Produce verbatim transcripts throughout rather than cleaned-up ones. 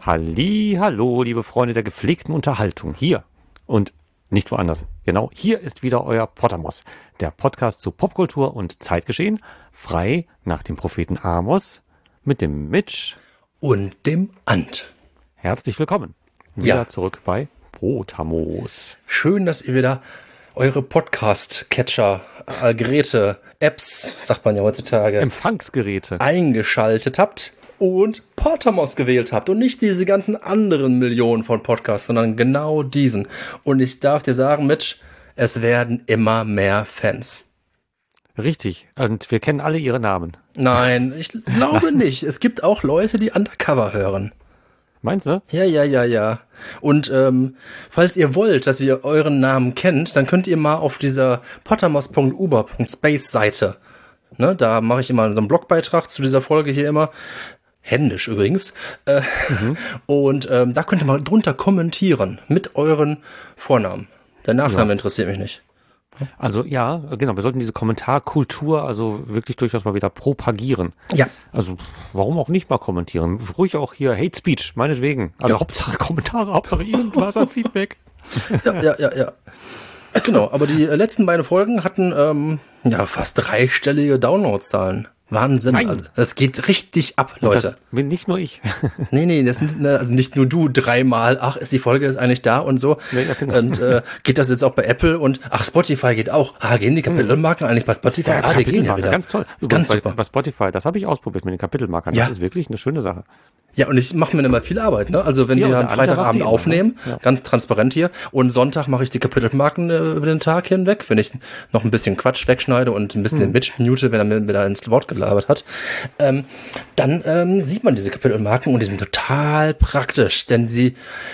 Halli, hallo, liebe Freunde der gepflegten Unterhaltung. Hier und nicht woanders. Genau, hier ist wieder euer Pottermos, der Podcast zu Popkultur und Zeitgeschehen, frei nach dem Propheten Amos mit dem Mitch und dem Ant. Herzlich willkommen. Wieder ja. zurück bei Pottermos. Schön, dass ihr wieder eure Podcast-Catcher, äh, Geräte, Apps, sagt man ja heutzutage, Empfangsgeräte eingeschaltet habt und Pottermos gewählt habt und nicht diese ganzen anderen Millionen von Podcasts, sondern genau diesen. Und ich darf dir sagen, Mitch, es werden immer mehr Fans. Richtig. Und wir kennen alle ihre Namen. Nein, ich glaube nicht. Es gibt auch Leute, die Undercover hören. Meinst du? Ja, ja, ja, ja. Und ähm, falls ihr wollt, dass ihr euren Namen kennt, dann könnt ihr mal auf dieser pottermos punkt uber punkt space Seite, ne, da mache ich immer so einen Blogbeitrag zu dieser Folge hier immer, händisch übrigens, äh, mhm. und ähm, da könnt ihr mal drunter kommentieren mit euren Vornamen. Der Nachname ja. interessiert mich nicht. Also ja, genau, wir sollten diese Kommentarkultur also wirklich durchaus mal wieder propagieren. Ja. Also warum auch nicht mal kommentieren? Ruhig auch hier Hate Speech, meinetwegen. Also ja. Hauptsache Kommentare, Hauptsache irgendwas an Feedback. Ja, ja, ja, ja. Genau, aber die letzten beiden Folgen hatten ähm, ja fast dreistellige Downloadzahlen. Wahnsinn, also, das geht richtig ab, Leute. Das bin nicht nur ich. Nee, nee, das sind, also nicht nur du dreimal, ach, ist die Folge ist eigentlich da und so. Ja, ja, genau. Und äh, geht das jetzt auch bei Apple und ach, Spotify geht auch. Ah, gehen die Kapitelmarken eigentlich bei Spotify? Ja, ah, die gehen ja wieder. Ganz toll. Ganz bei, super. Bei Spotify, das habe ich ausprobiert mit den Kapitelmarkern. Ja. Das ist wirklich eine schöne Sache. Ja, und ich mache mir immer viel Arbeit, ne? Also wenn ja, wir am Freitagabend aufnehmen, ja. ganz transparent hier, und Sonntag mache ich die Kapitelmarken äh, über den Tag hinweg, wenn ich noch ein bisschen Quatsch wegschneide und ein bisschen hm. den Mitch mute, wenn er mir wieder ins Wort gelabert hat, ähm, dann ähm, sieht man diese Kapitelmarken und die sind total praktisch, denn sie,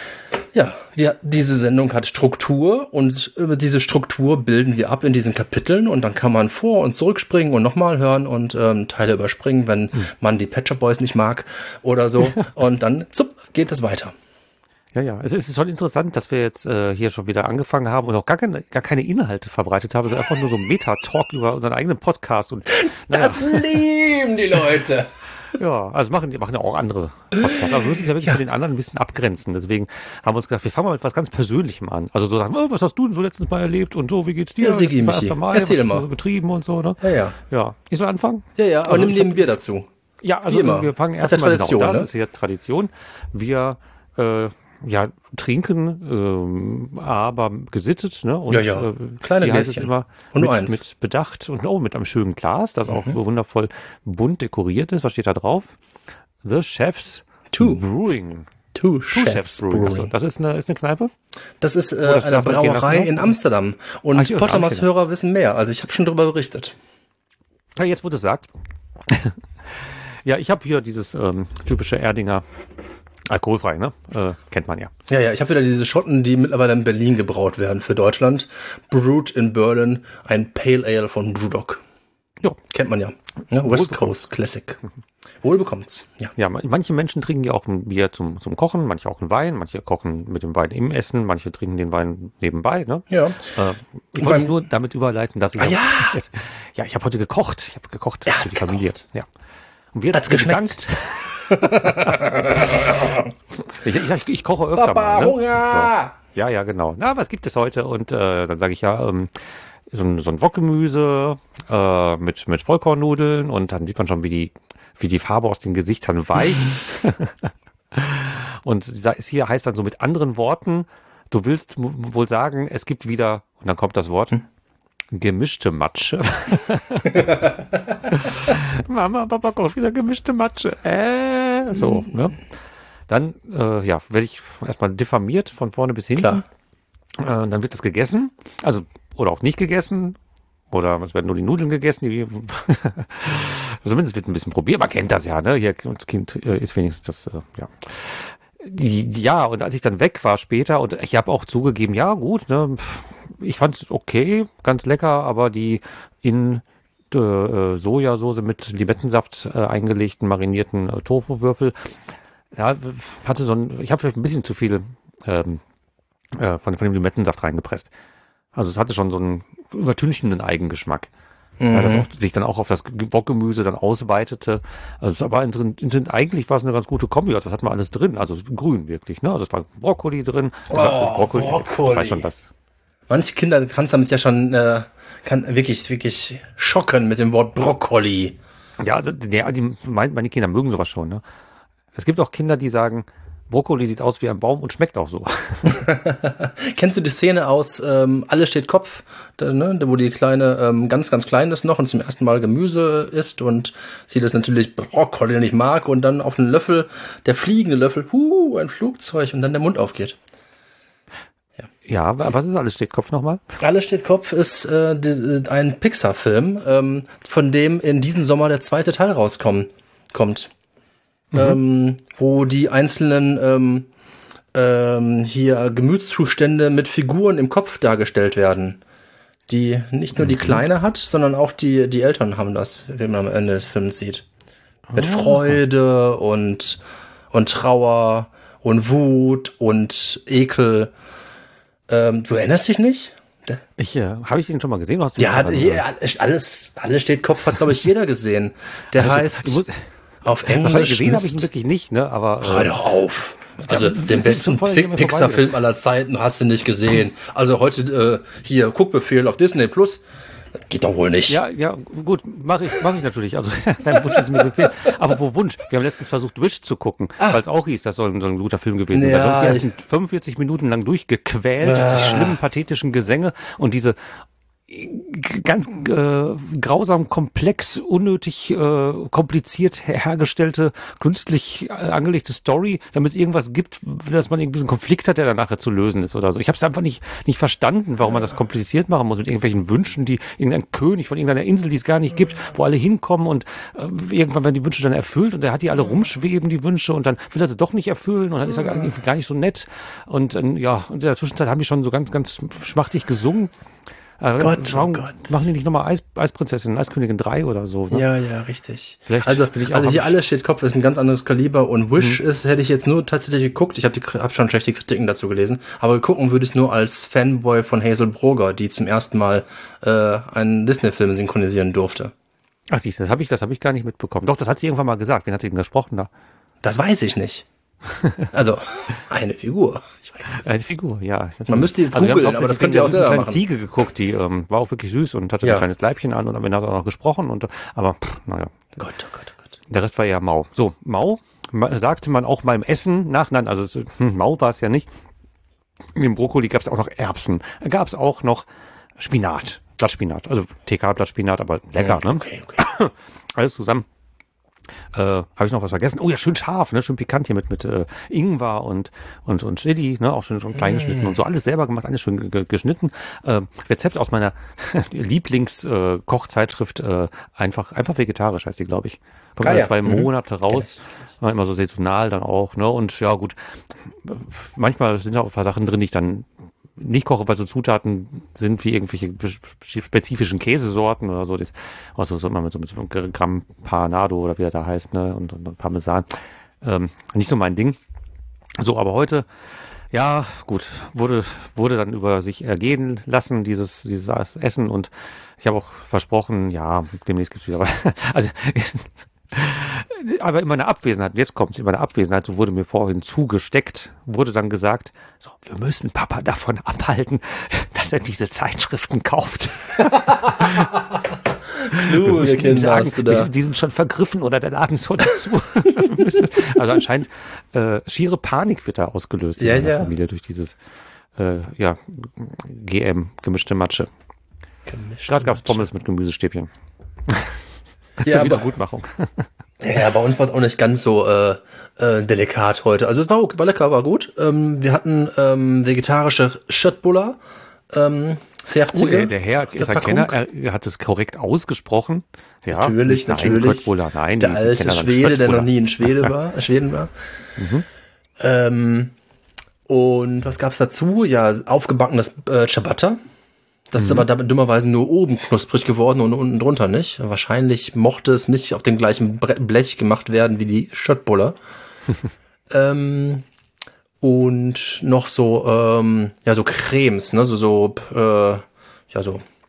ja, ja, diese Sendung hat Struktur und über diese Struktur bilden wir ab in diesen Kapiteln und dann kann man vor- und zurückspringen und nochmal hören und ähm, Teile überspringen, wenn hm. man die Pet Shop Boys nicht mag oder so und dann zup, geht es weiter. Ja, ja, es ist schon interessant, dass wir jetzt äh, hier schon wieder angefangen haben und auch gar keine, gar keine Inhalte verbreitet haben, sondern einfach nur so Meta-Talk über unseren eigenen Podcast. Und naja. Das lieben die Leute. Ja, also machen die machen ja auch andere Podcasts. Aber wir müssen uns ja wirklich ja. von den anderen ein bisschen abgrenzen. Deswegen haben wir uns gedacht, wir fangen mal mit was ganz Persönlichem an. Also so sagen, oh, was hast du denn so letztens mal erlebt und so, wie geht's dir? Ja, Sigi, das erste Mal, erzähl was mal. hast du so getrieben und so, ne? Ja, ja. Ja, ich soll anfangen? Ja, ja, aber also nimm dir ein Bier dazu. Ja, also wir fangen erst mal Tradition, genau, das ne? ist hier Tradition. Wir äh, ja, trinken, ähm, aber gesittet, ne? Und, ja, ja. Äh, Kleine wie heißt es Gläschen. immer? Und nur mit, eins. mit Bedacht und oh, mit einem schönen Glas, das auch mhm. so wundervoll bunt dekoriert ist. Was steht da drauf? The Chef's Two. Brewing. Two, Two Chef's, Chef's Brewing. Brewing. Achso, das ist eine, ist eine Kneipe? Das ist äh, das eine Brauerei in Amsterdam. Und Ach, Pottermos-Hörer wissen mehr. Also ich habe schon darüber berichtet. Ja, jetzt, wo du es sagst. Ja, ich habe hier dieses ähm, typische Erdinger alkoholfrei, ne? Äh, kennt man ja. Ja, ja, ich habe wieder diese Schotten, die mittlerweile in Berlin gebraut werden für Deutschland. Brewed in Berlin, ein Pale Ale von Brewdog. Ja, kennt man ja. ja West Coast Classic. Wohl bekommt's. Ja. Ja, manche Menschen trinken ja auch ein Bier zum, zum Kochen, manche auch einen Wein, manche kochen mit dem Wein im Essen, manche trinken den Wein nebenbei, ne? Ja. Äh, ich wollte es nur damit überleiten, dass ich... Ah, ja! Jetzt, ja, ich habe heute gekocht. Ich habe gekocht er für die Familie. Ja. Und wir hat's geschmeckt? ich, ich, ich koche öfter Papa, mal. Ne? Hunger! So. Ja, ja, genau. Na, was gibt es heute? Und äh, dann sage ich ja, ähm, so ein, so ein Wokgemüse äh, mit, mit Vollkornnudeln und dann sieht man schon, wie die, wie die Farbe aus den Gesichtern weicht. Und es hier heißt dann so mit anderen Worten, du willst wohl sagen, es gibt wieder, und dann kommt das Wort, hm? gemischte Matsche. Mama, Papa kocht wieder gemischte Matsche. Äh, so, ne? Dann, äh, ja, werde ich erstmal diffamiert von vorne bis hinten. Klar. Äh, dann wird das gegessen. Also, oder auch nicht gegessen. Oder es werden nur die Nudeln gegessen. Die, zumindest wird ein bisschen probiert. Man kennt das ja, ne? Hier, das Kind äh, ist wenigstens das, äh, ja. Die, ja, und als ich dann weg war später, und ich habe auch zugegeben, ja gut, ne, ich fand es okay, ganz lecker, aber die in äh, Sojasauce mit Limettensaft äh, eingelegten, marinierten äh, Tofu-Würfel, ja, hatte so ein, ich habe vielleicht ein bisschen zu viel ähm, äh, von, von dem Limettensaft reingepresst. Also es hatte schon so einen übertünchenden Eigengeschmack. Mhm. Ja, das auch, sich dann auch auf das Wokgemüse dann ausweitete. Also aber in, in, eigentlich war es eine ganz gute Kombi. Also das hat man alles drin. Also grün wirklich, ne? Also es war Brokkoli drin. Oh, war Brokkoli. Brokkoli. Ich weiß schon was. Manche Kinder kannst damit ja schon äh, kann wirklich, wirklich schocken mit dem Wort Brokkoli. Ja, also ja, die, meine Kinder mögen sowas schon, ne? Es gibt auch Kinder, die sagen, Brokkoli sieht aus wie ein Baum und schmeckt auch so. Kennst du die Szene aus ähm, Alles steht Kopf, da, ne, wo die Kleine ähm, ganz, ganz klein ist noch und zum ersten Mal Gemüse isst und sie das natürlich Brokkoli nicht mag und dann auf einen Löffel, der fliegende Löffel, huh, ein Flugzeug und dann der Mund aufgeht. Ja, ja, aber was ist Alles steht Kopf nochmal? Alles steht Kopf ist äh, die, ein Pixar-Film, ähm, von dem in diesem Sommer der zweite Teil rauskommt. Kommt. Mhm. Ähm, wo die einzelnen ähm, ähm, hier Gemütszustände mit Figuren im Kopf dargestellt werden, die nicht nur die Kleine hat, sondern auch die, die Eltern haben das, wie man am Ende des Films sieht. Mit oh. Freude und, und Trauer und Wut und Ekel. Ähm, du erinnerst dich nicht? Ich, äh, habe ich den schon mal gesehen? Hast du ja, ja alles, alles steht Kopf, hat glaube ich jeder gesehen. Der also, heißt... Muss, auf Englisch. Gesehen habe ich ihn wirklich nicht, ne? Aber hör doch auf. Also den besten Pixar-Film aller Zeiten hast du nicht gesehen. Also heute äh, hier Guckbefehl auf Disney Plus. Das geht doch wohl nicht. Ja, ja, gut, mache ich, mache ich natürlich. Also dein Wunsch ist mir Befehl. Aber wo Wunsch? Wir haben letztens versucht, Wish zu gucken, ah. weil es auch hieß, das soll ein, so ein guter Film gewesen sein. Ja, wir haben uns die ersten fünfundvierzig Minuten lang durchgequält, ah. die schlimmen pathetischen Gesänge und diese ganz äh, grausam, komplex, unnötig, äh, kompliziert hergestellte, künstlich äh, angelegte Story, damit es irgendwas gibt, dass man irgendwie einen Konflikt hat, der dann nachher zu lösen ist oder so. Ich habe es einfach nicht nicht verstanden, warum man das kompliziert machen muss mit irgendwelchen Wünschen, die irgendein König von irgendeiner Insel, die es gar nicht gibt, wo alle hinkommen und äh, irgendwann werden die Wünsche dann erfüllt und der hat die alle rumschweben, die Wünsche, und dann will er sie doch nicht erfüllen und dann ist er gar nicht, gar nicht so nett und äh, ja, und in der Zwischenzeit haben die schon so ganz, ganz schmachtig gesungen. Äh, Gott, warum oh Gott. Machen die nicht nochmal Eis, Eisprinzessin, Eiskönigin drei oder so? Ne? Ja, ja, richtig. Vielleicht also ich also auch, hier Alles steht Kopf ist ein ganz anderes Kaliber und Wish mhm. ist, hätte ich jetzt nur tatsächlich geguckt, ich habe hab schon schlechte Kritiken dazu gelesen, aber gucken würde ich es nur als Fanboy von Hazel Brugger, die zum ersten Mal äh, einen Disney-Film synchronisieren durfte. Ach siehst du, das habe ich, das hab ich gar nicht mitbekommen. Doch, das hat sie irgendwann mal gesagt. Wen hat sie denn gesprochen da? Das weiß ich nicht. Also, eine Figur. Ich weiß eine Figur, ja. Man müsste jetzt googeln, also aber das könnt ihr auch selber machen. Ich habe eine Ziege geguckt, die ähm, war auch wirklich süß und hatte ja. ein kleines Leibchen an und am Ende hat er auch noch gesprochen. Und, aber, pff, naja. Gott, oh Gott, oh Gott. Der Rest war ja mau. So, mau sagte man auch mal im Essen nach, nein, also es, hm, mau war es ja nicht. Im Brokkoli gab es auch noch Erbsen. Da gab es auch noch Spinat, Blattspinat, also T K-Blattspinat, aber lecker, ja, okay, ne? Okay. Alles zusammen. Äh, habe ich noch was vergessen? Oh ja, schön scharf, ne, schön pikant hier mit mit äh, Ingwer und und und Chili, ne, auch schön schon klein geschnitten mm. und so, alles selber gemacht, alles schön ge- geschnitten. Äh, Rezept aus meiner Lieblings-Kochzeitschrift, äh, äh, einfach einfach vegetarisch heißt die, glaube ich. Kommt ah, alle ja. zwei mhm. Monate raus, war immer so saisonal dann auch, ne, und ja gut, manchmal sind da auch ein paar Sachen drin, die ich dann nicht koche, weil so Zutaten sind wie irgendwelche spezifischen Käsesorten oder so. Das, also so immer mit so mit so einem Gramm Panado oder wie er da heißt, ne, und, und Parmesan. Ähm, nicht so mein Ding. So, aber heute, ja, gut, wurde wurde dann über sich ergehen lassen, dieses dieses Essen, und ich habe auch versprochen, ja, demnächst gibt's wieder. Also aber in meiner Abwesenheit, jetzt kommt es, in meiner Abwesenheit, so wurde mir vorhin zugesteckt, wurde dann gesagt, so, wir müssen Papa davon abhalten, dass er diese Zeitschriften kauft. wir müssen ihm sagen, die, die sind schon vergriffen oder der Laden ist heute zu. müssen, also anscheinend äh, schiere Panik wird da ausgelöst ja, in meiner ja. Familie durch dieses äh, ja, G M, gemischte Matsche. Gerade gab es Pommes mit Gemüsestäbchen. Ja, zur Wiedergutmachung. Ja, bei uns war es auch nicht ganz so äh, äh, delikat heute. Also es war, war lecker, war gut. Ähm, wir hatten ähm, vegetarische Schöttbullar. Ähm, fertige. Oh, der, der Herr ist ein Kenner, er hat es korrekt ausgesprochen. Ja, natürlich, nein, natürlich. Schöttbullar, nein, der alte Schwede, der noch nie in Schwede war, Schweden war. Mhm. Ähm, und was gab's dazu? Ja, aufgebackenes äh, Ciabatta. Das mhm. ist aber damit dummerweise nur oben knusprig geworden und unten drunter nicht. Wahrscheinlich mochte es nicht auf dem gleichen Blech gemacht werden wie die Schöttbuller. ähm, und noch so, ähm, ja, so Cremes, ne, so, so, äh, ja, so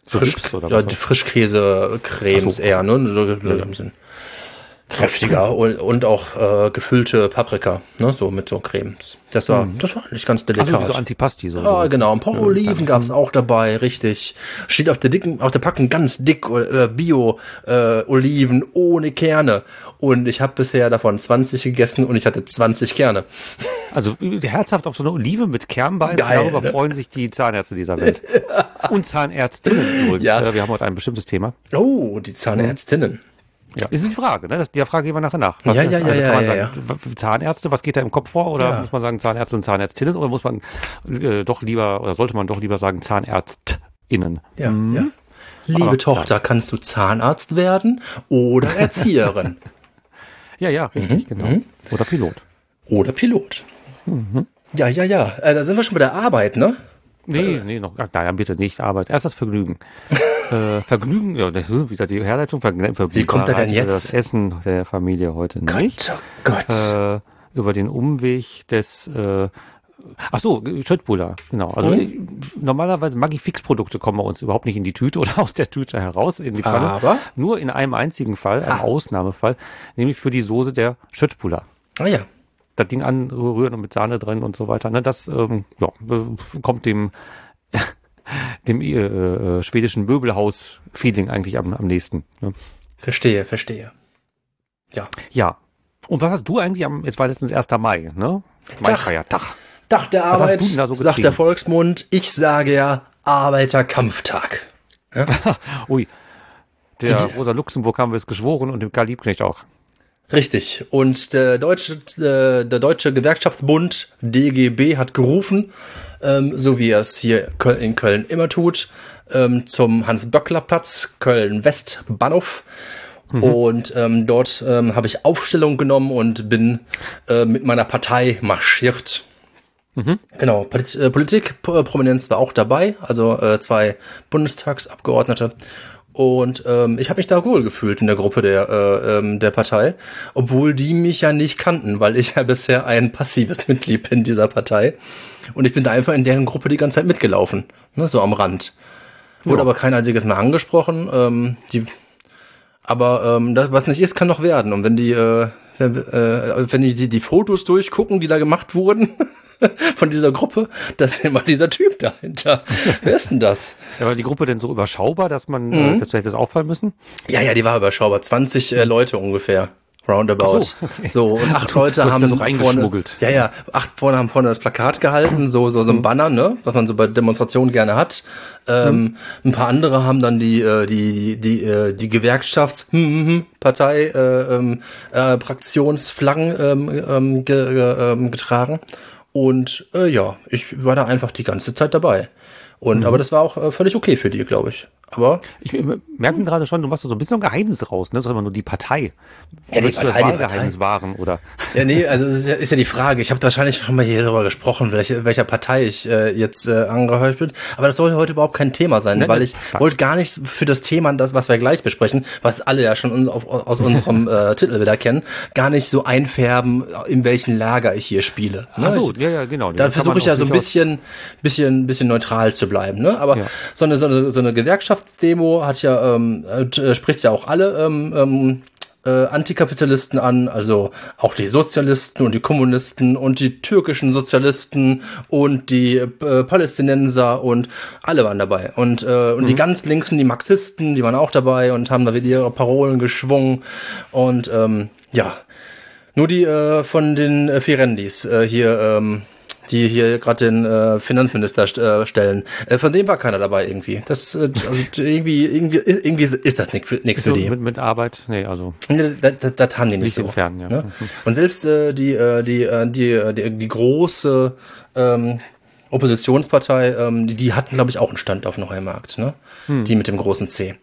Frisch, oder was? Ja, Frischkäse-Cremes so, eher, ne? So, so ja. Sind kräftiger und, und auch äh, gefüllte Paprika, ne? So mit so Cremes. Das war, mhm. das war nicht ganz delikat. Also so Antipasti. So, ja, genau. Ein paar ja, Oliven gab's auch dabei, richtig. Steht auf der dicken, auf der Packung ganz dick, äh, Bio-Oliven äh, ohne Kerne. Und ich habe bisher davon zwanzig gegessen und ich hatte zwanzig Kerne. Also herzhaft auf so eine Olive mit Kernbeiß, darüber ne? freuen sich die Zahnärzte dieser Welt. Und Zahnärztinnen übrigens. Ja. Wir haben heute ein bestimmtes Thema. Oh, die Zahnärztinnen. Ja, das ist die Frage, ne? Die Frage gehen wir nachher nach. Was ja, ja, ja, also, ja, kann man ja, sagen, ja. Zahnärzte, was geht da im Kopf vor? Oder ja. muss man sagen Zahnärzte und Zahnärztinnen? Oder muss man äh, doch lieber, oder sollte man doch lieber sagen ZahnärztInnen? Ja, hm. ja. Liebe Aber, Tochter, ja. kannst du Zahnarzt werden oder Erzieherin? Ja, ja, richtig, mhm. genau. Oder Pilot. Oder Pilot. Mhm. Ja, ja, ja. Äh, da sind wir schon bei der Arbeit, ne? Nee, äh. nee, noch. Nein, bitte nicht Arbeit. Erst das Vergnügen. äh, Vergnügen, ja, wieder die Herleitung. Vergnügen, Wie kommt er denn jetzt? Das Essen der Familie heute Gott, nicht. Oh Gott. Äh, über den Umweg des... Äh, Ach so, Schöttbuller, genau. Also mhm. normalerweise Maggi-Fix-Produkte kommen bei uns überhaupt nicht in die Tüte oder aus der Tüte heraus in die Pfanne. Aber? Nur in einem einzigen Fall, einem ah. Ausnahmefall, nämlich für die Soße der Schöttbuller. Ah ja. Das Ding anrühren und mit Sahne drin und so weiter. Ne, das ähm, ja, kommt dem, dem äh, schwedischen Möbelhaus-Feeling eigentlich am, am nächsten. Ne? Verstehe, verstehe. Ja. Ja. Und was hast du eigentlich am, jetzt war letztens erster Mai, ne? Mai-Feiertag. Tag der Arbeit, so sagt der Volksmund. Ich sage ja Arbeiterkampftag. Ja? Ui, der die, Rosa Luxemburg haben wir es geschworen und dem Karl Liebknecht auch. Richtig. Und der deutsche, äh, der deutsche Gewerkschaftsbund D G B hat gerufen, ähm, so wie er es hier in Köln immer tut, ähm, zum Hans-Böckler-Platz, Köln-West-Bahnhof. Mhm. Und ähm, dort ähm, habe ich Aufstellung genommen und bin äh, mit meiner Partei marschiert. Mhm. Genau, Polit äh, Politik, P Prominenz war auch dabei, also äh, zwei Bundestagsabgeordnete. Und ähm, ich habe mich da wohl gefühlt in der Gruppe der, äh, ähm, der Partei, obwohl die mich ja nicht kannten, weil ich ja bisher ein passives Mitglied bin dieser Partei. Und ich bin da einfach in deren Gruppe die ganze Zeit mitgelaufen, ne, so am Rand. Wurde ja. aber kein einziges Mal angesprochen. Ähm, die, aber ähm, das, was nicht ist, kann noch werden. Und wenn die, äh, wenn, äh, wenn die, die die Fotos durchgucken, die da gemacht wurden von dieser Gruppe, da ist immer dieser Typ dahinter. Wer ist denn das? Ja, war die Gruppe denn so überschaubar, dass man, mhm. äh, dass du hättest auffallen müssen? Ja, ja, die war überschaubar. zwanzig äh, Leute ungefähr. Roundabout. So, okay. so, und acht Leute haben das vorne, ja, ja, acht vorne haben vorne das Plakat gehalten, so, so, so ein Banner, ne, was man so bei Demonstrationen gerne hat. Ähm, mhm. Ein paar andere haben dann die, äh, die, die, äh, die Gewerkschafts, hm, hm, hm, Partei, äh, ähm, äh, Fraktionsflaggen ähm, ähm, ge, ge, ähm, getragen. Und äh, ja, ich war da einfach die ganze Zeit dabei. Und mhm. aber das war auch äh, völlig okay für die, glaube ich. Aber ich merke gerade schon, du machst so ein bisschen ein Geheimnis raus, ne? Das ist immer nur die Partei. Ja, die Partei, das die Geheimnis wahren, oder? Ja, nee, also ist ja, ist ja die Frage. Ich habe wahrscheinlich schon mal hier darüber gesprochen, welche, welcher Partei ich äh, jetzt äh, angehört bin. Aber das soll heute überhaupt kein Thema sein, nee, weil ich wollte gar nicht für das Thema, das, was wir gleich besprechen, was alle ja schon uns auf, aus unserem äh, Titel wieder kennen, gar nicht so einfärben, in welchen Lager ich hier spiele. Ne? Ach so, ja, ja, genau. Da versuche ich ja so ein bisschen, bisschen, bisschen neutral zu bleiben. Ne? Aber ja. so eine, so eine, so eine Gewerkschaftsdemo hat ja, ähm, äh, spricht ja auch alle ähm, ähm, äh, Antikapitalisten an, also auch die Sozialisten und die Kommunisten und die türkischen Sozialisten und die äh, Palästinenser und alle waren dabei. Und, äh, und mhm. die ganz Linksen, die Marxisten, die waren auch dabei und haben da wieder ihre Parolen geschwungen. Und ähm, ja, nur die äh, von den äh, Firendis äh, hier, ähm, die hier gerade den äh, Finanzminister st äh, stellen. Äh, von dem war keiner dabei irgendwie. Das äh, also irgendwie irgendwie irgendwie ist das nichts für, nix für die. Mit, mit Arbeit, nee, also. Das, das, das haben die nicht, nicht so. Entfernen, ja. Ne? Und selbst äh, die äh, die äh, die, äh, die die große ähm, Oppositionspartei, ähm, die, die hatten glaube ich auch einen Stand auf Neumarkt, ne? Hm. Die mit dem großen C.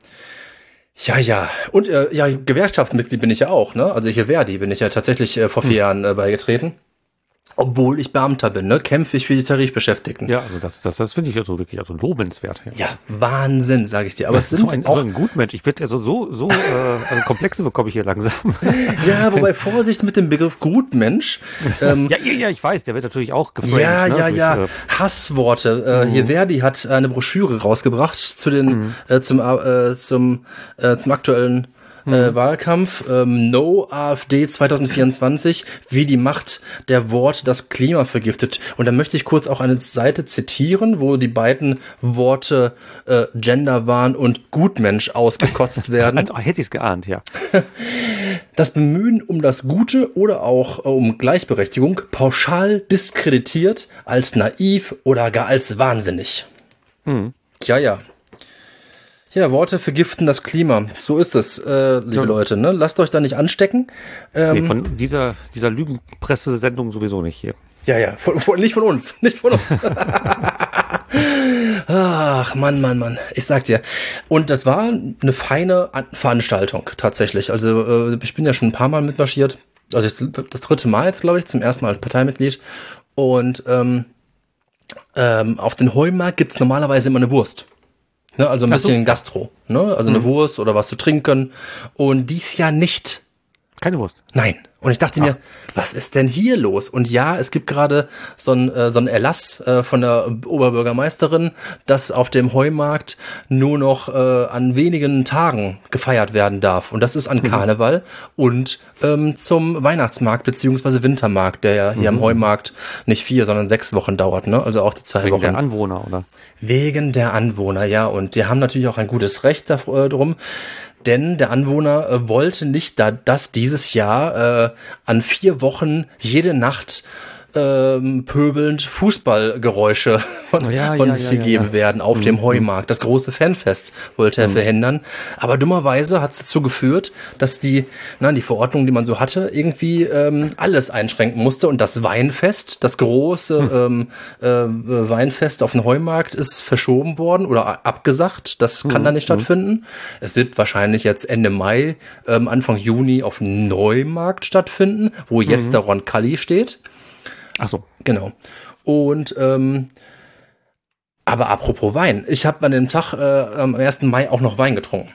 Ja, ja. Und äh, ja, Gewerkschaftsmitglied bin ich ja auch, ne? Also hier Verdi bin ich ja tatsächlich äh, vor vier hm. Jahren äh, beigetreten. Obwohl ich Beamter bin, ne, kämpfe ich für die Tarifbeschäftigten. Ja, also das, das, das finde ich also wirklich also lobenswert. Ja, ja, Wahnsinn, sage ich dir. Aber das es sind so ein, auch so ein Gutmensch. Ich werde also so, so äh, also Komplexe bekomme ich hier langsam. Ja, wobei Vorsicht mit dem Begriff Gutmensch. Ähm, ja, ja, ich weiß, der wird natürlich auch geframed. Ja, ne, ja, durch, ja. Äh, Hassworte. Äh, hier Verdi hat eine Broschüre rausgebracht zu den mhm. äh, zum äh, zum äh, zum aktuellen Äh, Wahlkampf, ähm, No AfD zwanzig vierundzwanzig, wie die Macht der Worte das Klima vergiftet. Und da möchte ich kurz auch eine Seite zitieren, wo die beiden Worte äh, Genderwahn und Gutmensch ausgekotzt werden. Als hätte ich es geahnt, ja. Das Bemühen um das Gute oder auch äh, um Gleichberechtigung pauschal diskreditiert als naiv oder gar als wahnsinnig. Hm. Ja, ja. Ja, Worte vergiften das Klima. So ist es, äh, liebe ja. Leute. Ne? Lasst euch da nicht anstecken. Ähm, nee, von dieser, dieser Lügenpresse-Sendung sowieso nicht hier. Ja, ja, von, von, nicht von uns. Nicht von uns. Ach, Mann, Mann, Mann. Ich sag dir. Und das war eine feine Veranstaltung, tatsächlich. Also äh, ich bin ja schon ein paar Mal mitmarschiert. Also das dritte Mal jetzt, glaube ich, zum ersten Mal als Parteimitglied. Und ähm, ähm, auf den Heumarkt gibt's normalerweise immer eine Wurst. Ne, also ein Ach bisschen so. Gastro, ne? Also mhm. eine Wurst oder was zu trinken. Und dies Jahr nicht. Keine Wurst? Nein. Und ich dachte Ach. mir, was ist denn hier los? Und ja, es gibt gerade so ein äh, so ein Erlass äh, von der Oberbürgermeisterin, dass auf dem Heumarkt nur noch äh, an wenigen Tagen gefeiert werden darf. Und das ist an mhm. Karneval und ähm, zum Weihnachtsmarkt beziehungsweise Wintermarkt, der ja hier mhm. am Heumarkt nicht vier, sondern sechs Wochen dauert. Ne? Also auch die zwei Wegen Wochen. Wegen der Anwohner, oder? Wegen der Anwohner, ja. Und die haben natürlich auch ein gutes Recht darum. Denn der Anwohner äh, wollte nicht, da, dass dieses Jahr äh, an vier Wochen jede Nacht ähm, pöbelnd Fußballgeräusche von, ja, von ja, sich ja, gegeben ja, ja. werden auf mhm. dem Heumarkt. Das große Fanfest wollte er mhm. verhindern. Aber dummerweise hat es dazu geführt, dass die, na, die Verordnung, die man so hatte, irgendwie ähm, alles einschränken musste. Und das Weinfest, das große mhm. ähm, äh, Weinfest auf dem Heumarkt ist verschoben worden oder abgesagt. Das kann mhm. da nicht stattfinden. Es wird wahrscheinlich jetzt Ende Mai, ähm, Anfang Juni auf dem Neumarkt stattfinden, wo jetzt mhm. der Roncalli steht. Ach so. Genau. Und, ähm, aber apropos Wein. Ich habe an dem Tag äh, am ersten Mai auch noch Wein getrunken.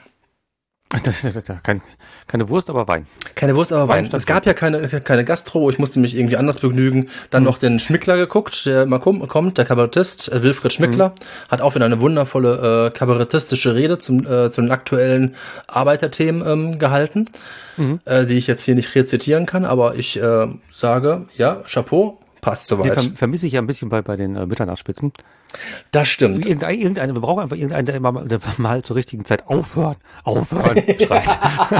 Kein, keine Wurst, aber Wein. Keine Wurst, aber Wein. Wein. Es gab ja keine, keine Gastro. Ich musste mich irgendwie anders begnügen. Dann hm. noch den Schmickler geguckt, der mal kommt, der Kabarettist, äh, Wilfried Schmickler. Hm. Hat auch wieder eine wundervolle äh, kabarettistische Rede zum, äh, zu den aktuellen Arbeiterthemen ähm, gehalten, mhm. äh, die ich jetzt hier nicht rezitieren kann. Aber ich äh, sage, ja, Chapeau. Passt soweit. Den vermisse ich ja ein bisschen bei, bei den äh, Mitternachtsspitzen. Das stimmt. Irgendeine, irgendeine, wir brauchen einfach irgendeinen, der immer mal, der mal zur richtigen Zeit aufhören, aufhören schreit.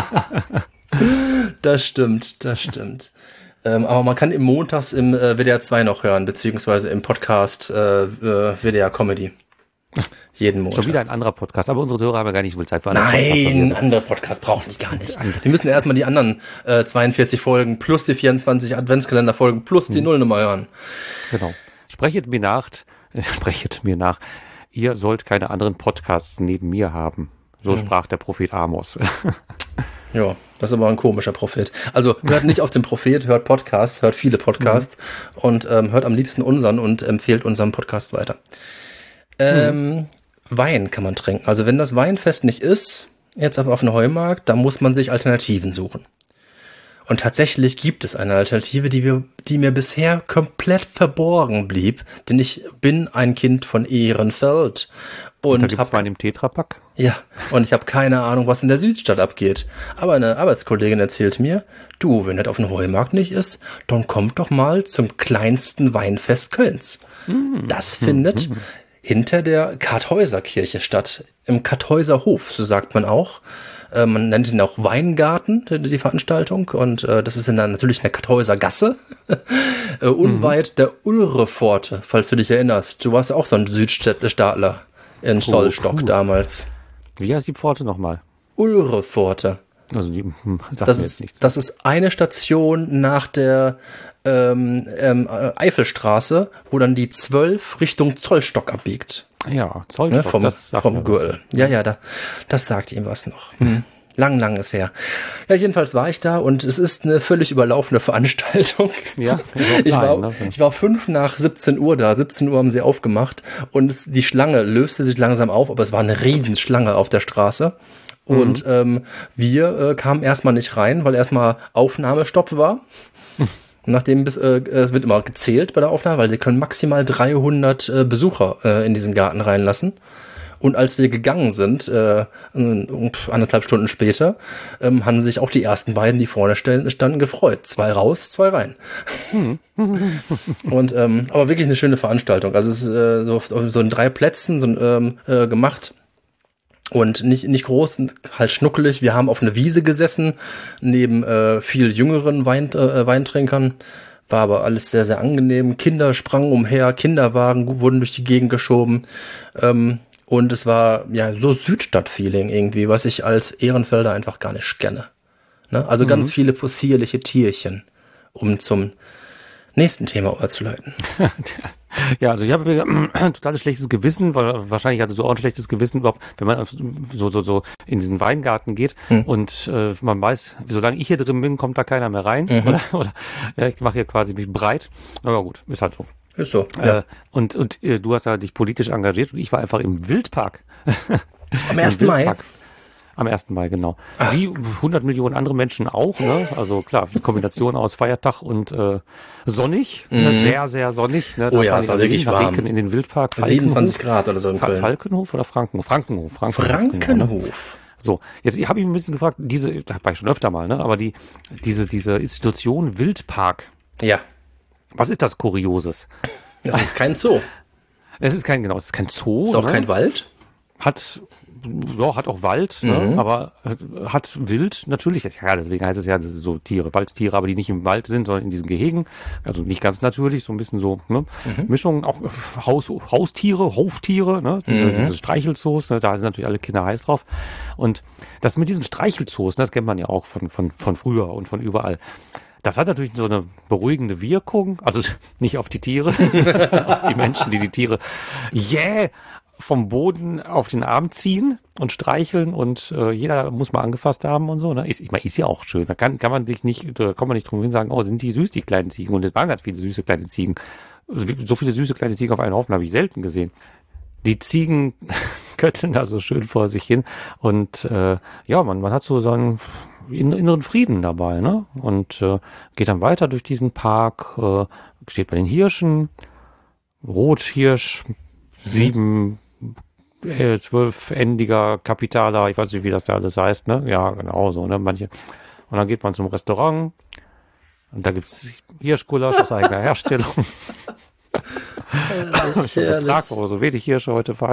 Das stimmt, das stimmt. ähm, aber man kann im Montags im äh, W D R zwei noch hören, beziehungsweise im Podcast äh, äh, W D R Comedy. Jeden Montag. Schon wieder ein anderer Podcast, aber unsere Hörer haben ja gar nicht so viel Zeit für andere Podcasts. Nein, andere Podcasts brauchen die gar nicht. Die müssen erstmal die anderen äh, zweiundvierzig Folgen plus die vierundzwanzig Adventskalender-Folgen plus die hm. Nullnummer hören. Genau. Sprechet mir nach, sprechet mir nach, ihr sollt keine anderen Podcasts neben mir haben. So hm. sprach der Prophet Amos. Ja, das ist aber ein komischer Prophet. Also hört nicht auf den Prophet, hört Podcasts, hört viele Podcasts mhm. und ähm, hört am liebsten unseren und empfehlt unseren Podcast weiter. Ähm, mhm. Wein kann man trinken. Also wenn das Weinfest nicht ist, jetzt aber auf dem Heumarkt, dann muss man sich Alternativen suchen. Und tatsächlich gibt es eine Alternative, die, wir, die mir bisher komplett verborgen blieb, denn ich bin ein Kind von Ehrenfeld. Und, und da gibt's Wein im Tetrapack? Ja, und ich habe keine Ahnung, was in der Südstadt abgeht. Aber eine Arbeitskollegin erzählt mir, du, wenn das auf dem Heumarkt nicht ist, dann kommt doch mal zum kleinsten Weinfest Kölns. Mhm. Das findet... Mhm. hinter der Karthäuserkirche statt. Im Karthäuserhof, so sagt man auch. Äh, man nennt ihn auch Weingarten, die Veranstaltung. Und äh, das ist in der, natürlich in der Karthäusergasse. äh, unweit mhm. der Ulrepforte, falls du dich erinnerst. Du warst ja auch so ein Südstaatler in Zollstock oh, damals. Wie heißt die Pforte nochmal? Ulrepforte. Also die hm, sagt das mir ist, jetzt nichts. Das ist eine Station nach der ähm, ähm, Eifelstraße, wo dann die zwölf Richtung Zollstock abbiegt. Ja, Zollstock, ne, vom, das sagt vom Gürtel. Ja, ja, da, das sagt ihm was noch. Hm. Lang, lang ist her. Ja, jedenfalls war ich da und es ist eine völlig überlaufene Veranstaltung. Ja, klein, ich, war, ne? ich war fünf nach siebzehn Uhr da. siebzehn Uhr haben sie aufgemacht und es, die Schlange löste sich langsam auf, aber es war eine Riesenschlange auf der Straße. Und mhm. ähm, wir äh, kamen erstmal nicht rein, weil erstmal Aufnahmestopp war. Nachdem bis, äh, es wird immer gezählt bei der Aufnahme, weil sie können maximal dreihundert äh, Besucher äh, in diesen Garten reinlassen. Und als wir gegangen sind, äh, anderthalb Stunden später, ähm, haben sich auch die ersten beiden, die vorne standen, gefreut. Zwei raus, zwei rein. Hm. Und ähm, aber wirklich eine schöne Veranstaltung. Also es ist äh, so, so in drei Plätzen so, ähm, äh, gemacht. Und nicht nicht groß, halt schnuckelig. Wir haben auf einer Wiese gesessen, neben äh, viel jüngeren Wein, äh, Weintrinkern. War aber alles sehr, sehr angenehm. Kinder sprangen umher, Kinderwagen wurden durch die Gegend geschoben. Ähm, Und es war ja so Südstadt-Feeling irgendwie, was ich als Ehrenfelder einfach gar nicht kenne. Ne? Also mhm. ganz viele possierliche Tierchen, um zum nächsten Thema überzuleiten. Ja, also ich habe ein totales schlechtes Gewissen, weil wahrscheinlich hatte so auch ein schlechtes Gewissen überhaupt, wenn man so so so in diesen Weingarten geht hm. und äh, man weiß, solange ich hier drin bin, kommt da keiner mehr rein. Mhm. Oder, oder ja, ich mache hier quasi mich breit. Aber gut, ist halt so. Ist so. Äh, ja. Und und äh, du hast ja dich politisch engagiert und ich war einfach im Wildpark. Am ersten Mai? Am ersten Mai, genau. Ach. Wie hundert Millionen andere Menschen auch, ne? Also klar, Kombination aus Feiertag und äh, sonnig, mhm. ne? sehr, sehr sonnig. Ne? Oh ja, es war wirklich warm. In den Wildpark. siebenundzwanzig Grad oder so in Köln. Falkenhof oder Frankenhof? Frankenhof. Frankenhof. Frankenhof. Genau, ne? So, jetzt habe ich mich ein bisschen gefragt, diese, da war ich schon öfter mal, ne? Aber die, diese, diese Institution Wildpark. Ja. Was ist das Kurioses? Das ist kein Zoo. Es ist kein, genau, es ist kein Zoo. Ist auch ne? kein Wald. Hat, ja, hat auch Wald, mhm. ne? Aber hat Wild natürlich. Ja, deswegen heißt es ja, das ist so Tiere, Waldtiere, aber die nicht im Wald sind, sondern in diesen Gehegen. Also nicht ganz natürlich, so ein bisschen so, ne? Mhm. Mischung, auch Haus, Haustiere, Hoftiere, ne? Diese, mhm. diese Streichelzoos, ne? Da sind natürlich alle Kinder heiß drauf. Und das mit diesen Streichelzoos, das kennt man ja auch von, von, von früher und von überall. Das hat natürlich so eine beruhigende Wirkung, also nicht auf die Tiere, sondern auf die Menschen, die die Tiere, yeah, vom Boden auf den Arm ziehen und streicheln und äh, jeder muss mal angefasst haben und so. Ne? Ist, ich meine, ist ja auch schön. Da kann, kann man sich nicht, da kann man nicht drum hin sagen, oh, sind die süß, die kleinen Ziegen. Und es waren ganz viele süße kleine Ziegen. So viele süße kleine Ziegen auf einen Haufen habe ich selten gesehen. Die Ziegen kötteln da so schön vor sich hin. Und äh, ja, man, man hat so seinen inneren Frieden dabei, ne? Und äh, geht dann weiter durch diesen Park, äh, steht bei den Hirschen, Rothirsch, sieben Äh, zwölfendiger Kapitaler, ich weiß nicht, wie das da alles heißt, ne? Ja, genau so, ne? Manche. Und dann geht man zum Restaurant und da gibt's Hirschgulasch aus eigener Herstellung. Ich habe gefragt, warum so wenig Hirsche heute fahren.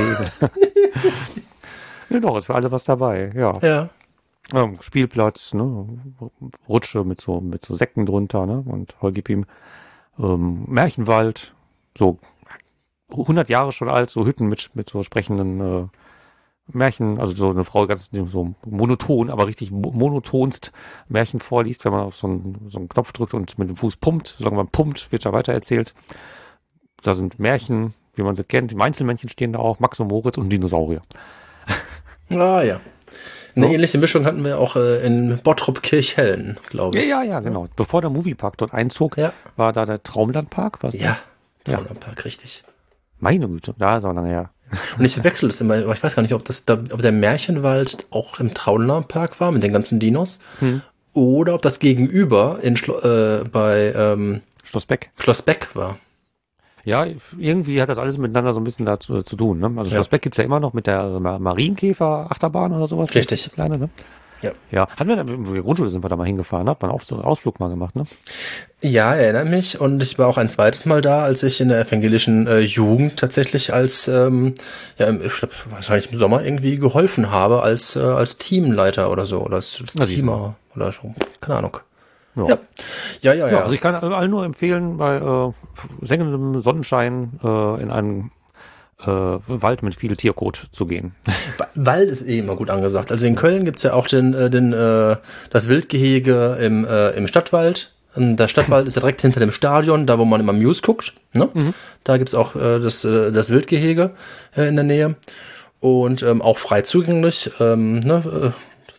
Ja, doch, ist für alle was dabei, ja. Ja. Ähm, Spielplatz, ne? Rutsche mit so, mit so Säcken drunter, ne? Und Holgipim. Ähm, Märchenwald, so hundert Jahre schon alt, so Hütten mit, mit so sprechenden äh, Märchen, also so eine Frau ganz so monoton, aber richtig monotonst Märchen vorliest, wenn man auf so einen, so einen Knopf drückt und mit dem Fuß pumpt, solange man pumpt, wird ja weiter erzählt. Da sind Märchen, wie man sie kennt, die Einzelmännchen stehen da auch, Max und Moritz und Dinosaurier. Ah ja. Eine so. Ähnliche Mischung hatten wir auch äh, in Bottrop-Kirchhellen, glaube ich. Ja, ja, ja, genau. Bevor der Moviepark dort einzog, ja. war da der Traumlandpark. Was ja, das? Traumlandpark, ja. Richtig. Meine Güte, da ist auch lange her. Und ich wechsle das immer, ich weiß gar nicht, ob das da, ob der Märchenwald auch im Traumlandpark war, mit den ganzen Dinos, hm. oder ob das gegenüber in Schlo- äh, bei ähm, Schloss Beck. Schloss Beck war. Ja, irgendwie hat das alles miteinander so ein bisschen dazu zu tun. Ne? Also ja. Schloss Beck gibt's ja immer noch mit der Marienkäfer-Achterbahn oder sowas. Richtig. Kleine, ne? Ja. Ja. Hatten wir, in der Grundschule sind wir da mal hingefahren, hat man auch so einen Ausflug mal gemacht, ne? Ja, erinnere mich. Und ich war auch ein zweites Mal da, als ich in der evangelischen äh, Jugend tatsächlich als, ähm, ja, ich glaube, wahrscheinlich im Sommer irgendwie geholfen habe, als, äh, als Teamleiter oder so, oder als, als Teamer oder so. Keine Ahnung. Ja. Ja. ja, ja, ja. Also ich kann allen nur empfehlen, bei äh, sengendem Sonnenschein äh, in einen äh, Wald mit viel Tierkot zu gehen. Wald ist eh immer gut angesagt. Also in Köln gibt's ja auch den, äh, den, äh, das Wildgehege im, äh, im Stadtwald. Der Stadtwald ist ja direkt hinter dem Stadion, da wo man immer Muse guckt. Ne? Mhm. Da gibt's auch äh, das, äh, das Wildgehege äh, in der Nähe. Und ähm, auch frei zugänglich. Ähm, ne?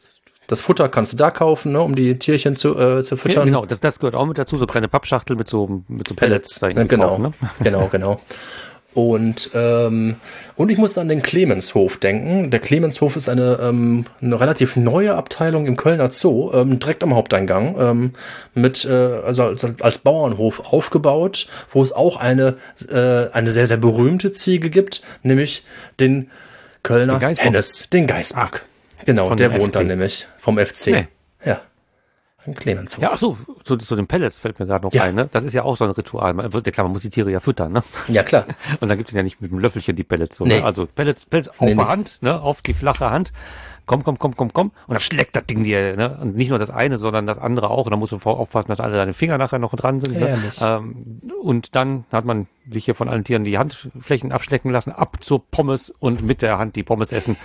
Das Futter kannst du da kaufen, ne, um die Tierchen zu, äh, zu füttern. Ja, genau, das, das gehört auch mit dazu, so kleine Pappschachtel mit so, mit so Pellets. Pellets, ja, genau, kaufen, ne? genau, genau. Und, ähm, und ich muss an den Clemenshof denken. Der Clemenshof ist eine, ähm, eine relativ neue Abteilung im Kölner Zoo, ähm, direkt am Haupteingang, ähm, mit, äh, also als, als Bauernhof aufgebaut, wo es auch eine, äh, eine sehr, sehr berühmte Ziege gibt, nämlich den Kölner den Hennes, den Geißbock. Ah, genau, der wohnt da nämlich vom F C. Nee. Ja. Clemenshof. Ja, ach so, zu, zu den Pellets fällt mir gerade noch ja. ein, ne? Das ist ja auch so ein Ritual. Man wird, ja klar, man muss die Tiere ja füttern, ne? Ja, klar. Und dann gibt es ja nicht mit dem Löffelchen die Pellets so, nee. ne? Also Pellets, Pellets auf nee, der nee. Hand, ne? Auf die flache Hand. Komm, komm, komm, komm, komm. Und dann schlägt das Ding dir, ne? Und nicht nur das eine, sondern das andere auch. Und dann musst du aufpassen, dass alle deine Finger nachher noch dran sind. Ne? Ähm, und dann hat man sich hier von allen Tieren die Handflächen abschlecken lassen, ab zur Pommes und mit der Hand die Pommes essen.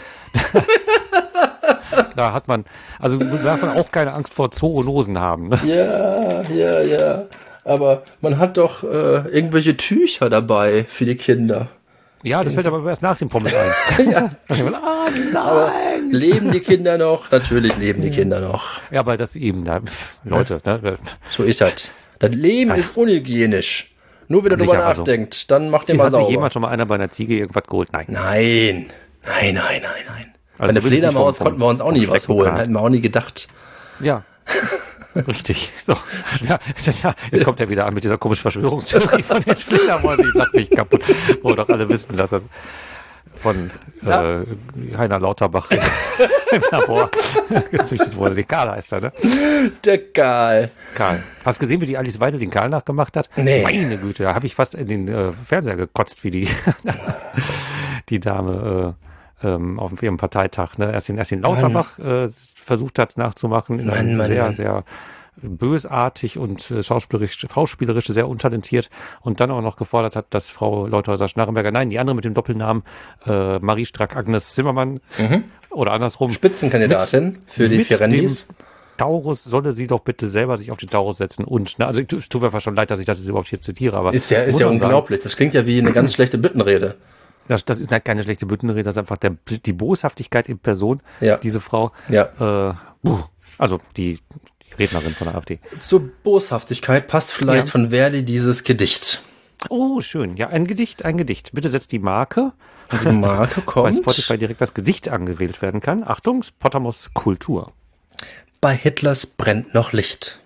Da hat man, also darf man auch keine Angst vor Zoonosen haben. Ne? Ja, ja, ja. Aber man hat doch äh, irgendwelche Tücher dabei für die Kinder. Ja, das fällt aber erst nach dem Pommes ein. Ja. Ah, nein. Aber leben die Kinder noch? Natürlich leben die Kinder noch. Ja, aber das eben, da, Leute. Ja. Ne? So ist das. Das Leben Nein. ist unhygienisch. Nur wenn er drüber nachdenkt, also. Dann macht ihr mal sauber. Hat sich jemand schon mal einer bei einer Ziege irgendwas geholt? Nein. Nein, nein, nein, nein, nein. Also bei der Fledermaus vom, konnten wir uns auch nie was holen. Hätten wir auch nie gedacht. Ja. Richtig. So. Ja, ja, jetzt kommt er wieder an mit dieser komischen Verschwörungstheorie von den Fledermäusen. Ich lach mich kaputt. Wo doch alle wissen, dass das von ja. äh, Heiner Lauterbach im Labor gezüchtet wurde. Der Karl heißt er, ne? Der Karl. Karl. Hast du gesehen, wie die Alice Weidel den Karl nachgemacht hat? Nee. Meine Güte, da habe ich fast in den äh, Fernseher gekotzt, wie die, die Dame äh, ähm, auf ihrem Parteitag, ne? Erst den, erst den Lauterbach äh, versucht hat nachzumachen. Mann, Mann, sehr, Mann. sehr bösartig und äh, schauspielerisch, schauspielerisch sehr untalentiert und dann auch noch gefordert hat, dass Frau Leuthäuser-Schnarrenberger, nein, die andere mit dem Doppelnamen, äh, Marie Strack-Agnes Zimmermann mhm. oder andersrum. Spitzenkandidatin mit, für die Firendis. Taurus solle sie doch bitte selber sich auf den Taurus setzen und, ne, also es tut mir einfach schon leid, dass ich das jetzt überhaupt hier zitiere, aber. Ist ja, ist ja unglaublich. Sagen, das klingt ja wie eine ganz schlechte Büttenrede. Das, das ist keine schlechte Büttenrede, das ist einfach der, die Boshaftigkeit in Person, ja. diese Frau. Ja. Äh, also die, die Rednerin von der AfD. Zur Boshaftigkeit passt vielleicht ja. von Verdi dieses Gedicht. Oh, schön. Ja, ein Gedicht, ein Gedicht. Bitte setzt die Marke. Und die Marke kommt. Bei Spotify direkt das Gedicht angewählt werden kann. Achtung, Potamos Kultur. Bei Hitlers brennt noch Licht.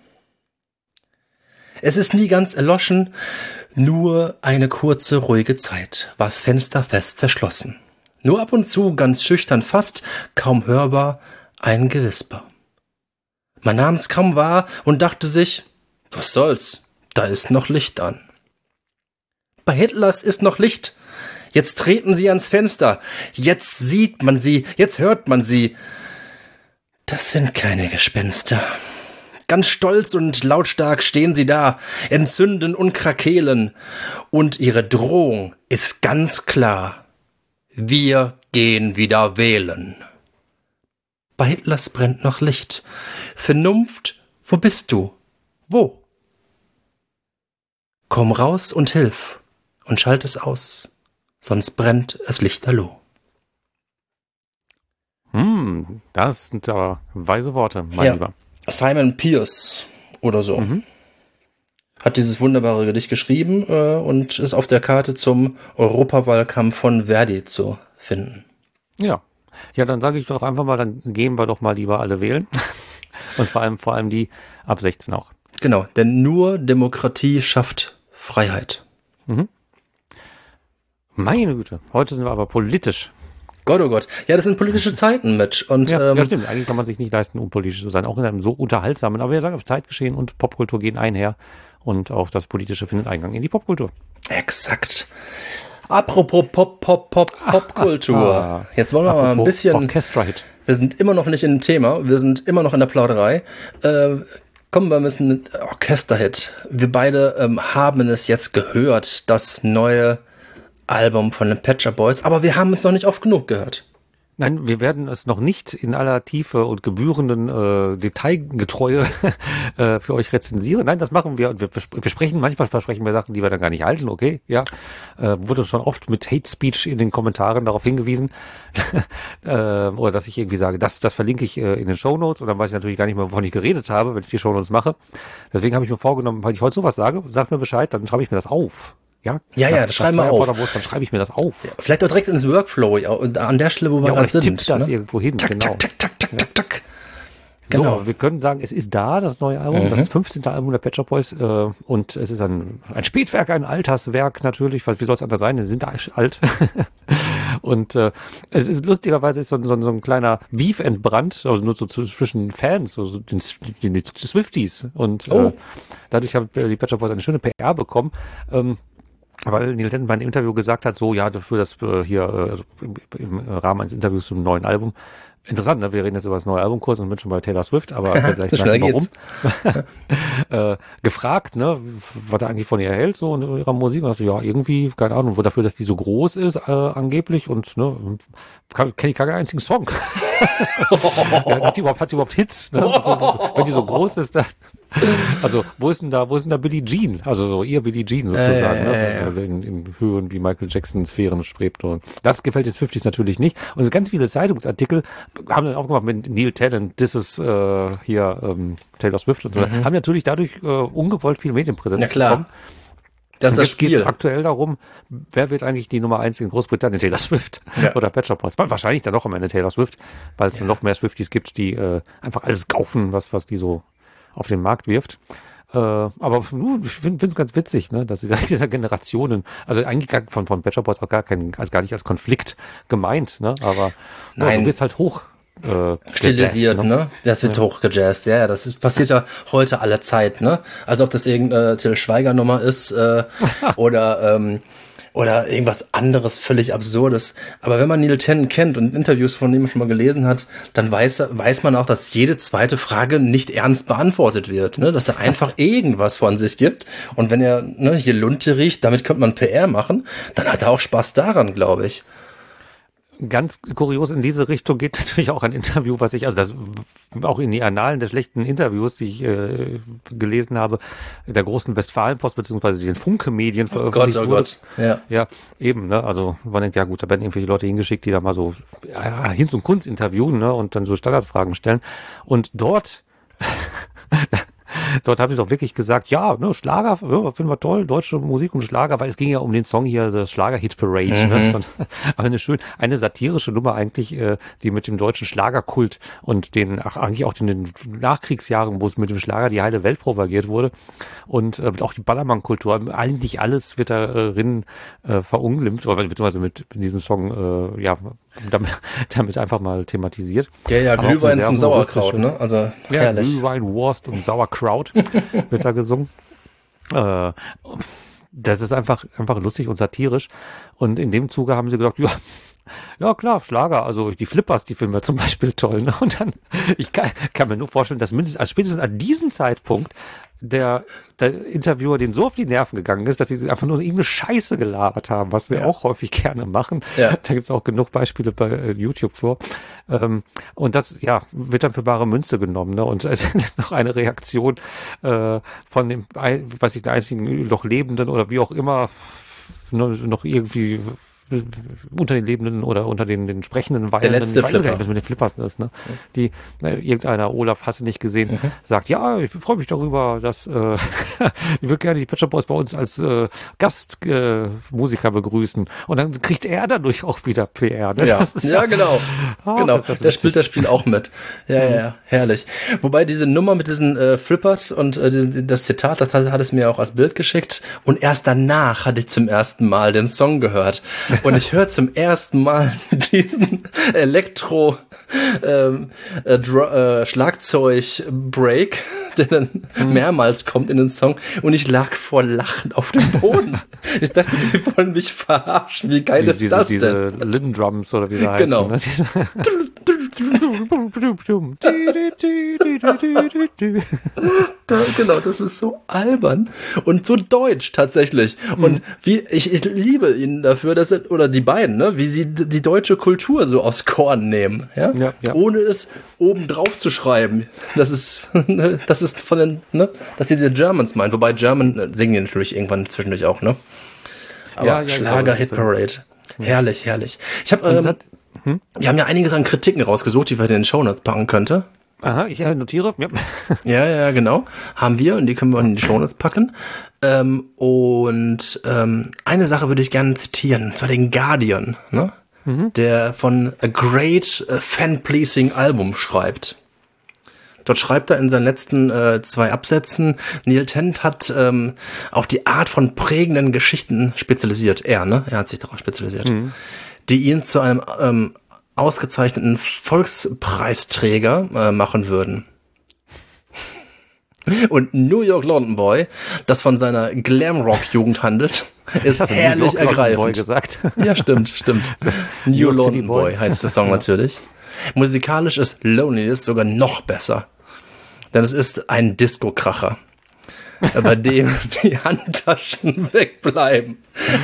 Es ist nie ganz erloschen, nur eine kurze, ruhige Zeit, war's Fenster fest verschlossen. Nur ab und zu, ganz schüchtern fast, kaum hörbar, ein Gewisper. Man nahm's kaum wahr und dachte sich, was soll's, da ist noch Licht an. Bei Hitlers ist noch Licht. Jetzt treten sie ans Fenster. Jetzt sieht man sie, jetzt hört man sie. Das sind keine Gespenster. Ganz stolz und lautstark stehen sie da, entzünden und krakeelen. Und ihre Drohung ist ganz klar. Wir gehen wieder wählen. Bei Hitlers brennt noch Licht. Vernunft, wo bist du? Wo? Komm raus und hilf und schalt es aus, sonst brennt es lichterloh. Hm, das sind aber weise Worte, mein ja. Lieber. Simon Pierce oder so mhm. hat dieses wunderbare Gedicht geschrieben äh, und ist auf der Karte zum Europawahlkampf von Verdi zu finden. Ja, ja, dann sage ich doch einfach mal, dann gehen wir doch mal lieber alle wählen und vor allem, vor allem die ab sechzehn auch. Genau, denn nur Demokratie schafft Freiheit. Mhm. Meine Güte, heute sind wir aber politisch. Gott, oh Gott. Ja, das sind politische Zeiten, Mitch. Und, ja, ähm, ja, stimmt. Eigentlich kann man sich nicht leisten, unpolitisch zu sein. Auch in einem so unterhaltsamen. Aber wir sagen, Zeitgeschehen und Popkultur gehen einher. Und auch das Politische findet Eingang in die Popkultur. Exakt. Apropos Pop, Pop, Pop, Popkultur. Ah, ah. Jetzt wollen wir Apropos mal ein bisschen... Orchestra-Hit. Wir sind immer noch nicht in dem Thema. Wir sind immer noch in der Plauderei. Äh, kommen wir mit einem Orchester-Hit. Wir beide ähm, haben es jetzt gehört, das neue Album von den Pet Shop Boys, aber wir haben es noch nicht oft genug gehört. Nein, wir werden es noch nicht in aller Tiefe und gebührenden äh, Detailgetreue äh, für euch rezensieren. Nein, das machen wir und wir, wir sprechen, manchmal versprechen wir Sachen, die wir dann gar nicht halten, okay, ja. Äh, wurde schon oft mit Hate Speech in den Kommentaren darauf hingewiesen, äh, oder dass ich irgendwie sage, das, das verlinke ich äh, in den Shownotes und dann weiß ich natürlich gar nicht mehr, wovon ich geredet habe, wenn ich die Shownotes mache. Deswegen habe ich mir vorgenommen, weil ich heute sowas sage, sagt mir Bescheid, dann schreibe ich mir das auf. Ja, ja, ja, das schreiben wir auf. Dann schreibe ich mir das auf. Ja, vielleicht auch direkt ins Workflow, ja, und an der Stelle, wo wir ja, gerade sind. Tippt das ne? irgendwo hin, tak, genau. Tak, tak, tak, tak, tak. So, Genau. wir können sagen, es ist da, das neue Album, Mhm. das fünfzehnte Album der Pet Shop Boys, äh, und es ist ein, ein Spätwerk, ein Alterswerk natürlich, weil wie soll es anders sein, sie sind alt. Und äh, es ist lustigerweise ist so, so, so ein kleiner Beef entbrannt, also nur so zwischen Fans, also den, den, den Swifties. Und Oh. äh, dadurch haben die Pet Shop Boys eine schöne P R bekommen. Ähm, Weil Neil Tennant bei einem Interview gesagt hat, so, ja, dafür, dass äh, hier, äh, also im, im Rahmen eines Interviews zum neuen Album, interessant, ne? Wir reden jetzt über das neue Album kurz und sind schon bei Taylor Swift, aber gleich sagen, warum. äh, gefragt, ne, was er eigentlich von ihr hält, so in ihrer Musik, und dachte, ja, irgendwie, keine Ahnung, wo dafür, dass die so groß ist, äh, angeblich, und, ne, kenne ich keinen einzigen Song. ja, hat die überhaupt, hat die überhaupt Hits, ne? Also, wenn die so groß ist, dann, also, wo ist denn da, wo ist denn da Billie Jean? Also, so ihr Billie Jean sozusagen, äh, ne? äh, äh. Also in, in Höhen wie Michael Jackson Sphären strebt. Und das gefällt jetzt Swifties natürlich nicht. Und ganz viele Zeitungsartikel haben dann aufgemacht mit Neil Tennant, this is äh, hier ähm, Taylor Swift und so. Mhm. Haben natürlich dadurch äh, ungewollt viel Medienpräsenz Na klar. bekommen. Das ist und das jetzt Spiel. geht es aktuell darum, wer wird eigentlich die Nummer eins in Großbritannien, Taylor Swift Ja. oder Pet Shop Boys? Wahrscheinlich dann noch am Ende Taylor Swift, weil es ja. dann noch mehr Swifties gibt, die äh, einfach alles kaufen, was, was die so auf den Markt wirft. Äh, aber nu, ich finde es ganz witzig, ne, dass sie da dieser Generationen, also eigentlich gar, von, von Pet Shop Boys auch gar kein, als gar nicht als Konflikt gemeint, ne, aber ja, Nein. so wird's halt hoch äh, Stilisiert, gejazzt, ne? Das wird ja. hochgejazzt, ja, ja, das ist, passiert ja heute aller Zeit, ne? Also ob das irgendeine Till Schweiger-Nummer ist äh, oder ähm, oder irgendwas anderes völlig Absurdes. Aber wenn man Neil Tennant kennt und Interviews von dem schon mal gelesen hat, dann weiß, weiß man auch, dass jede zweite Frage nicht ernst beantwortet wird, ne? Dass er einfach irgendwas von sich gibt. Und wenn er ne, hier Lunte riecht, damit könnte man P R machen, dann hat er auch Spaß daran, glaube ich. Ganz kurios in diese Richtung geht natürlich auch ein Interview, was ich, also das auch in die Annalen der schlechten Interviews, die ich äh, gelesen habe, der großen Westfalenpost beziehungsweise den Funke-Medien veröffentlicht Oh Gott, oh wurde. Gott. Ja. Ja, eben, ne? Also man denkt, ja gut, da werden irgendwelche Leute hingeschickt, die da mal so ja, Hinz und Kunst interviewen, ne? Und dann so Standardfragen stellen. Und dort Dort haben sie doch wirklich gesagt, ja, ne, Schlager, ja, finden wir toll, deutsche Musik und Schlager, weil es ging ja um den Song hier, das Schlager-Hit-Parade. Mhm. Ne? So, aber eine schön, eine satirische Nummer eigentlich, äh, die mit dem deutschen Schlagerkult und den, ach, eigentlich auch in den Nachkriegsjahren, wo es mit dem Schlager die heile Welt propagiert wurde und äh, auch die Ballermann-Kultur, eigentlich alles wird darin äh, verunglimpft, oder beziehungsweise mit, mit diesem Song, äh, ja, damit, damit einfach mal thematisiert. Ja, ja, Glühwein zum Sauerkraut, ne? Also, ja, herrlich. Glühwein, Wurst und Sauerkraut wird da gesungen. Äh, das ist einfach, einfach lustig und satirisch. Und in dem Zuge haben sie gesagt, ja, ja klar, Schlager, also die Flippers, die finden wir zum Beispiel toll. Ne? Und dann, ich kann, kann mir nur vorstellen, dass mindestens, also spätestens an diesem Zeitpunkt der, der Interviewer denen so auf die Nerven gegangen ist, dass sie einfach nur irgendeine Scheiße gelabert haben, was sie ja auch häufig gerne machen. Ja. Da gibt es auch genug Beispiele bei äh, YouTube vor. Ähm, und das, ja, wird dann für bare Münze genommen. Ne? Und es ist noch eine Reaktion äh, von dem, weiß ich, der einzigen noch Lebenden oder wie auch immer, noch irgendwie unter den Lebenden oder unter den, den sprechenden Weilenden. Der letzte ich weiß Flipper. gar nicht, was mit den Flippers ist, ne? Die, äh, irgendeiner Olaf, hast du nicht gesehen, mhm. sagt, ja, ich freue mich darüber, dass äh, ich würde gerne die Pet Shop Boys bei uns als äh, Gastmusiker äh, begrüßen. Und dann kriegt er dadurch auch wieder P R. Ne? Ja. Das ist ja, ja, genau. Ah, genau. das Der spielt das Spiel auch mit. Ja, mhm. ja, ja, herrlich. Wobei diese Nummer mit diesen äh, Flippers und äh, das Zitat, das hat, hat es mir auch als Bild geschickt. Und erst danach hatte ich zum ersten Mal den Song gehört. Und ich höre zum ersten Mal diesen Elektro ähm, äh, äh, Schlagzeug-Break, der dann mhm. mehrmals kommt in den Song. Und ich lag vor Lachen auf dem Boden. Ich dachte, die wollen mich verarschen. Wie geil die, ist diese, das diese denn? Linden Drums oder wie sie heißen. Genau. Ne? Genau, das ist so albern und so deutsch tatsächlich. Und mhm. wie ich, ich liebe ihn dafür, dass er, oder die beiden, ne, wie sie die deutsche Kultur so aufs Korn nehmen, ja, ja, ja. ohne es oben drauf zu schreiben. Das ist, das ist von den, ne, dass sie die Germans meint, wobei German singen die natürlich irgendwann zwischendurch auch, ne? Aber ja, ja, Schlager Hit Parade, ja. herrlich, herrlich. Ich habe, ähm, hm? wir haben ja einiges an Kritiken rausgesucht, die wir in den Shownotes packen könnte. Aha, ich notiere. Ja. ja, ja, genau. Haben wir und die können wir in die Shownotes packen. Ähm, und ähm, eine Sache würde ich gerne zitieren, und zwar den Guardian, ne? Mhm. Der von A Great Fan-Pleasing Album schreibt. Dort schreibt er in seinen letzten äh, zwei Absätzen, Neil Tennant hat ähm, auf die Art von prägenden Geschichten spezialisiert. Er, ne? Er hat sich darauf spezialisiert. Mhm. Die ihn zu einem ähm, ausgezeichneten Volkspreisträger äh, machen würden. Und New York London Boy, das von seiner Glamrock-Jugend handelt, ist das herrlich New York ergreifend. Boy gesagt? Ja, stimmt, stimmt. New London Boy. Boy heißt der Song natürlich. Musikalisch ist Loneliness sogar noch besser. Denn es ist ein Disco-Kracher, bei dem die Handtaschen wegbleiben.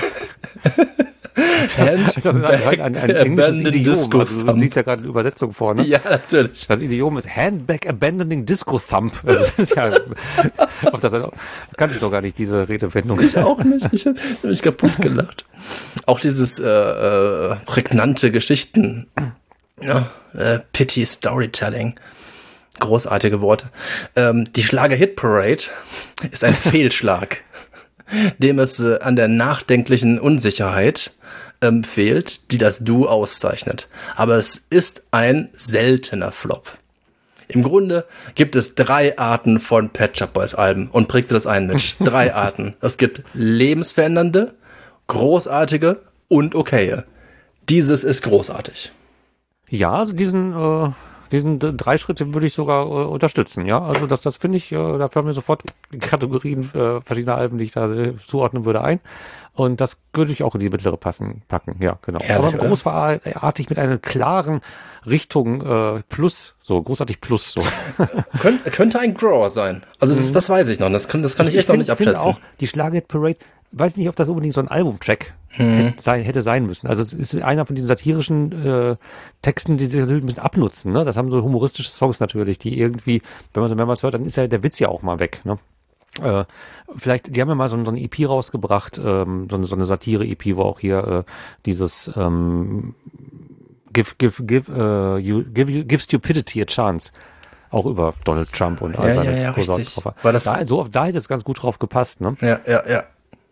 Hand das ist ein, ein, ein englisches Idiom. Also, du siehst ja gerade eine Übersetzung vor, ne? Ja, natürlich. Das Idiom ist Handbag Abandoning Disco Thump. Das ist ja, ob das ein, kann ich doch gar nicht, diese Redewendung. Ich auch nicht. Ich habe mich kaputt gelacht. Auch dieses äh, äh, prägnante Geschichten. Ja, äh, Pity Storytelling. Großartige Worte. Ähm, die Schlager-Hit-Parade ist ein Fehlschlag, dem es äh, an der nachdenklichen Unsicherheit ähm, fehlt, die das Duo auszeichnet. Aber es ist ein seltener Flop. Im Grunde gibt es drei Arten von Pet Shop Boys Alben und prägte das ein, Mitch. Drei Arten. Es gibt lebensverändernde, großartige und okaye. Dieses ist großartig. Ja, also diesen, äh, diesen drei Schritte würde ich sogar äh, unterstützen, ja. Also das, das finde ich, äh, da fallen mir sofort Kategorien äh, verschiedener Alben, die ich da äh, zuordnen würde, ein. Und das würde ich auch in die mittlere passen, packen, ja, genau. Herrlich, aber großartig mit einer klaren Richtung äh, Plus, so großartig Plus. So. Könnt, könnte ein Grower sein. Also das, das weiß ich noch, das kann, das kann ich, ich echt find, noch nicht abschätzen. Ich finde auch, die Schlager Parade, weiß nicht, ob das unbedingt so ein Albumtrack hm. hätte, sein, hätte sein müssen. Also es ist einer von diesen satirischen äh, Texten, die sich natürlich ein bisschen abnutzen. Ne? Das haben so humoristische Songs natürlich, die irgendwie, wenn man so mehrmals hört, dann ist ja der Witz ja auch mal weg. Ne? Äh, vielleicht, die haben ja mal so, so eine E P rausgebracht, ähm, so eine, so eine Satire-E P, wo auch hier äh, dieses ähm, give, give, give, uh, you, give, give Stupidity a Chance auch über Donald Trump und all ja, seine ja, ja, richtig. Drauf. War das da, so, da hätte es ganz gut drauf gepasst, ne? Ja, ja, ja.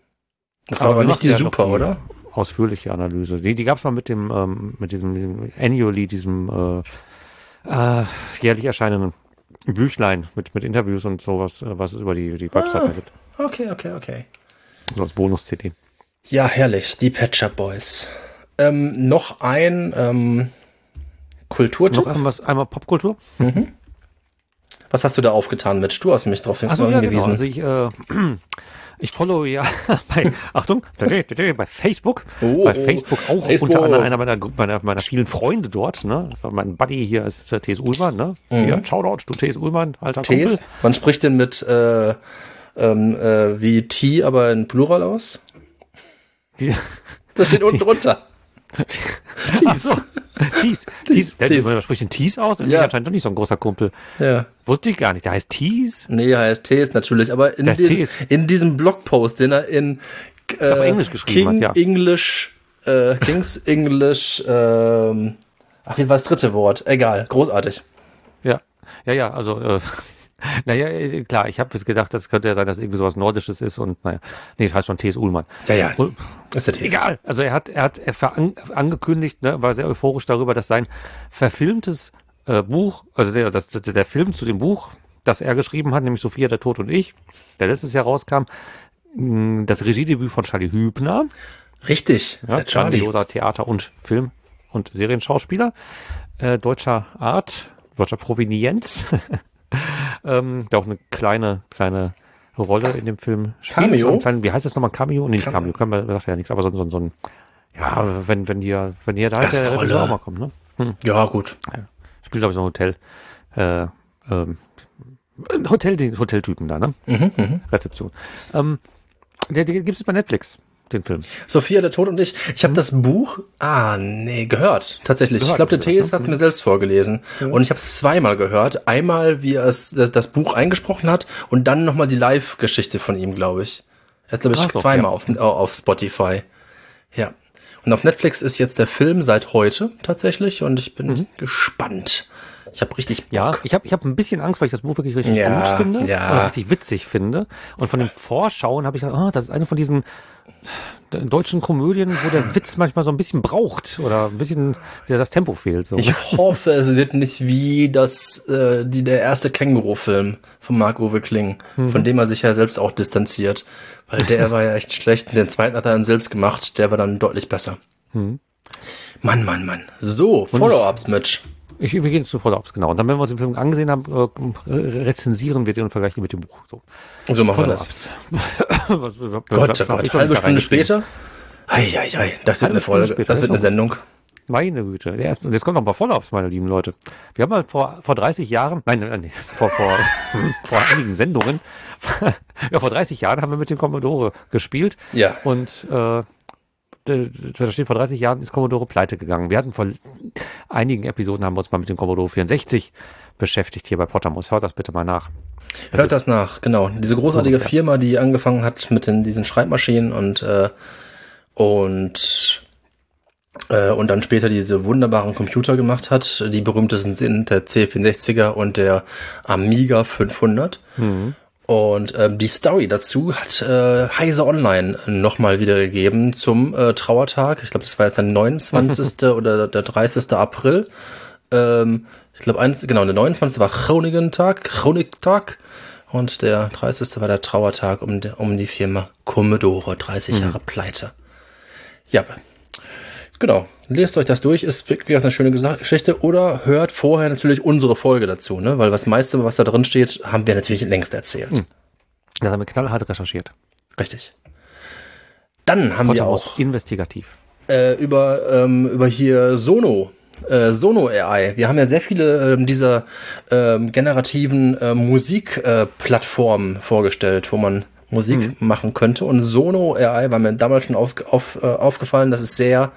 Das war aber, aber nicht die Super, die oder? Ausführliche Analyse. Die, die gab es mal mit dem, ähm, mit diesem, diesem Annually, diesem äh, äh, jährlich erscheinenden Büchlein mit, mit Interviews und sowas, was es über die, die Webseite ah, gibt. Okay, okay, okay. So als Bonus-C D. Ja, herrlich. Die Pet Shop Boys. Ähm, noch ein ähm, Kulturtipp. Noch einmal, einmal Popkultur. Mhm. Was hast du da aufgetan, Mitch? Du hast mich darauf so, hingewiesen. Ja, genau. Also ich, äh, ich follow ja bei, Achtung, bei Facebook. Oh, bei Facebook auch Facebook. Unter anderem einer meiner, meiner, meiner vielen Freunde dort. Ne? Das ist mein Buddy hier ist äh, T S Ullmann. Ne? Mhm. Hier, Shoutout, du T S Ullmann, alter T S? Kumpel. Man spricht den mit äh, ähm, äh, wie T, aber in Plural aus? Die, das steht unten drunter. Tees. So. Tees. Tees. Der, der spricht den Tees aus und ja. Der anscheinend doch nicht so ein großer Kumpel. Ja. Wusste ich gar nicht. Der heißt Tees? Nee, er heißt Tees natürlich, aber in, den, in diesem Blogpost, den er in äh, auf Englisch geschrieben King hat, ja. English, äh, King's English, ähm, ach, wie war das dritte Wort? Egal, großartig. Ja, ja, ja, also äh, naja, klar, ich habe jetzt gedacht, das könnte ja sein, dass irgendwie sowas Nordisches ist und naja, nee, das heißt schon T S Ullmann. Ja, ja, und, ist der T S. Egal, also er hat, er hat er an, angekündigt, ne, war sehr euphorisch darüber, dass sein verfilmtes äh, Buch, also der, das, der Film zu dem Buch, das er geschrieben hat, nämlich Sophia, der Tod und ich, der letztes Jahr rauskam, mh, das Regiedebüt von Charlie Hübner. Richtig, ja, der Charlie. grandioser Theater- und Film- und Serienschauspieler, äh, deutscher Art, deutscher Provenienz, ähm, der auch eine kleine, kleine Rolle in dem Film spielt. Cameo? So ein kleinen, wie heißt das nochmal? Cameo? Nee, nicht Cameo, Cameo sagt ja nichts, aber so, so, so ein, ja, wenn, wenn dir, wenn ihr da halt der Regisseur auch mal kommt, ne? Hm. Ja, gut. Ja. Spielt, glaube ich, so ein Hotel, äh, ähm, Hotel, den Hoteltypen da, ne? Mhm, mh. Rezeption. Ähm, der, der gibt es bei Netflix, den Film. Sophia, der Tod und ich. Ich habe mhm. das Buch, ah, nee, gehört, tatsächlich. Gehört, ich glaube, der Thees hat es mir selbst vorgelesen. Mhm. Und ich habe es zweimal gehört. Einmal, wie er es, das Buch eingesprochen hat und dann nochmal die Live-Geschichte von ihm, glaube ich. Er hat, glaube ich, so, zweimal ja. auf, auf Spotify. Ja. Und auf Netflix ist jetzt der Film seit heute tatsächlich und ich bin mhm. gespannt. Ich habe richtig Bock. Ja, ich habe ich hab ein bisschen Angst, weil ich das Buch wirklich richtig ja, gut finde ja. und richtig witzig finde. Und von den Vorschauen habe ich gedacht, oh, das ist eine von diesen deutschen Komödien, wo der Witz manchmal so ein bisschen braucht oder ein bisschen das Tempo fehlt. So. Ich hoffe, es wird nicht wie das äh, die der erste Känguru-Film von Marc-Uwe Kling, mhm. von dem er sich ja selbst auch distanziert. Weil der war ja echt schlecht. Den zweiten hat er dann selbst gemacht. Der war dann deutlich besser. Mhm. Mann, Mann, Mann. So, Follow-ups, Mitch. Ich, wir gehen zu Follow-ups, genau. Und dann, wenn wir uns den Film angesehen haben, äh, rezensieren wir den und vergleichen mit dem Buch. So, so machen wir das. was, was, Gott, oh Gott, halbe Stunde später? Eieiei, das wird eine Folge, später, das wird eine Sendung. Meine Güte. Der erste, und jetzt kommen noch ein paar Follow-ups, meine lieben Leute. Wir haben mal vor, vor dreißig Jahren, nein, nein, nein vor, vor, vor einigen Sendungen, ja, vor dreißig Jahren haben wir mit dem Commodore gespielt. Ja. Und, äh, da steht, vor dreißig Jahren ist Commodore pleite gegangen. Wir hatten vor einigen Episoden, haben wir uns mal mit dem Commodore vierundsechzig beschäftigt hier bei Pottermos. Hört das bitte mal nach. Das Hört das nach, genau. Diese großartige Firma, die angefangen hat mit den, diesen Schreibmaschinen und, äh, und, äh, und dann später diese wunderbaren Computer gemacht hat. Die berühmtesten sind der C vierundsechziger und der Amiga fünfhundert. Mhm. Und ähm, die Story dazu hat äh, Heise Online nochmal wiedergegeben zum äh, Trauertag. Ich glaube, das war jetzt der neunundzwanzigste oder der dreißigste April. Ähm, ich glaube, genau, der neunundzwanzigste war Chronigentag, Chroniktag. Und der dreißigste war der Trauertag um, die, um die Firma Commodore. dreißig Jahre mhm. Pleite. Ja, genau. Lest euch das durch, ist wirklich eine schöne Geschichte. Oder hört vorher natürlich unsere Folge dazu, ne? Weil das meiste, was da drin steht, haben wir natürlich längst erzählt. Hm. Das haben wir knallhart recherchiert. Richtig. Dann haben wir auch investigativ äh, über ähm, über hier Sono, äh, Sono A I. Wir haben ja sehr viele ähm, dieser ähm, generativen äh, Musikplattformen äh, vorgestellt, wo man Musik hm. machen könnte. Und Sono A I war mir damals schon auf, auf, äh, aufgefallen, dass es sehr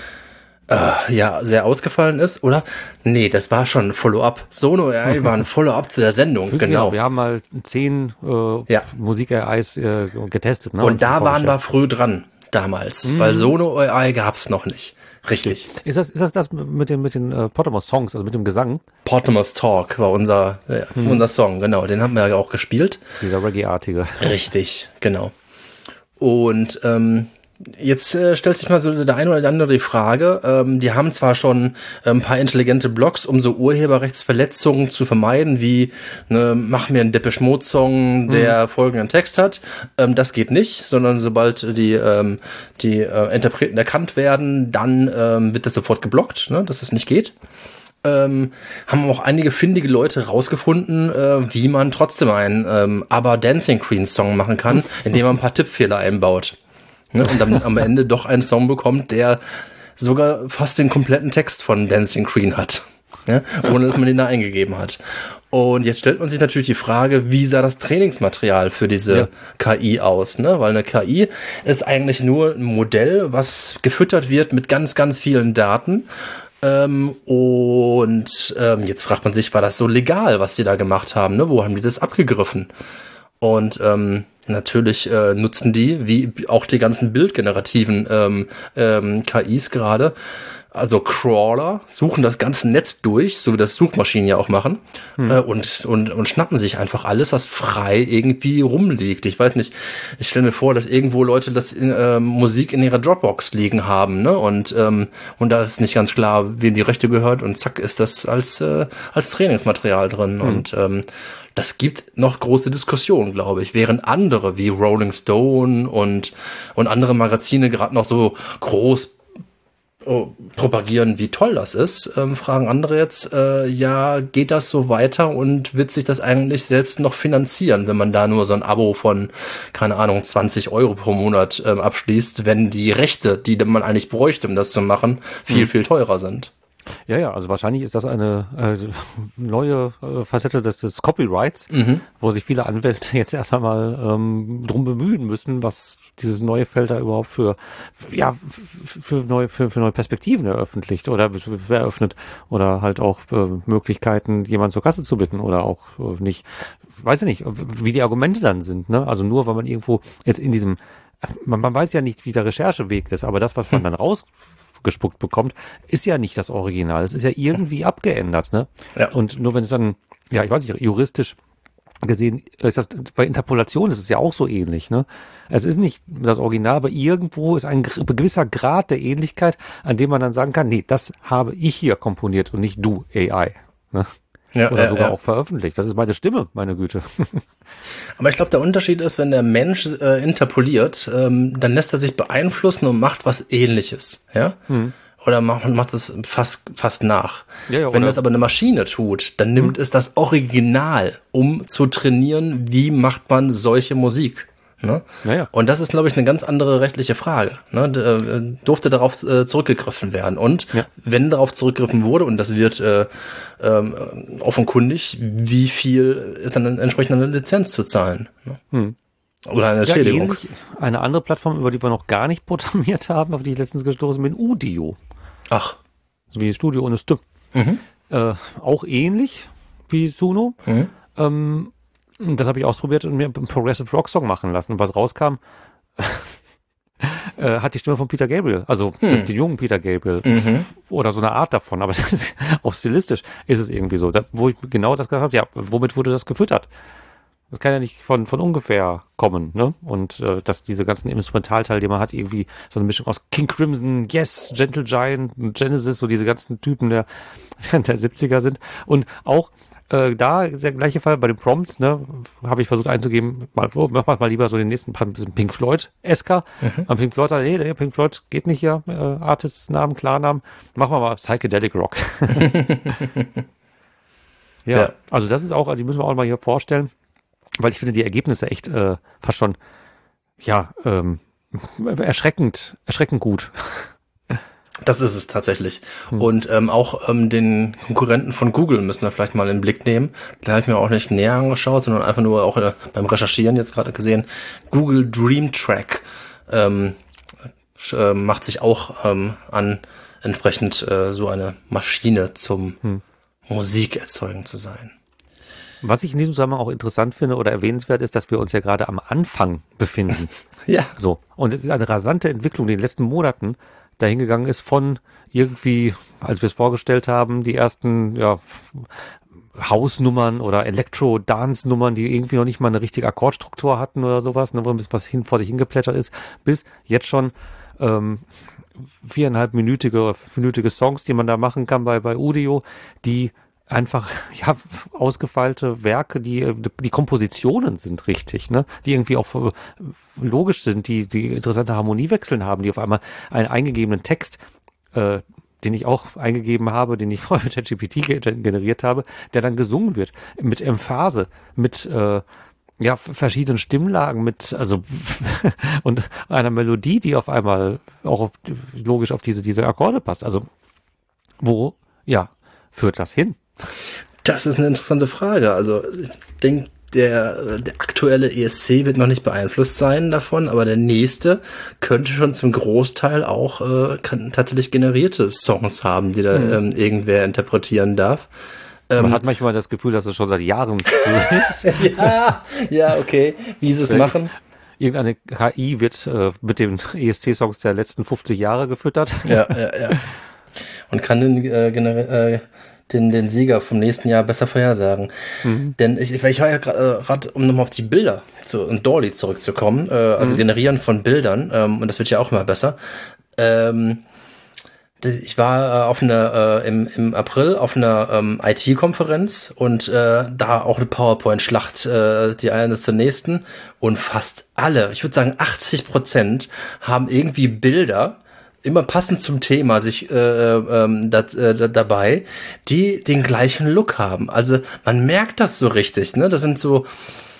Äh, ja, sehr ausgefallen ist, oder? Nee, das war schon ein Follow-up. Sono A I war ein Follow-up zu der Sendung, genau. genau. Wir haben mal zehn äh, ja. Musik-A Is äh, getestet. Ne? Und, und da waren wir früh dran, damals, mhm. weil Sono A I gab's noch nicht. Richtig. Ist das ist das, das mit den, mit den äh, Pottermos Songs, also mit dem Gesang? Pottermos Talk war unser, äh, mhm. unser Song, genau. Den haben wir ja auch gespielt. Dieser Reggae-artige. Richtig, genau. Und ähm, jetzt äh, stellt sich mal so der eine oder der andere die Frage, ähm, die haben zwar schon äh, ein paar intelligente Blogs, um so Urheberrechtsverletzungen zu vermeiden, wie ne, mach mir einen Depeche Mode Song, der mhm. folgenden Text hat. Ähm, das geht nicht, sondern sobald die, ähm, die äh, Interpreten erkannt werden, dann ähm, wird das sofort geblockt, ne, dass das nicht geht. Ähm, haben auch einige findige Leute rausgefunden, äh, wie man trotzdem einen ähm, Aber Dancing Queen Song machen kann, indem man ein paar Tippfehler einbaut. Und dann am Ende doch einen Song bekommt, der sogar fast den kompletten Text von Dancing Queen hat, ja, ohne dass man den da eingegeben hat. Und jetzt stellt man sich natürlich die Frage, wie sah das Trainingsmaterial für diese ja. K I aus? Ne? Weil eine K I ist eigentlich nur ein Modell, was gefüttert wird mit ganz, ganz vielen Daten. Ähm, und ähm, jetzt fragt man sich, war das so legal, was die da gemacht haben? Ne? Wo haben die das abgegriffen? Und ähm, natürlich äh, nutzen die, wie auch die ganzen bildgenerativen ähm, ähm, K Is gerade, also Crawler, suchen das ganze Netz durch, so wie das Suchmaschinen ja auch machen, hm. äh, und, und, und schnappen sich einfach alles, was frei irgendwie rumliegt. Ich weiß nicht, ich stelle mir vor, dass irgendwo Leute das in, äh, Musik in ihrer Dropbox liegen haben, ne? Und, ähm, und da ist nicht ganz klar, wem die Rechte gehört, und zack ist das als, äh, als Trainingsmaterial drin. Hm. Und ähm, das gibt noch große Diskussionen, glaube ich. Während andere wie Rolling Stone und, und andere Magazine gerade noch so groß oh, propagieren, wie toll das ist, ähm, fragen andere jetzt, äh, ja, geht das so weiter und wird sich das eigentlich selbst noch finanzieren, wenn man da nur so ein Abo von, keine Ahnung, zwanzig Euro pro Monat ähm, abschließt, wenn die Rechte, die man eigentlich bräuchte, um das zu machen, viel, hm. viel teurer sind. Ja, ja, also wahrscheinlich ist das eine äh, neue äh, Facette des, des Copyrights, mhm. wo sich viele Anwälte jetzt erst einmal ähm, drum bemühen müssen, was dieses neue Feld da überhaupt für, ja, für neue, für, für neue Perspektiven eröffentlicht oder eröffnet oder halt auch äh, Möglichkeiten, jemanden zur Kasse zu bitten oder auch äh, nicht. Weiß ich nicht, wie die Argumente dann sind, ne? Also nur, weil man irgendwo jetzt in diesem, man, man weiß ja nicht, wie der Rechercheweg ist, aber das, was man hm. dann raus gespuckt bekommt, ist ja nicht das Original. Es ist ja irgendwie abgeändert, ne? Ja. Und nur wenn es dann, ja, ich weiß nicht, juristisch gesehen, ist das, bei Interpolation ist es ja auch so ähnlich, ne? Es ist nicht das Original, aber irgendwo ist ein gewisser Grad der Ähnlichkeit, an dem man dann sagen kann, nee, das habe ich hier komponiert und nicht du, A I, ne? Ja, Oder äh, sogar ja. auch veröffentlicht. Das ist meine Stimme, meine Güte. Aber ich glaube, der Unterschied ist, wenn der Mensch äh, interpoliert, ähm, dann lässt er sich beeinflussen und macht was Ähnliches, ja? Hm. Oder macht, macht es fast, fast nach. Ja, ja, wenn das aber eine Maschine tut, dann nimmt hm. es das Original, um zu trainieren, wie macht man solche Musik. Ne? Ja, ja. Und das ist, glaube ich, eine ganz andere rechtliche Frage. Ne? D- durfte darauf äh, zurückgegriffen werden. Und ja. wenn darauf zurückgegriffen wurde, und das wird äh, ähm, offenkundig, wie viel ist dann entsprechend eine Lizenz zu zahlen? Ne? Hm. Oder eine Entschädigung. Ja, eine andere Plattform, über die wir noch gar nicht programmiert haben, auf die ich letztens gestoßen bin, Udio. Ach. Wie Studio ohne Stimme. Mhm. Äh, auch ähnlich wie Suno. Mhm. Ähm, Das habe ich ausprobiert und mir einen Progressive Rock Song machen lassen. Und was rauskam, äh, hat die Stimme von Peter Gabriel, also hm. den jungen Peter Gabriel. Mhm. Oder so eine Art davon. Aber es ist, auch stilistisch ist es irgendwie so. Da, wo ich genau das gesagt habe, ja, womit wurde das gefüttert? Das kann ja nicht von, von ungefähr kommen, ne? Und äh, dass diese ganzen Instrumentalteile, die man hat, irgendwie so eine Mischung aus King Crimson, Yes, Gentle Giant, Genesis, so diese ganzen Typen der, der siebziger sind. Und auch Äh, da der gleiche Fall bei den Prompts, ne, habe ich versucht einzugeben, mal, oh, mach mal lieber so den nächsten paar bisschen Pink Floyd-esker. Mhm. Und Pink Floyd sagt, nee, nee, Pink Floyd geht nicht hier, äh, Artist-Namen, Klarnamen, machen wir mal Psychedelic Rock. ja, ja, also das ist auch, die müssen wir auch mal hier vorstellen, weil ich finde die Ergebnisse echt äh, fast schon, ja, ähm, erschreckend, erschreckend gut. Das ist es tatsächlich. Hm. Und ähm, auch ähm, den Konkurrenten von Google müssen wir vielleicht mal in den Blick nehmen. Da habe ich mir auch nicht näher angeschaut, sondern einfach nur auch äh, beim Recherchieren jetzt gerade gesehen. Google Dream Track ähm, äh, macht sich auch ähm, an, entsprechend äh, so eine Maschine zum hm. Musikerzeugen zu sein. Was ich in diesem Zusammenhang auch interessant finde oder erwähnenswert ist, dass wir uns ja gerade am Anfang befinden. Ja. So. Und es ist eine rasante Entwicklung in den letzten Monaten dahin gegangen ist von irgendwie, als wir es vorgestellt haben, die ersten, ja, Hausnummern oder Elektro-Dance-Nummern, die irgendwie noch nicht mal eine richtige Akkordstruktur hatten oder sowas, ne, wo ein bisschen was hin, vor sich hingeplättert ist, bis jetzt schon ähm, viereinhalbminütige, fünfminütige Songs, die man da machen kann bei, bei Udio, die einfach, ja, ausgefeilte Werke, die, die Kompositionen sind richtig, ne, die irgendwie auch logisch sind, die, die interessante Harmoniewechseln haben, die auf einmal einen eingegebenen Text, äh, den ich auch eingegeben habe, den ich vorher mit ChatGPT generiert habe, der dann gesungen wird, mit Emphase, mit, äh, ja, verschiedenen Stimmlagen, mit, also, und einer Melodie, die auf einmal auch auf, logisch auf diese, diese Akkorde passt. Also, wo, ja, führt das hin? Das ist eine interessante Frage. Also ich denke, der, der aktuelle E S C wird noch nicht beeinflusst sein davon, aber der nächste könnte schon zum Großteil auch äh, kann, tatsächlich generierte Songs haben, die da mhm. ähm, irgendwer interpretieren darf. Man ähm, hat manchmal das Gefühl, dass es schon seit Jahren so ist. ja, ja, okay. Wie sie es machen. Irgendeine K I wird äh, mit den E S C-Songs der letzten fünfzig Jahre gefüttert. Ja, ja, ja. Und kann den äh, gener- äh, Den, den Sieger vom nächsten Jahr besser vorhersagen. Mhm. Denn ich, ich war ja gerade, um nochmal auf die Bilder zu, und Dolly zurückzukommen, äh, also mhm. Generieren von Bildern, ähm, und das wird ja auch immer besser. Ähm, ich war äh, auf einer, äh, im, im April auf einer ähm, I T-Konferenz und äh, da auch eine PowerPoint-Schlacht, äh, die eine zur nächsten, und fast alle, ich würde sagen achtzig Prozent, haben irgendwie Bilder, immer passend zum Thema sich äh, ähm, dat, äh, dabei, die den gleichen Look haben. Also man merkt das so richtig, ne? Das sind so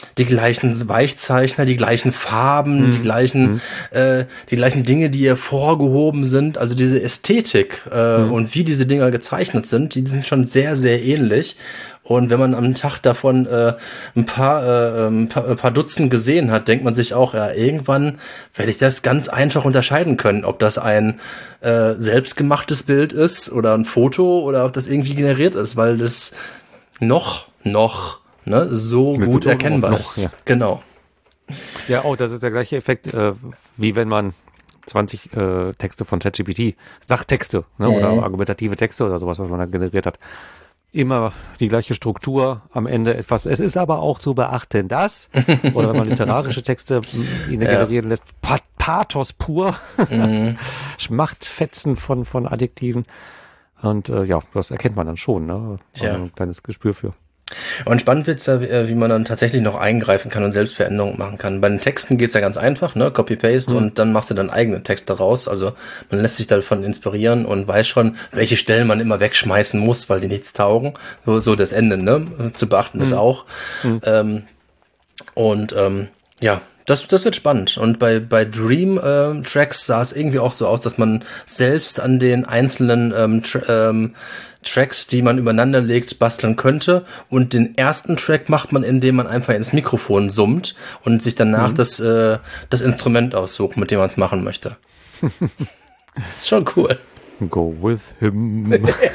die gleichen Weichzeichner, die gleichen Farben, mhm. die gleichen, mhm. äh, die gleichen Dinge, die hervorgehoben sind. Also diese Ästhetik äh, mhm. und wie diese Dinger gezeichnet sind, die sind schon sehr, sehr ähnlich. Und wenn man am Tag davon äh, ein paar, äh, ein paar, ein paar Dutzend gesehen hat, denkt man sich auch, ja, irgendwann werde ich das ganz einfach unterscheiden können, ob das ein äh, selbstgemachtes Bild ist oder ein Foto oder ob das irgendwie generiert ist, weil das noch, noch ne, so Mit gut Betonung erkennbar noch, ist. ja. Genau. Ja, oh, das ist der gleiche Effekt, äh, wie wenn man zwanzig äh, Texte von ChatGPT, Sachtexte ne, mhm. oder argumentative Texte oder sowas, was man da generiert hat. Immer die gleiche Struktur, am Ende etwas. Es ist aber auch zu beachten, dass, oder wenn man literarische Texte ja. generieren lässt, Pathos pur, mhm. Schmachtfetzen von, von Adjektiven. Und äh, ja, das erkennt man dann schon, ne? Ja. Ein kleines Gespür für. Und spannend wird's ja, wie man dann tatsächlich noch eingreifen kann und selbst Veränderungen machen kann. Bei den Texten geht's ja ganz einfach, ne? Copy-Paste mhm. und dann machst du dann eigene Texte raus. Also man lässt sich davon inspirieren und weiß schon, welche Stellen man immer wegschmeißen muss, weil die nichts taugen. So, so das Ende, ne? Zu beachten ist mhm. auch. Mhm. Ähm, und ähm, ja, das, das wird spannend. Und bei, bei Dream ähm, Tracks sah es irgendwie auch so aus, dass man selbst an den einzelnen ähm, tra- ähm, Tracks, die man übereinander legt, basteln könnte. Und den ersten Track macht man, indem man einfach ins Mikrofon summt und sich danach mhm. das, äh, das Instrument aussucht, mit dem man es machen möchte. Das ist schon cool. Go with him.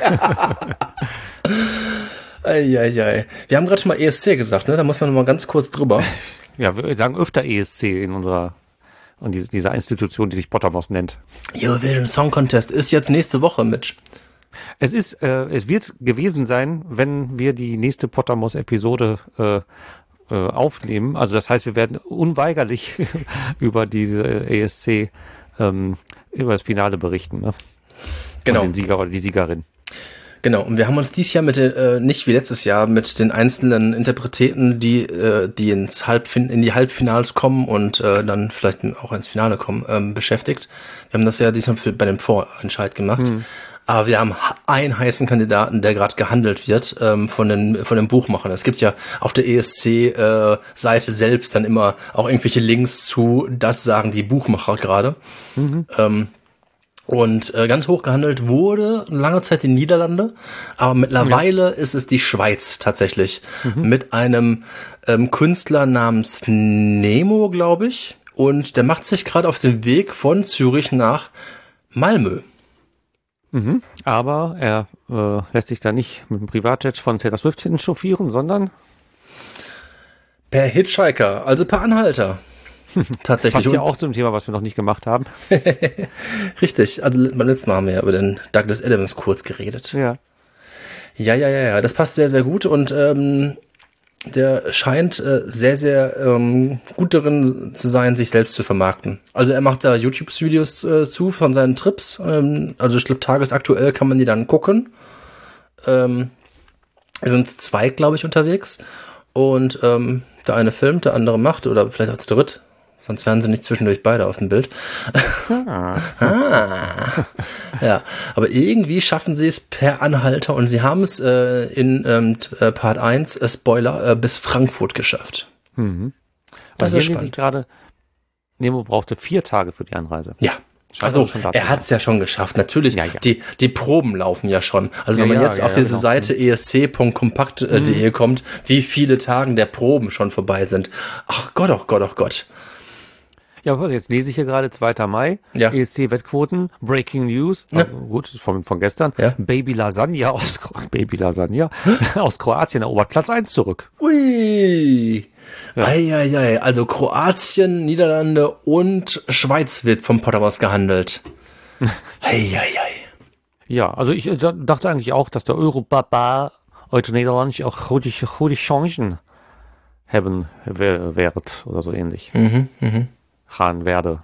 Eieiei. Wir haben gerade schon mal E S C gesagt, ne? Da muss man noch mal ganz kurz drüber. Ja, wir sagen öfter E S C in unserer und diese, dieser Institution, die sich Pottermos nennt. Eurovision Song Contest ist jetzt nächste Woche, Mitch. Es ist, äh, es wird gewesen sein, wenn wir die nächste Pottermos-Episode äh, äh, aufnehmen. Also das heißt, wir werden unweigerlich über diese E S C, ähm, über das Finale berichten. Ne? Genau. Und den Sieger oder die Siegerin. Genau, und wir haben uns dieses Jahr mit den, äh, nicht wie letztes Jahr, mit den einzelnen Interpreten, die, äh, die ins Halbfin- in die Halbfinals kommen und äh, dann vielleicht auch ins Finale kommen, ähm, beschäftigt. Wir haben das ja diesmal für, bei dem Vorentscheid gemacht. Hm. Aber wir haben einen heißen Kandidaten, der gerade gehandelt wird ähm, von den von den Buchmachern. Es gibt ja auf der E S C-Seite äh, selbst dann immer auch irgendwelche Links zu, das sagen die Buchmacher gerade. Mhm. Ähm, und äh, ganz hoch gehandelt wurde lange Zeit die Niederlande, aber mittlerweile ja. ist es die Schweiz tatsächlich. Mhm. Mit einem ähm, Künstler namens Nemo, glaube ich. Und der macht sich gerade auf den Weg von Zürich nach Malmö. Mhm. Aber er äh, lässt sich da nicht mit dem Privatjet von Taylor Swift chauffieren, sondern per Hitchhiker, also per Anhalter. Tatsächlich. Passt ja auch zum Thema, was wir noch nicht gemacht haben. Richtig. Also beim letzten Mal haben wir ja über den Douglas Adams kurz geredet. Ja. Ja, ja, ja, ja. Das passt sehr, sehr gut und ähm, der scheint äh, sehr, sehr ähm, gut darin zu sein, sich selbst zu vermarkten. Also er macht da YouTube-Videos äh, zu von seinen Trips. Ähm, also ich glaube, tagesaktuell kann man die dann gucken. Ähm, es sind zwei, glaube ich, unterwegs. Und ähm, der eine filmt, der andere macht oder vielleicht auch zu dritt. Sonst wären sie nicht zwischendurch beide auf dem Bild. Ah. ah. Ja, aber irgendwie schaffen sie es per Anhalter und sie haben es äh, in ähm, Part eins, äh, Spoiler, äh, bis Frankfurt geschafft. Mhm. Das ist spannend. Gerade, Nemo brauchte vier Tage für die Anreise. Ja. Also er hat es ja schon geschafft. Natürlich, ja, ja. Die, die Proben laufen ja schon. Also wenn ja, man jetzt ja, auf ja, diese genau. Seite e s c punkt kompakt punkt d e mhm. kommt, wie viele Tagen der Proben schon vorbei sind. Ach Gott, ach Gott, ach Gott. Ja, aber jetzt lese ich hier gerade zweiter Mai, ja. E S C-Wettquoten, Breaking News, ja. oh, gut, von, von gestern, ja. Baby Lasagna aus, Baby Lasagna aus Kroatien erobert Platz eins zurück. Ui, ja. Eieiei, also Kroatien, Niederlande und Schweiz wird vom Pottermos gehandelt. Eieiei. Ja, also ich dachte eigentlich auch, dass der Europapa heute Niederland auch gute, gute Chancen haben wird oder so ähnlich. Mhm, mhm. Gaan werde.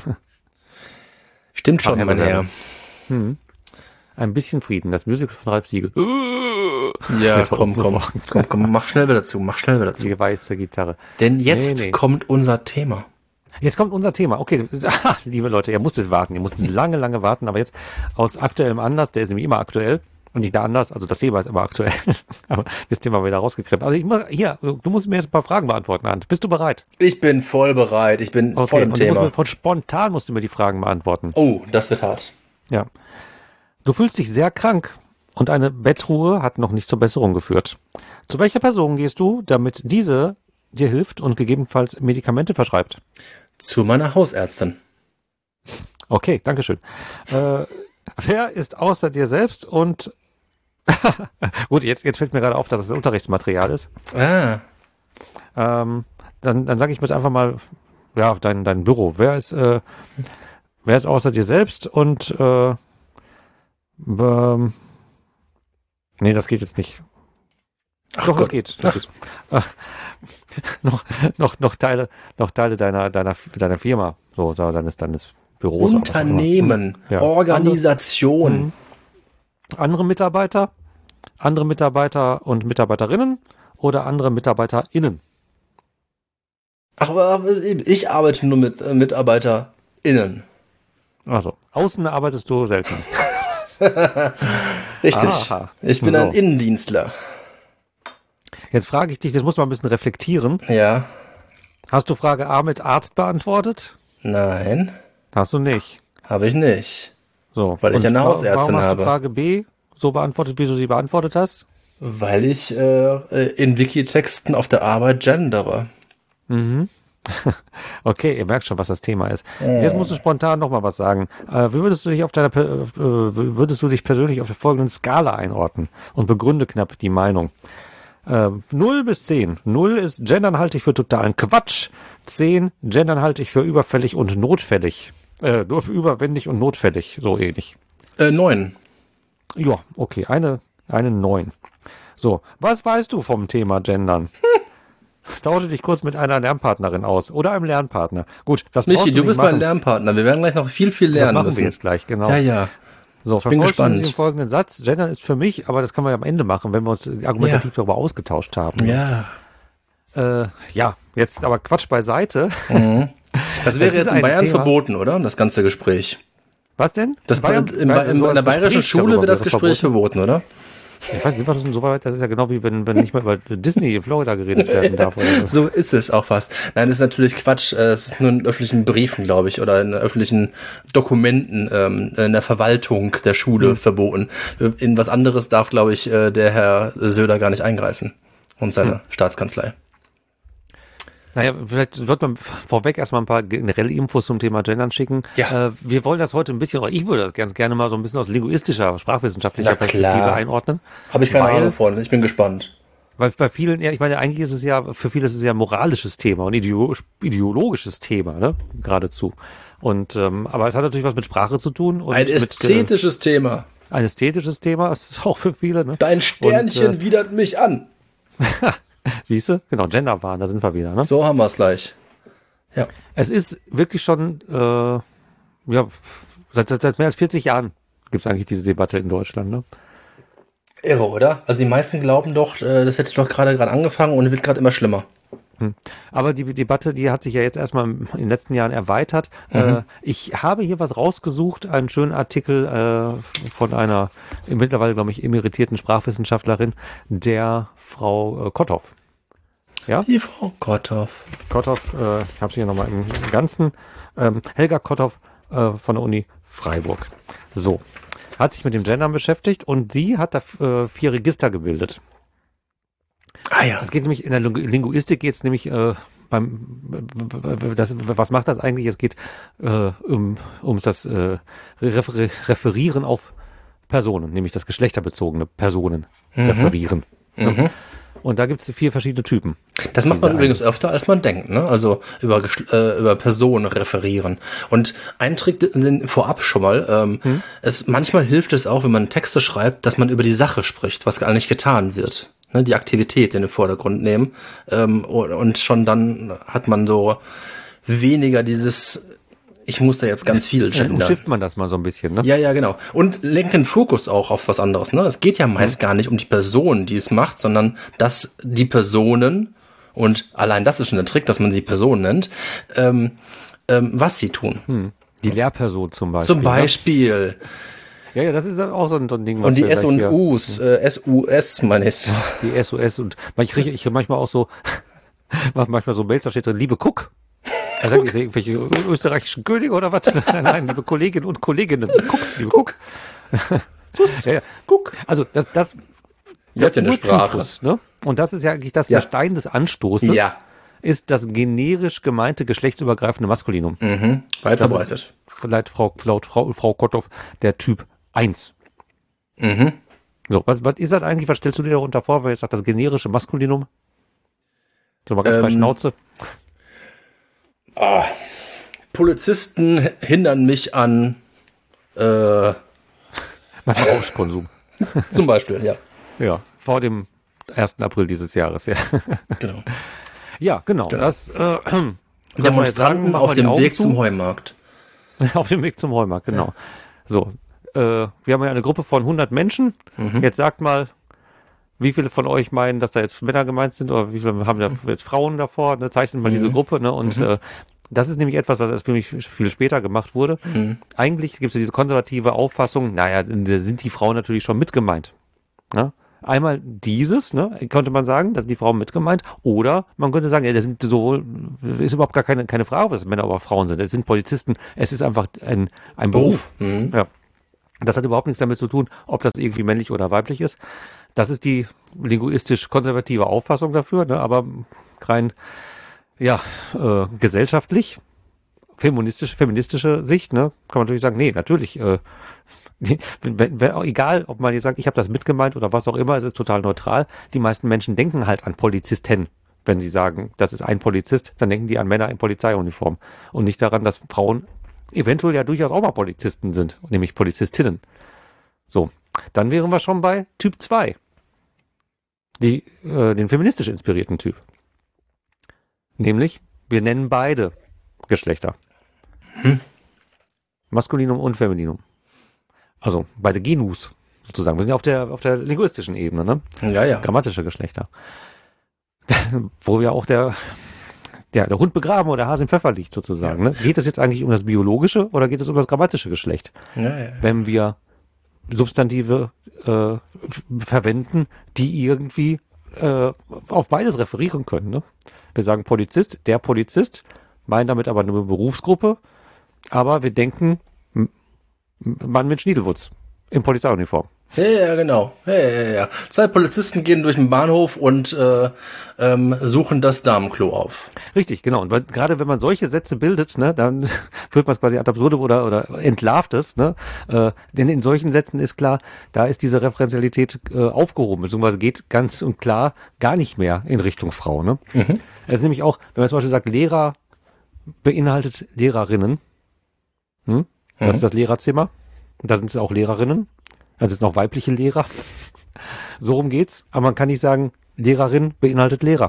Stimmt schon, mein Herr. Hm. Ein bisschen Frieden, das Musical von Ralf Siegel. Ja, komm, komm, komm, komm, mach schnell wieder zu, mach schnell wieder zu. Die weiße Gitarre. Denn jetzt nee, nee. kommt unser Thema. Jetzt kommt unser Thema. Okay, liebe Leute, ihr musstet warten, ihr musstet lange, lange warten, aber jetzt aus aktuellem Anlass, der ist nämlich immer aktuell, Und nicht da anders. Also das Thema ist immer aktuell. Aber das Thema wieder rausgekriegt. Also ich mach, hier, du musst mir jetzt ein paar Fragen beantworten, Arndt. Bist du bereit? Ich bin voll bereit. Ich bin okay. voll im und Thema. Du musst mir, von spontan musst du mir die Fragen beantworten. Oh, das wird hart. Ja. Du fühlst dich sehr krank und eine Bettruhe hat noch nicht zur Besserung geführt. Zu welcher Person gehst du, damit diese dir hilft und gegebenenfalls Medikamente verschreibt? Zu meiner Hausärztin. Okay, dankeschön. Äh, wer ist außer dir selbst und gut, jetzt, jetzt fällt mir gerade auf, dass es Unterrichtsmaterial ist. Ah. Ähm, dann dann sage ich mir jetzt einfach mal, ja, dein, dein Büro. Wer ist, äh, wer ist außer dir selbst und äh, ähm, nee, das geht jetzt nicht. Ach Doch, Gott. das geht. Das geht. Äh, noch, noch, noch Teile, noch Teile deiner, deiner, deiner Firma, so, deines, deines Büros. Unternehmen, ja. Organisation. Andere, andere Mitarbeiter, andere Mitarbeiter und Mitarbeiterinnen oder andere MitarbeiterInnen? Ach, aber ich arbeite nur mit äh, MitarbeiterInnen. Also, außen arbeitest du selten. Richtig. Aha. Ich bin So. ein Innendienstler. Jetzt frage ich dich, das muss man ein bisschen reflektieren. Ja. Hast du Frage A mit Arzt beantwortet? Nein, Hast du nicht. habe ich nicht. So. Weil ich Und eine wa- Hausärztin warum hast habe. du Frage B so beantwortet, wie du sie beantwortet hast? Weil ich äh, in Wikitexten auf der Arbeit gendere. Mhm. Okay, ihr merkt schon, was das Thema ist. Jetzt musst du spontan noch mal was sagen. Äh, wie würdest du dich auf deiner, per- äh, würdest du dich persönlich auf der folgenden Skala einordnen und begründe knapp die Meinung? Äh, null bis zehn. null ist gendern halte ich für totalen Quatsch. zehn gendern halte ich für überfällig und notfällig. Äh, nur für überwendig und notfällig, so ähnlich. Äh, neun. Ja, okay, eine, eine neun. So, was weißt du vom Thema Gendern? Tausche dich kurz mit einer Lernpartnerin aus oder einem Lernpartner. Gut, das brauchst Michi, du nicht bist machen. mein Lernpartner. Wir werden gleich noch viel, viel Das lernen machen müssen. wir jetzt gleich, genau. Ja, ja. So, bin vervollständigen gespannt. Sie den folgenden Satz. Gendern ist für mich, aber das können wir ja am Ende machen, wenn wir uns argumentativ Ja. darüber ausgetauscht haben. Ja. Äh, ja, jetzt aber Quatsch beiseite. Mhm. Das wäre Das ist jetzt in ein Bayern Thema. verboten, oder? Das ganze Gespräch. Was denn? Das Bayern- in, Ba- in, so in der als bayerischen Gespräch Schule darüber wird das wäre Gespräch verboten. verboten, oder? Ich weiß nicht, was ist denn so weit? Das ist ja genau wie wenn, wenn nicht mehr über Disney in Florida geredet werden darf. Oder so. So ist es auch fast. Nein, das ist natürlich Quatsch. Äh, Es ist nur in öffentlichen Briefen, glaube ich, oder in öffentlichen Dokumenten ähm, in der Verwaltung der Schule Hm. verboten. In was anderes darf, glaube ich, äh, der Herr Söder gar nicht eingreifen und seine Hm. Staatskanzlei. Naja, vielleicht wird man vorweg erstmal ein paar generelle Infos zum Thema Gendern schicken. Ja. Äh, wir wollen das heute ein bisschen, oder ich würde das ganz gerne mal so ein bisschen aus linguistischer, sprachwissenschaftlicher Na Perspektive klar. einordnen. Habe ich keine Weil- Ahnung von. Ich bin gespannt. Weil bei vielen, ja, ich meine, eigentlich ist es ja, für viele ist es ja ein moralisches Thema und ideo ideologisches Thema, ne, geradezu. Und, ähm, aber es hat natürlich was mit Sprache zu tun. Und Ein mit, ästhetisches Thema. äh, ein ästhetisches Thema, das ist auch für viele, ne. Dein Sternchen Und, widert mich an. Siehst du? Genau, Genderwahn, da sind wir wieder, ne. So haben wir es gleich. Ja. Es ist wirklich schon, äh, ja, seit, seit, seit mehr als vierzig Jahren gibt es eigentlich diese Debatte in Deutschland, ne. Irre, oder? Also die meisten glauben doch, äh, das hätte doch gerade gerade angefangen und wird gerade immer schlimmer. Aber die Debatte, die hat sich ja jetzt erstmal in den letzten Jahren erweitert. Äh, ich habe hier was rausgesucht, einen schönen Artikel äh, von einer mittlerweile, glaube ich, emeritierten Sprachwissenschaftlerin, der Frau äh, Kotthoff. Ja? Die Frau Kotthoff. Kotthoff, äh, ich habe sie hier nochmal im Ganzen. Ähm, Helga Kotthoff äh, von der Uni Freiburg. So, hat sich mit dem Gendern beschäftigt und sie hat da äh, vier Register gebildet. Ah ja. Es geht nämlich, in der Lingu- Linguistik geht es nämlich äh, beim, das, was macht das eigentlich? Es geht äh, um, um das äh, Refer Referieren auf Personen, nämlich das geschlechterbezogene Personen referieren. Mhm. Und da gibt es vier verschiedene Typen. Das macht man Diese übrigens öfter, als man denkt, ne? Also über, Geschl- äh, über Personen referieren. Und ein Trick den, vorab schon mal, ähm, Hm? es, manchmal hilft es auch, wenn man Texte schreibt, dass man über die Sache spricht, was gar nicht getan wird. Ne? Die Aktivität in den Vordergrund nehmen. Ähm, und, und schon dann hat man so weniger dieses, ich muss da jetzt ganz viel Dann gendern. umschifft man das mal so ein bisschen, ne? Ja, ja, genau. Und lenken Fokus auch auf was anderes. Ne? Es geht ja meist gar nicht um die Person, die es macht, sondern dass die Personen, und allein das ist schon der Trick, dass man sie Person nennt, ähm, ähm, was sie tun. Hm. Die Lehrperson zum Beispiel. Zum Beispiel, Ja, ja, das ist auch so ein, so ein Ding. Was Und die wir S und gleich hier- U's, äh, S U S meine ich. Die S O S und ich kriege ich krieg manchmal auch so, mach manchmal so Mails, da steht drin, liebe Cook. Er sagt, ich sehe irgendwelche ö- österreichischen Könige oder was? Nein, nein, liebe Kolleginnen und Kolleginnen. Guck, liebe Cook. Ja, ja. Guck. Also das, das Ihr habt ja eine Sprache. Urtypus, ne? Und das ist ja eigentlich das, Ja. der Stein des Anstoßes, Ja. ist das generisch gemeinte geschlechtsübergreifende Maskulinum. Mhm. Weit Das verbreitet. ist vielleicht Frau, laut Frau, Frau Kotthoff der Typ eins. Mhm. So, was, was ist das eigentlich? Was stellst du dir darunter vor, wenn ich sage, das generische Maskulinum? So mal ganz frei Ähm, Schnauze. Polizisten hindern mich an, äh, Beim Rauschkonsum. zum Beispiel, ja. Ja, vor dem ersten April dieses Jahres, ja. Genau. Ja, genau. Genau. Das, äh, Demonstranten auf dem Weg zum Heumarkt. Heumarkt. Auf dem Weg zum Heumarkt, genau. So, äh, wir haben ja eine Gruppe von hundert Menschen. Mhm. Jetzt sagt mal, wie viele von euch meinen, dass da jetzt Männer gemeint sind oder wie viele haben da jetzt Frauen davor? Ne? Zeichnet mal diese Gruppe. Ne? Und äh, das ist nämlich etwas, was erst für mich viel später gemacht wurde. Mhm. Eigentlich gibt es ja diese konservative Auffassung, naja, da sind die Frauen natürlich schon mit gemeint. Ne? Einmal dieses, ne, könnte man sagen, da sind die Frauen mit gemeint. Oder man könnte sagen, ja, das sind sowohl, ist überhaupt gar keine, keine Frage, ob es Männer oder Frauen sind. Es sind Polizisten, es ist einfach ein, ein Beruf. Mhm. Ja. Das hat überhaupt nichts damit zu tun, ob das irgendwie männlich oder weiblich ist. Das ist die linguistisch-konservative Auffassung dafür, ne, aber rein, ja, äh, gesellschaftlich, feministische, feministische Sicht, ne, kann man natürlich sagen, nee, natürlich, äh, wenn, wenn, egal, ob man jetzt sagt, ich habe das mitgemeint oder was auch immer, es ist total neutral. Die meisten Menschen denken halt an Polizisten. Wenn sie sagen, das ist ein Polizist, dann denken die an Männer in Polizeiuniform und nicht daran, dass Frauen eventuell ja durchaus auch mal Polizisten sind, nämlich Polizistinnen. So, dann wären wir schon bei Typ zwei. Die, äh, den feministisch inspirierten Typ. Nämlich, wir nennen beide Geschlechter. Hm. Maskulinum und Femininum. Also beide Genus sozusagen. Wir sind ja auf der, auf der linguistischen Ebene, ne? Ja, ja. Grammatische Geschlechter. Wo ja auch der, der, der Hund begraben oder der Hase im Pfeffer liegt sozusagen. Ne? Geht es jetzt eigentlich um das biologische oder geht es um das grammatische Geschlecht? Ja, ja. Wenn wir Substantive äh, verwenden, die irgendwie äh, auf beides referieren können. Ne? Wir sagen Polizist, der Polizist, meinen damit aber eine Berufsgruppe, aber wir denken M- Mann mit Schniedelwutz in Polizeiuniform. Ja, ja, genau. Ja, ja, ja. Zwei Polizisten gehen durch den Bahnhof und äh, ähm, suchen das Damenklo auf. Richtig, genau. Und weil, gerade wenn man solche Sätze bildet, ne, dann führt man es quasi ad absurdum oder, oder entlarvt es. Ne? Äh, denn in solchen Sätzen ist klar, da ist diese Referenzialität äh, aufgehoben, beziehungsweise geht ganz und klar gar nicht mehr in Richtung Frau. Ne? Mhm. Es ist nämlich auch, wenn man zum Beispiel sagt, Lehrer beinhaltet Lehrerinnen. Hm? Das Mhm. ist das Lehrerzimmer. Und da sind es auch Lehrerinnen. Da sind auch weibliche Lehrer. So rum geht's. Aber man kann nicht sagen, Lehrerin beinhaltet Lehrer.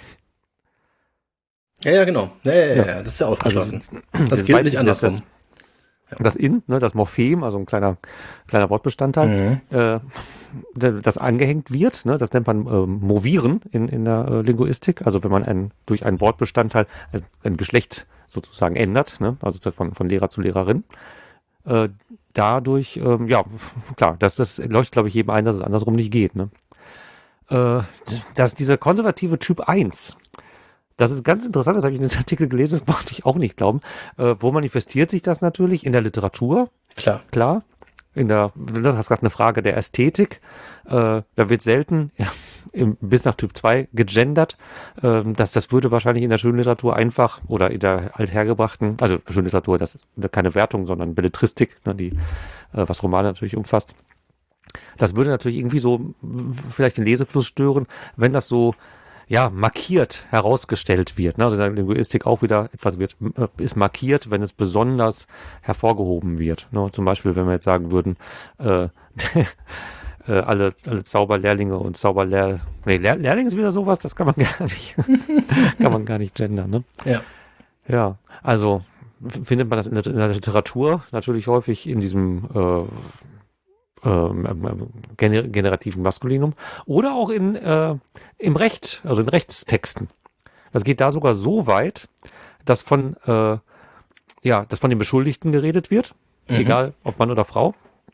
Ja, ja, genau. Ja, ja, ja, Ja. ja. Das ist ja ausgeschlossen. Also, das gilt nicht andersrum. Das In, ne, das Morphem, also ein kleiner, kleiner Wortbestandteil, Mhm. äh, das angehängt wird, ne, das nennt man äh, Movieren in, in der äh, Linguistik. Also wenn man ein, durch einen Wortbestandteil ein, ein Geschlecht sozusagen ändert, ne, also von, von Lehrer zu Lehrerin. Äh, dadurch, ähm, ja, klar, das, das leuchtet, glaube ich, jedem ein, dass es andersrum nicht geht. Ne? Äh, dass dieser konservative Typ eins, das ist ganz interessant, das habe ich in dem Artikel gelesen, das mochte ich auch nicht glauben. Äh, wo manifestiert sich das natürlich? In der Literatur, Klar. klar. In der, du hast gerade eine Frage der Ästhetik. Äh, da wird selten, ja, im, bis nach Typ zwei gegendert. Äh, das, das würde wahrscheinlich in der Schönliteratur einfach oder in der althergebrachten, also Schönliteratur, das ist keine Wertung, sondern Belletristik, ne, die, äh, was Romane natürlich umfasst. Das würde natürlich irgendwie so vielleicht den Lesefluss stören, wenn das so ja, markiert herausgestellt wird. Ne? Also in der Linguistik auch wieder etwas wird, ist markiert, wenn es besonders hervorgehoben wird. Ne? Zum Beispiel, wenn wir jetzt sagen würden, äh, äh, alle, alle Zauberlehrlinge und Zauberlehr... Nee, Lehr Lehrling ist wieder sowas, das kann man gar nicht, kann man gar nicht gendern. Ne? Ja. Ja, also findet man das in der, in der Literatur natürlich häufig in diesem äh, Ähm, gener generativen Maskulinum oder auch in äh, im Recht, also in Rechtstexten. Das geht da sogar so weit, dass von äh, ja, dass von den Beschuldigten geredet wird, Mhm. egal ob Mann oder Frau.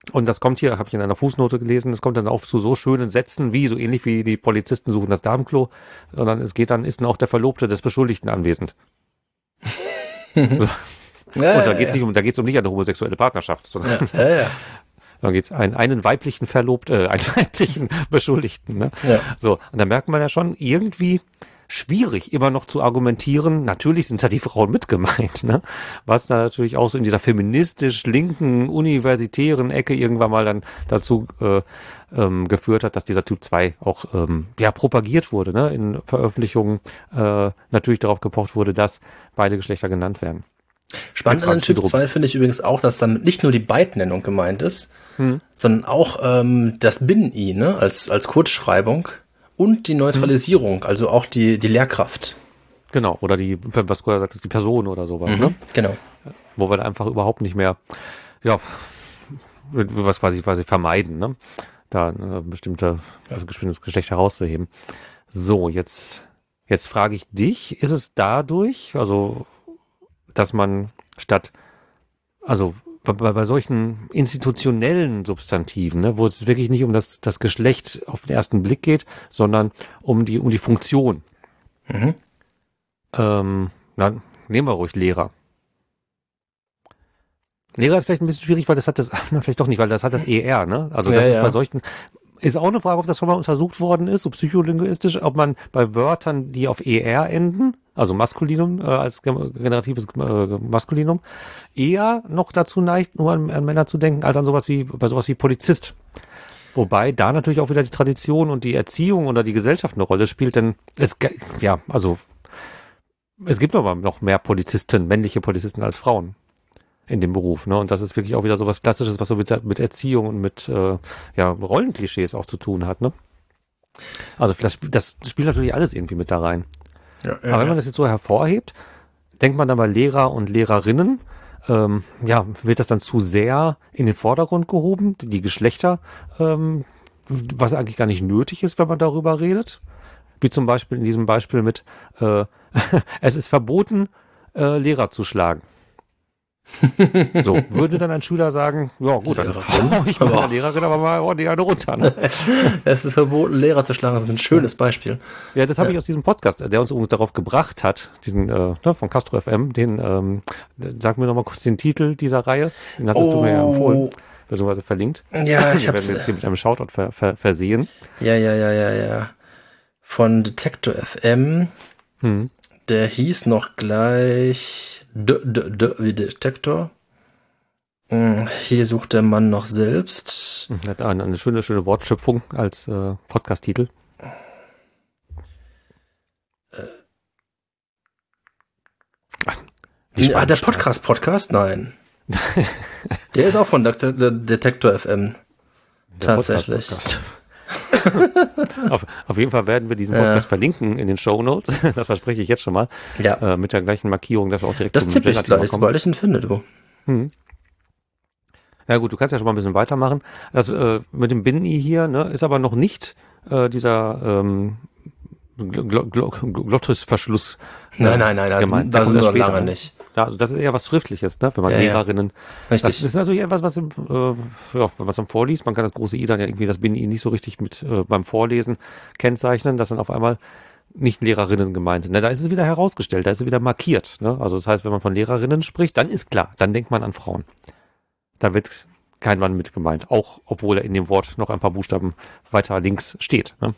Und das kommt hier, habe ich in einer Fußnote gelesen, das kommt dann auch zu so schönen Sätzen wie, so ähnlich wie die Polizisten suchen das Damenklo, sondern es geht dann, ist dann auch der Verlobte des Beschuldigten anwesend. Ja, und ja, da geht es ja. nicht um, da geht es um nicht eine homosexuelle Partnerschaft, sondern Ja, ja, ja. dann geht es einen, einen weiblichen Verlobt, äh, einen weiblichen Beschuldigten. Ne? Ja. So, und da merkt man ja schon, irgendwie schwierig, immer noch zu argumentieren. Natürlich sind da die Frauen mit gemeint, ne? Was da natürlich auch so in dieser feministisch-linken, universitären Ecke irgendwann mal dann dazu äh, ähm, geführt hat, dass dieser Typ zwei auch ähm, ja propagiert wurde, ne? In Veröffentlichungen äh, natürlich darauf gepocht wurde, dass beide Geschlechter genannt werden. Spannend an den Typ zwei finde ich übrigens auch, dass damit nicht nur die Beidnennung gemeint ist, hm. sondern auch ähm, das Binnen-I, ne? als, als Kurzschreibung. Und die Neutralisierung, hm. also auch die, die Lehrkraft. Genau, oder die, was du sagt, ist die Person oder sowas, Mhm, ne? genau. Wo wir einfach überhaupt nicht mehr, ja, was quasi, quasi vermeiden, ne? Da äh, bestimmte, also bestimmtes Geschlecht herauszuheben. So, jetzt, jetzt frage ich dich, ist es dadurch, also, dass man statt, also, bei, bei solchen institutionellen Substantiven, ne, wo es wirklich nicht um das, das Geschlecht auf den ersten Blick geht, sondern um die, um die Funktion. Mhm. Ähm, na, nehmen wir ruhig Lehrer. Lehrer ist vielleicht ein bisschen schwierig, weil das hat das, vielleicht doch nicht, weil das hat das E R, ne? Also das ja, ist ja. bei solchen, ist auch eine Frage, ob das schon mal untersucht worden ist, so psycholinguistisch, ob man bei Wörtern, die auf E R enden, also Maskulinum äh, als generatives äh, Maskulinum, eher noch dazu neigt, nur an, an Männer zu denken, als an sowas wie, bei sowas wie Polizist. Wobei da natürlich auch wieder die Tradition und die Erziehung oder die Gesellschaft eine Rolle spielt, denn es, ja, also, es gibt aber noch mehr Polizisten, männliche Polizisten als Frauen in dem Beruf, ne? Und das ist wirklich auch wieder so was Klassisches, was so mit, mit Erziehung und mit äh, ja, Rollenklischees auch zu tun hat, ne? Also das, das spielt natürlich alles irgendwie mit da rein. Ja, ja, Aber wenn man das jetzt so hervorhebt, denkt man dann bei Lehrer und Lehrerinnen, ähm, ja, wird das dann zu sehr in den Vordergrund gehoben, die Geschlechter, ähm, was eigentlich gar nicht nötig ist, wenn man darüber redet. Wie zum Beispiel in diesem Beispiel mit, äh, es ist verboten, äh, Lehrer zu schlagen. So, würde dann ein Schüler sagen, ja gut, dann hau ich meiner Lehrerin aber mal ordentlich eine runter. Ne? Es ist verboten, Lehrer zu schlagen, das ist ein schönes Beispiel. Ja, das habe ja. ich aus diesem Podcast, der uns übrigens darauf gebracht hat, diesen äh, ne, von Castro F M, den, ähm, sag mir nochmal kurz den Titel dieser Reihe, den hattest oh. du mir ja empfohlen, beziehungsweise verlinkt. Ja, ich habe es jetzt hier mit einem Shoutout ver, ver, versehen. Ja, ja, ja, ja, ja. Von Detektor F M, hm. der hieß noch gleich D, D, D, wie Detektor. Hier sucht der Mann noch selbst. Hat eine, eine schöne, schöne Wortschöpfung als äh, Podcast-Titel. Ach, ah, der Podcast-Podcast? Nein. Der ist auch von Detektor F M. Der tatsächlich. Podcast, auf, auf jeden Fall werden wir diesen Podcast ja. verlinken in den Shownotes. Das verspreche ich jetzt schon mal. Ja. Äh, mit der gleichen Markierung, dass wir auch direkt das tippe ich gleich, sobald ich ihn finde, du. Hm. Ja gut, du kannst ja schon mal ein bisschen weitermachen. Das äh, mit dem Binnen-I hier, ne, ist aber noch nicht äh, dieser ähm, Gl Gl Glottisverschluss. Äh, nein, nein, nein, nein, da sind wir noch lange nicht. Ja, also das ist eher was Schriftliches, ne? Wenn man ja, Lehrerinnen. Ja. Das ist natürlich etwas, was im, äh, ja, wenn man es dann vorliest, man kann das große I dann ja irgendwie das Binnen-I nicht so richtig mit äh, beim Vorlesen kennzeichnen, dass dann auf einmal nicht Lehrerinnen gemeint sind. Ne? Da ist es wieder herausgestellt, da ist es wieder markiert. Ne? Also das heißt, wenn man von Lehrerinnen spricht, dann ist klar, dann denkt man an Frauen. Da wird kein Mann mit gemeint, auch obwohl er in dem Wort noch ein paar Buchstaben weiter links steht. Ne?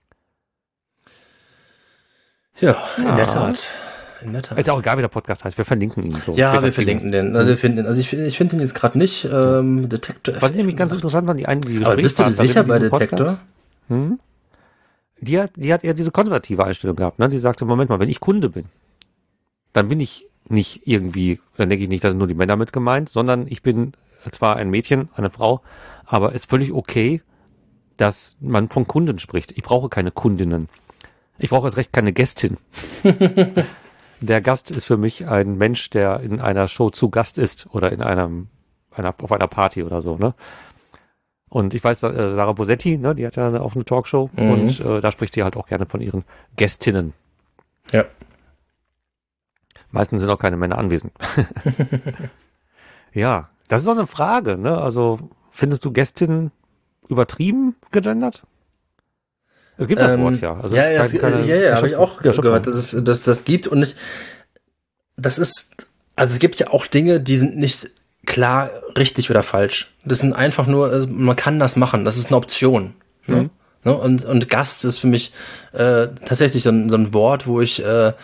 Ja, in ja. der Tat. In der Tat. Ist auch egal, wie der Podcast heißt. Wir verlinken ihn so. Ja, wir verlinken den. Also wir finden, also ich, ich finde ihn jetzt gerade nicht. Ähm, Detektor. Was nämlich ganz interessant war, die einen, die Aber bist du dir sicher bei Detektor? Hm? Die hat, die hat eher diese konservative Einstellung gehabt. Ne? Die sagte, Moment mal, wenn ich Kunde bin, dann bin ich nicht irgendwie, dann denke ich nicht, da sind nur die Männer mit gemeint, sondern ich bin zwar ein Mädchen, eine Frau, aber ist völlig okay, dass man von Kunden spricht. Ich brauche keine Kundinnen. Ich brauche erst recht keine Gästin. Der Gast ist für mich ein Mensch, der in einer Show zu Gast ist oder in einem, einer, auf einer Party oder so, ne? Und ich weiß, äh, Sarah Bosetti, ne, die hat ja auch eine Talkshow mhm. und äh, da spricht sie halt auch gerne von ihren Gästinnen. Ja. Meistens sind auch keine Männer anwesend. Ja, das ist auch eine Frage, ne? Also findest du Gästin übertrieben gegendert? Es gibt das ähm, Wort, ja. Also ja, es ja, keine, ja, ja, habe ich auch ja, gehört, dass es dass das gibt und ich, das ist, also es gibt ja auch Dinge, die sind nicht klar richtig oder falsch. Das sind einfach nur, also man kann das machen, das ist eine Option. Ne? Mhm. Ne? Und, und Gast ist für mich äh, tatsächlich so ein, so ein Wort, wo ich äh,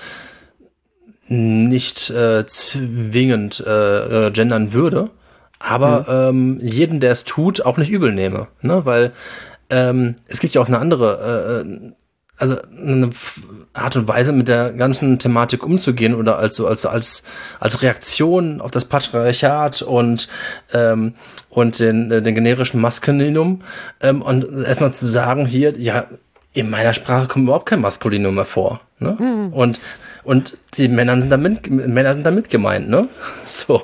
nicht äh, zwingend äh, äh, gendern würde, aber mhm. ähm, jeden, der es tut, auch nicht übel nehme. Ne? Weil ähm, es gibt ja auch eine andere, äh, also eine Art und Weise, mit der ganzen Thematik umzugehen oder als, als, als, als Reaktion auf das Patriarchat und, ähm, und den, den generischen Maskulinum ähm, und erstmal zu sagen hier, ja, in meiner Sprache kommt überhaupt kein Maskulinum mehr vor. Ne? Mhm. Und Und die Männer sind damit, Männer sind damit gemeint, ne? So.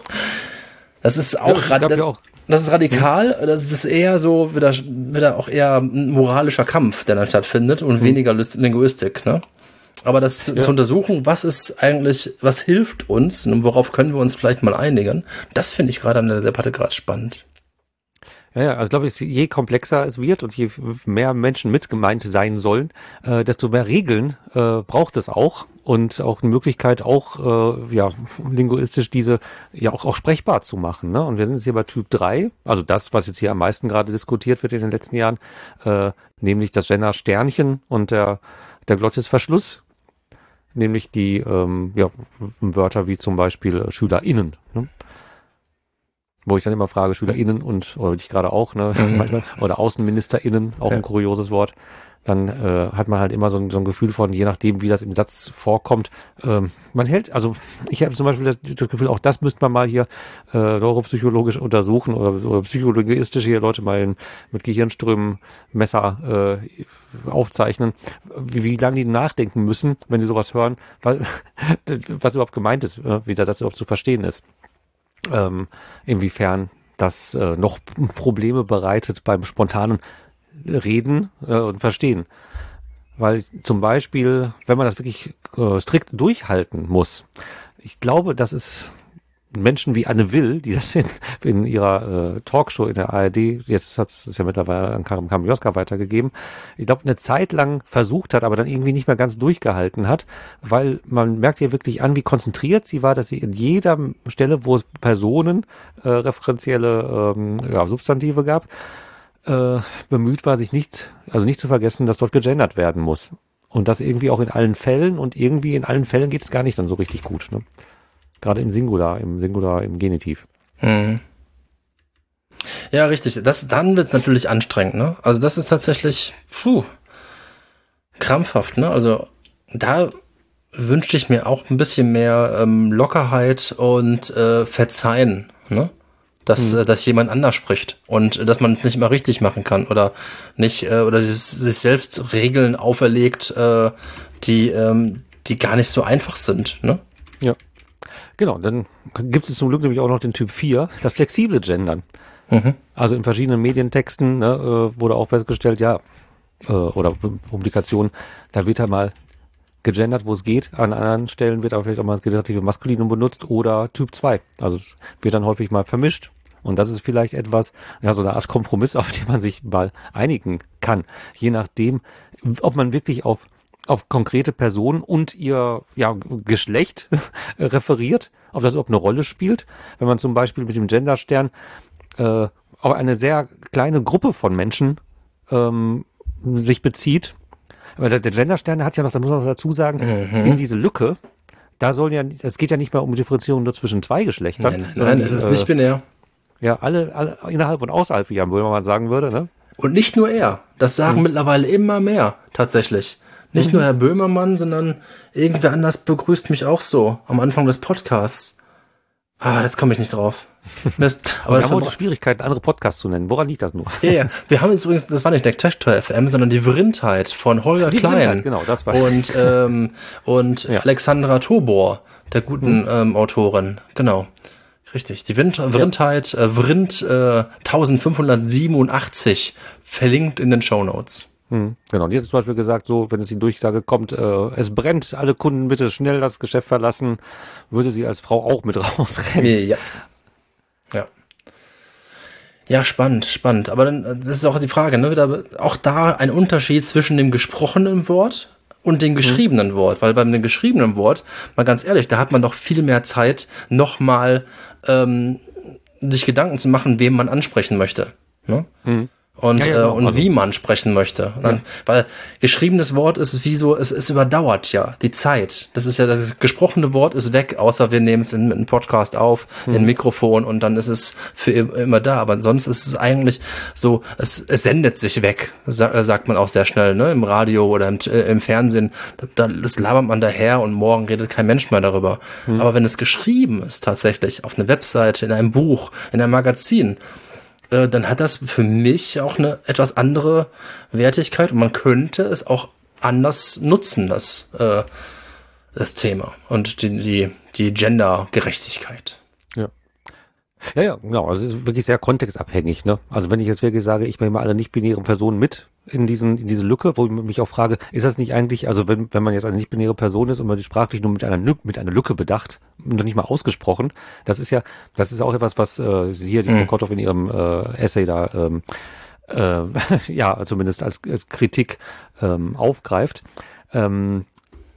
Das ist auch, ja, das, ja auch das ist radikal. Hm. Das ist eher so, wieder, wieder auch eher ein moralischer Kampf, der dann stattfindet und hm. weniger Linguistik, ne? Aber das ja. zu untersuchen, was ist eigentlich, was hilft uns und worauf können wir uns vielleicht mal einigen, das finde ich gerade an der Debatte gerade spannend. Ja, ja, also glaube ich, je komplexer es wird und je mehr Menschen mit gemeint sein sollen, äh, desto mehr Regeln äh, braucht es auch und auch eine Möglichkeit, auch äh, ja linguistisch diese ja auch, auch sprechbar zu machen. Ne? Und wir sind jetzt hier bei Typ drei, also das, was jetzt hier am meisten gerade diskutiert wird in den letzten Jahren, äh, nämlich das Gender Sternchen und der, der Glottisverschluss, nämlich die ähm, ja, Wörter wie zum Beispiel äh, SchülerInnen. Ne? Wo ich dann immer frage, SchülerInnen und, oder ich gerade auch, ne, mhm. oder AußenministerInnen, auch ja. ein kurioses Wort, dann äh, hat man halt immer so ein, so ein Gefühl von, je nachdem, wie das im Satz vorkommt, ähm, man hält, also ich habe zum Beispiel das, das Gefühl, auch das müsste man mal hier äh, neuropsychologisch untersuchen oder, oder psychologistisch hier Leute mal in, mit Gehirnströmen, Messer äh, aufzeichnen, wie, wie lange die nachdenken müssen, wenn sie sowas hören, weil, was überhaupt gemeint ist, äh, wie der Satz überhaupt zu verstehen ist. Ähm, inwiefern das äh, noch Probleme bereitet beim spontanen Reden äh, und Verstehen. Weil zum Beispiel, wenn man das wirklich äh, strikt durchhalten muss, ich glaube, das ist Menschen wie Anne Will, die das in, in ihrer äh, Talkshow in der A R D, jetzt hat es ja mittlerweile an Karim Kamioska weitergegeben, ich glaube, eine Zeit lang versucht hat, aber dann irgendwie nicht mehr ganz durchgehalten hat, weil man merkt ihr wirklich an, wie konzentriert sie war, dass sie in jeder Stelle, wo es Personen, äh, referenzielle ähm, ja, Substantive gab, äh, bemüht war, sich nicht, also nicht zu vergessen, dass dort gegendert werden muss. Und das irgendwie auch in allen Fällen und irgendwie in allen Fällen geht es gar nicht dann so richtig gut, ne? Gerade im Singular, im Singular, im Genitiv. Hm. Ja, richtig. Das, dann wird es natürlich anstrengend, ne? Also das ist tatsächlich puh, krampfhaft, ne? Also da wünschte ich mir auch ein bisschen mehr ähm, Lockerheit und äh, Verzeihen, ne? Dass, hm. äh, dass jemand anders spricht und äh, dass man es nicht immer richtig machen kann oder nicht, äh, oder sich, sich selbst Regeln auferlegt, äh, die, ähm, die gar nicht so einfach sind, ne? Ja. Genau, dann gibt es zum Glück nämlich auch noch den Typ vier, das flexible Gendern. Mhm. Also in verschiedenen Medientexten ne, äh, wurde auch festgestellt, ja, äh, oder Publikationen, da wird ja mal gegendert, wo es geht. An anderen Stellen wird aber vielleicht auch mal das generative Maskulinum benutzt oder Typ zwei. Also es wird dann häufig mal vermischt. Und das ist vielleicht etwas, ja, so eine Art Kompromiss, auf den man sich mal einigen kann. Je nachdem, ob man wirklich auf auf konkrete Personen und ihr ja, Geschlecht referiert, ob das überhaupt eine Rolle spielt. Wenn man zum Beispiel mit dem Genderstern äh, auf eine sehr kleine Gruppe von Menschen ähm, sich bezieht. Aber der, der Genderstern hat ja noch, da muss man noch dazu sagen, mhm. in diese Lücke, da soll ja, es geht ja nicht mehr um Differenzierung nur zwischen zwei Geschlechtern. Nein, nein, es ist äh, nicht binär. Ja, alle, alle innerhalb und außerhalb, wie man mal sagen würde. Ne? Und nicht nur er. Das sagen mhm. mittlerweile immer mehr, tatsächlich. Nicht mhm. nur Herr Böhmermann, sondern irgendwer anders begrüßt mich auch so am Anfang des Podcasts. Ah, jetzt komme ich nicht drauf. Mist. Aber wir haben heute Schwierigkeiten, andere Podcasts zu nennen. Woran liegt das nur? Ja, ja. Wir haben jetzt übrigens, das war nicht Detektor F M, sondern die Vrindheit von Holger die Klein. Vrindheit, genau, das war. Und, ähm, und ja. Alexandra Tobor, der guten mhm. ähm, Autorin. Genau. Richtig. Die Wind, Vrindheit, ja. äh, Vrind äh, fünfzehnhundertsiebenundachtzig verlinkt in den Shownotes. Hm, genau, die hat zum Beispiel gesagt, so, wenn es die Durchsage kommt, äh, es brennt, alle Kunden bitte schnell das Geschäft verlassen, würde sie als Frau auch mit rausrennen. Ja. Ja. Ja, spannend, spannend. Aber dann, das ist auch die Frage, ne? Wieder, auch da ein Unterschied zwischen dem gesprochenen Wort und dem geschriebenen mhm. Wort. Weil beim dem geschriebenen Wort, mal ganz ehrlich, da hat man doch viel mehr Zeit, nochmal ähm, sich Gedanken zu machen, wem man ansprechen möchte. Ne? Mhm. Und, ja, ja, genau. äh, und also, wie man sprechen möchte. Dann, ja. Weil geschriebenes Wort ist wie so, es, es überdauert ja die Zeit. Das ist ja, das gesprochene Wort ist weg, außer wir nehmen es in einen Podcast auf, mhm. in ein Mikrofon und dann ist es für immer da. Aber sonst ist es eigentlich so, es, es sendet sich weg, sagt man auch sehr schnell, ne? Im Radio oder im, äh, im Fernsehen. Da, das labert man daher und morgen redet kein Mensch mehr darüber. Mhm. Aber wenn es geschrieben ist, tatsächlich, auf einer Webseite, in einem Buch, in einem Magazin, dann hat das für mich auch eine etwas andere Wertigkeit und man könnte es auch anders nutzen, das, äh, das Thema und die, die, die Gendergerechtigkeit. Ja. Ja, ja, genau. Also es ist wirklich sehr kontextabhängig, ne? Also wenn ich jetzt wirklich sage, ich nehme mal alle nicht-binären Personen mit in diesen, in diese Lücke, wo ich mich auch frage, ist das nicht eigentlich, also wenn, wenn man jetzt eine nicht-binäre Person ist und man sprachlich nur mit einer, mit einer Lücke bedacht und nicht mal ausgesprochen, das ist ja, das ist auch etwas, was äh, hier die Frau Kotthoff in ihrem äh, Essay da ähm, äh, ja, zumindest als, als Kritik ähm, aufgreift, ähm,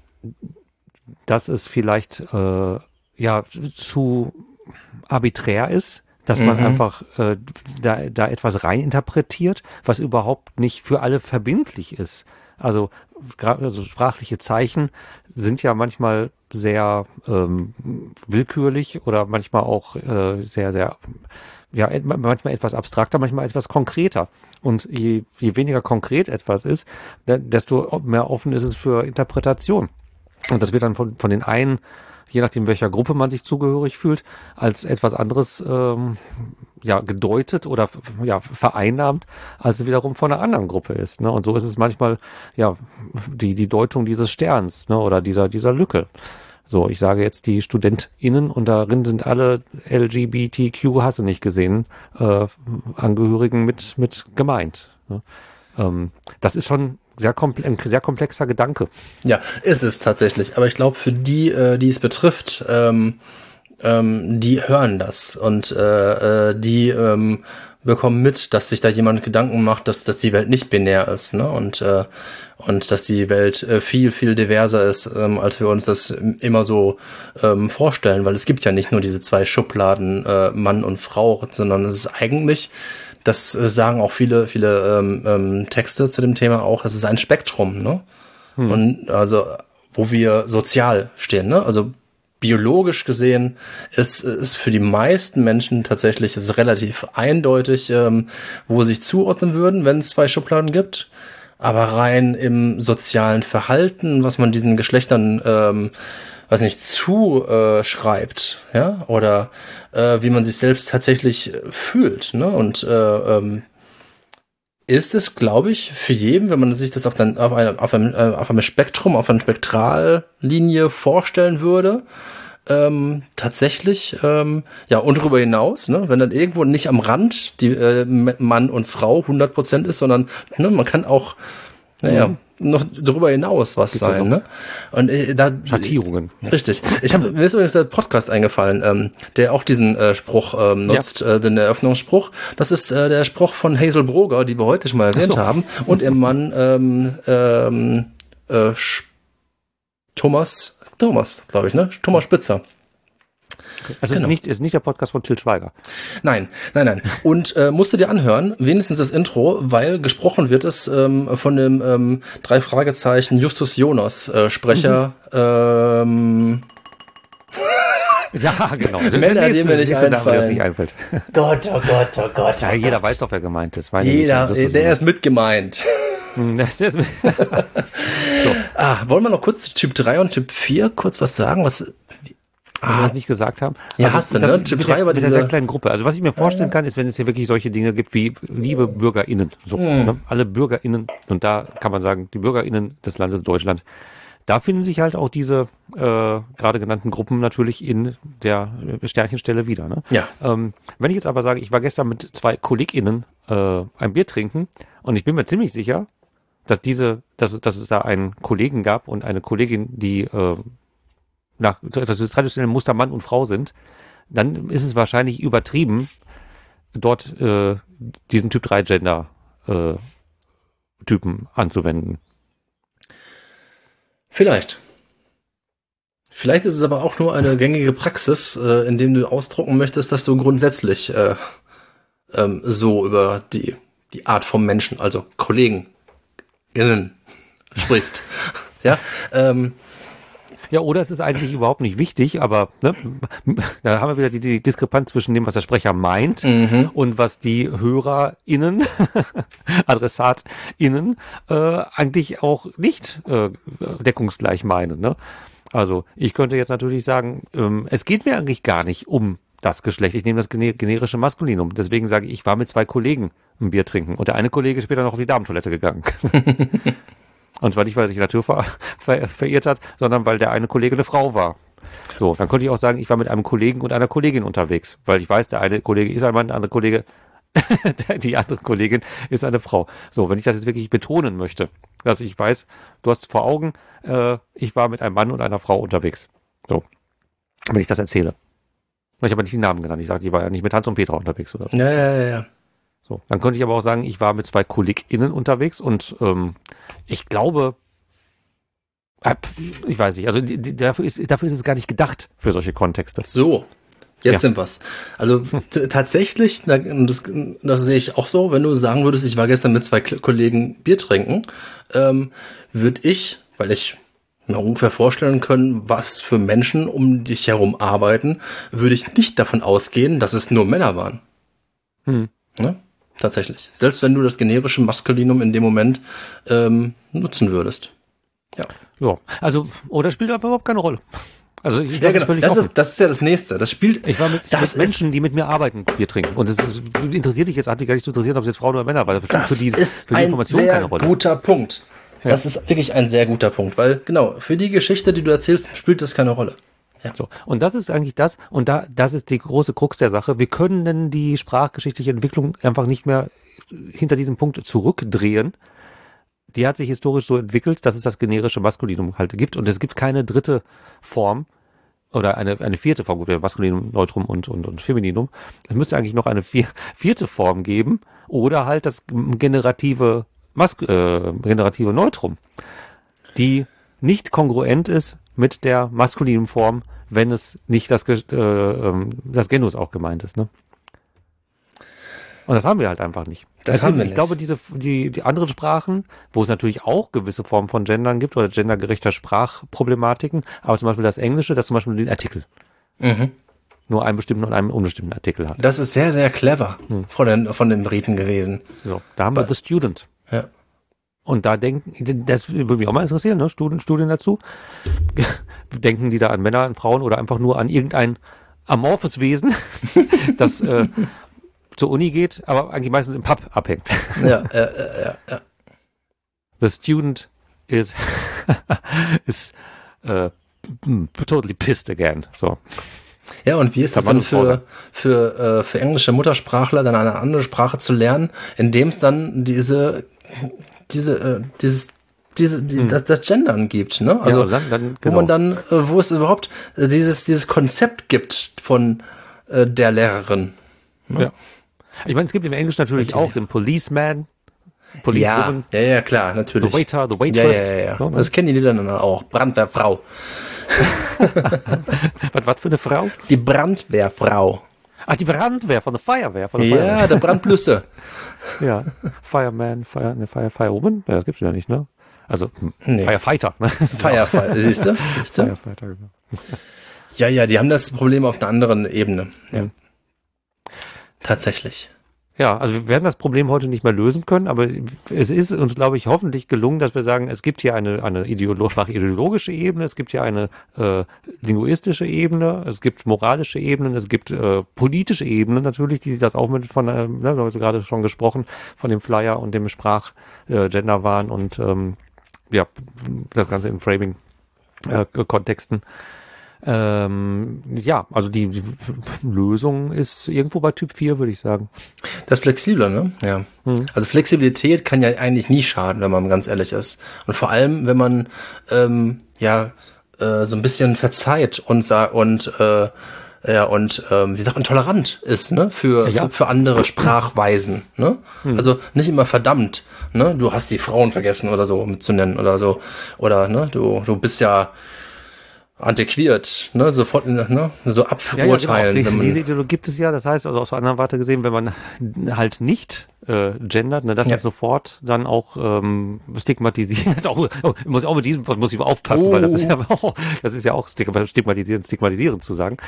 dass es vielleicht äh, ja zu arbiträr ist, dass man mhm. einfach äh, da, da etwas reininterpretiert, was überhaupt nicht für alle verbindlich ist. Also, also sprachliche Zeichen sind ja manchmal sehr ähm, willkürlich oder manchmal auch äh, sehr, sehr, ja, manchmal etwas abstrakter, manchmal etwas konkreter. Und je, je weniger konkret etwas ist, desto mehr offen ist es für Interpretation. Und das wird dann von, von den einen, je nachdem welcher Gruppe man sich zugehörig fühlt, als etwas anderes ähm, ja gedeutet oder ja vereinnahmt, als es wiederum von einer anderen Gruppe ist. Ne? Und so ist es manchmal ja die die Deutung dieses Sterns, ne? Oder dieser dieser Lücke. So, ich sage jetzt die StudentInnen und darin sind alle L G B T Q, hast du nicht gesehen, äh, Angehörigen mit mit gemeint. Ne? Ähm, das ist schon sehr komple- ein sehr komplexer Gedanke. Ja, ist es tatsächlich. Aber ich glaube, für die, äh, die es betrifft, ähm, ähm, die hören das und äh, äh, die ähm, bekommen mit, dass sich da jemand Gedanken macht, dass, dass die Welt nicht binär ist, ne? Und äh, und dass die Welt äh, viel, viel diverser ist, ähm, als wir uns das immer so ähm, vorstellen. Weil es gibt ja nicht nur diese zwei Schubladen, äh, Mann und Frau, sondern es ist eigentlich, das äh, sagen auch viele, viele ähm, ähm, Texte zu dem Thema auch, es ist ein Spektrum, ne? Hm. Und also, wo wir sozial stehen, ne? Also biologisch gesehen ist, ist für die meisten Menschen tatsächlich ist relativ eindeutig, ähm, wo sie sich zuordnen würden, wenn es zwei Schubladen gibt. Aber rein im sozialen Verhalten, was man diesen Geschlechtern, ähm, weiß nicht, zuschreibt, äh, ja, oder äh, wie man sich selbst tatsächlich fühlt, ne? Und äh, ähm, ist es, glaube ich, für jeden, wenn man sich das auf, dann, auf, einem, auf, einem, äh, auf einem Spektrum, auf einer Spektrallinie vorstellen würde, ähm, tatsächlich, ähm, ja, und darüber hinaus, ne, wenn dann irgendwo nicht am Rand die äh, Mann und Frau hundert Prozent ist, sondern ne, man kann auch, naja, mhm. noch darüber hinaus was Gibt's sein, ne? Und äh, da Schattierungen. Richtig. Ich habe mir ist übrigens der Podcast eingefallen, ähm, der auch diesen äh, Spruch ähm, nutzt, ja. äh, den Eröffnungsspruch. Das ist äh, der Spruch von Hazel Broger, die wir heute schon mal erwähnt so. haben, und ihr Mann ähm, ähm, äh, Thomas Thomas, glaube ich, ne? Thomas Spitzer. Also genau. ist nicht ist nicht der Podcast von Til Schweiger. Nein, nein, nein. Und äh, musst du dir anhören, wenigstens das Intro, weil gesprochen wird es ähm, von dem ähm, drei Fragezeichen Justus Jonas äh, Sprecher. Mhm. Ähm, ja, genau. Männer, dem mir nicht einfallen. nicht einfällt. Gott, oh Gott, oh Gott. Ja, oh jeder Gott. weiß doch, wer gemeint ist. Jeder, der ist mit gemeint. Der ist mit. So. Ah, wollen wir noch kurz zu Typ drei und Typ vier kurz was sagen? Was Ah, wir nicht gesagt haben. Ja, also, hast du, ne? Typ drei war diese sehr kleinen Gruppe. Also was ich mir vorstellen kann, ist, wenn es hier wirklich solche Dinge gibt wie liebe BürgerInnen. So, hm. ne? Alle BürgerInnen. Und da kann man sagen, die BürgerInnen des Landes Deutschland. Da finden sich halt auch diese äh, gerade genannten Gruppen natürlich in der Sternchenstelle wieder. Ne? Ja. Ähm, wenn ich jetzt aber sage, ich war gestern mit zwei KollegInnen äh, ein Bier trinken und ich bin mir ziemlich sicher, dass diese, dass, dass es da einen Kollegen gab und eine Kollegin, die äh, nach traditionellem Muster Mann und Frau sind, dann ist es wahrscheinlich übertrieben, dort äh, diesen Typ drei Gender äh, Typen anzuwenden. Vielleicht. Vielleicht ist es aber auch nur eine gängige Praxis, äh, indem du ausdrucken möchtest, dass du grundsätzlich äh, ähm, so über die, die Art vom Menschen, also Kollegen, innen, sprichst. ja, ähm, Ja, oder es ist eigentlich überhaupt nicht wichtig, aber ne, da haben wir wieder die, die Diskrepanz zwischen dem, was der Sprecher meint mhm. und was die HörerInnen, AdressatInnen, äh, eigentlich auch nicht äh, deckungsgleich meinen. Ne? Also ich könnte jetzt natürlich sagen, ähm, es geht mir eigentlich gar nicht um das Geschlecht. Ich nehme das gener- generische Maskulinum. Deswegen sage ich, ich war mit zwei Kollegen ein Bier trinken und der eine Kollege ist später noch auf die Damentoilette gegangen. Und zwar nicht, weil er sich die Natur ver ver verirrt hat, sondern weil der eine Kollege eine Frau war. So, dann könnte ich auch sagen, ich war mit einem Kollegen und einer Kollegin unterwegs, weil ich weiß, der eine Kollege ist ein Mann, der andere Kollege, die andere Kollegin ist eine Frau. So, wenn ich das jetzt wirklich betonen möchte, dass ich weiß, du hast vor Augen, äh, ich war mit einem Mann und einer Frau unterwegs. So, wenn ich das erzähle. Ich habe nicht die Namen genannt. Ich sagte, ich war ja nicht mit Hans und Petra unterwegs oder so. Ja, ja, ja, ja. So, dann könnte ich aber auch sagen, ich war mit zwei KollegInnen unterwegs und ähm, ich glaube, äh, ich weiß nicht, also die, die, dafür, ist, dafür ist es gar nicht gedacht für solche Kontexte. So, jetzt Ja. sind wir's. Also t- tatsächlich, na, das, das sehe ich auch so, wenn du sagen würdest, ich war gestern mit zwei K- Kollegen Bier trinken, ähm, würde ich, weil ich mir ungefähr vorstellen können, was für Menschen um dich herum arbeiten, würde ich nicht davon ausgehen, dass es nur Männer waren. Hm. Ne? Tatsächlich. Selbst wenn du das generische Maskulinum in dem Moment ähm, nutzen würdest. Ja. Ja, also, oder spielt aber überhaupt keine Rolle. Also ich, Ja, das genau. ist völlig Das offen. ist, das ist ja das Nächste. Das spielt. Ich war mit, das mit Menschen, die mit mir arbeiten, Bier trinken. Und es ist- interessiert dich jetzt, hat dich gar nicht zu interessieren, ob es jetzt Frauen oder Männer war. Das spielt Das für die, ist für die ein Information sehr keine Rolle. guter Punkt. Das ist wirklich ein sehr guter Punkt, weil genau, für die Geschichte, die du erzählst, spielt das keine Rolle. So. Und das ist eigentlich das, und da, das ist die große Krux der Sache. Wir können die sprachgeschichtliche Entwicklung einfach nicht mehr hinter diesem Punkt zurückdrehen. Die hat sich historisch so entwickelt, dass es das generische Maskulinum halt gibt. Und es gibt keine dritte Form oder eine, eine vierte Form, gut, Maskulinum, Neutrum und, und, und Femininum. Es müsste eigentlich noch eine vier, vierte Form geben oder halt das generative, Mas äh, generative Neutrum, die nicht kongruent ist mit der maskulinen Form, wenn es nicht das, Ge- äh, ähm, das Genus auch gemeint ist. Ne? Und das haben wir halt einfach nicht. Das Deswegen, haben wir ich nicht. glaube, diese, die, die anderen Sprachen, wo es natürlich auch gewisse Formen von Gendern gibt oder gendergerechter Sprachproblematiken, aber zum Beispiel das Englische, das zum Beispiel den Artikel Mhm. nur einen bestimmten und einen unbestimmten Artikel hat. Das ist sehr, sehr clever von den, von den Briten gewesen. So, da haben wir The Student. Ja. Und da denken, das würde mich auch mal interessieren, ne? Studien, Studien dazu. Denken die da an Männer, an Frauen oder einfach nur an irgendein amorphes Wesen, das äh, zur Uni geht, aber eigentlich meistens im Pub abhängt. Ja, äh, äh, ja, ja. The student is is uh, totally pissed again. So. Ja, und wie ist das Kann man dann für, für, äh, für englische Muttersprachler, dann eine andere Sprache zu lernen, indem es dann diese, diese, äh, dieses, diese, die, das, das Gendern gibt, ne? Also, ja, dann, dann, wo genau. man dann, äh, wo es überhaupt äh, dieses, dieses Konzept gibt von äh, der Lehrerin. Ja. Ich meine, es gibt im Englischen natürlich auch den Policeman, Ja, Policewoman, ja, ja, klar, natürlich. the waiter, the Ja, waitress. ja, ja, ja. So, Das kennen die Lieder dann auch. Brandwehrfrau. was, was für eine Frau? Die Brandwehrfrau. Ach, die Brandwehr von der Feuerwehr. Von der Ja, Feuerwehr. der Brandblüsse. Ja. Fireman, Fire, ne, Fire, Firewoman? Ja, das gibt's ja nicht, ne? Also, hm, Nee. Firefighter, ne? Firefighter, siehst du? Siehst du? Firefighter, genau. Ja, ja, die haben das Problem auf einer anderen Ebene. Ja. Tatsächlich. Ja, also wir werden das Problem heute nicht mehr lösen können, aber es ist uns, glaube ich, hoffentlich gelungen, dass wir sagen, es gibt hier eine, eine ideolo- ideologische Ebene, es gibt hier eine äh, linguistische Ebene, es gibt moralische Ebenen, es gibt äh, politische Ebenen natürlich, die das auch mit von, äh, ne, wir haben gerade schon gesprochen, von dem Flyer und dem Sprach-Gender-Wahn und ähm, ja, das Ganze in Framing-Kontexten. Ähm, ja, also die, die Lösung ist irgendwo bei Typ vier, würde ich sagen. Das ist flexibler, ne? Ja. Hm. Also Flexibilität kann ja eigentlich nie schaden, wenn man ganz ehrlich ist. Und vor allem, wenn man ähm, ja äh, so ein bisschen verzeiht und sa- und äh, Ja, und ähm, wie sagt man, tolerant ist, ne, für, ja. für, für andere Sprachweisen, ne? Hm. Also nicht immer verdammt, ne, du hast die Frauen vergessen oder so mitzunennen oder so. Oder, ne, du, du bist ja antiquiert, ne, sofort, ne, so aburteilen. Ja, ja, genau. Die, diese Ideologie gibt es ja, das heißt, also aus der anderen Warte gesehen, wenn man halt nicht äh, gendert, ne, das ja. ist sofort dann auch ähm, stigmatisiert. auch, oh, muss auch mit diesem muss ich aufpassen, oh. weil das ist ja auch, das ist ja auch stigmatisierend, stigmatisierend zu sagen.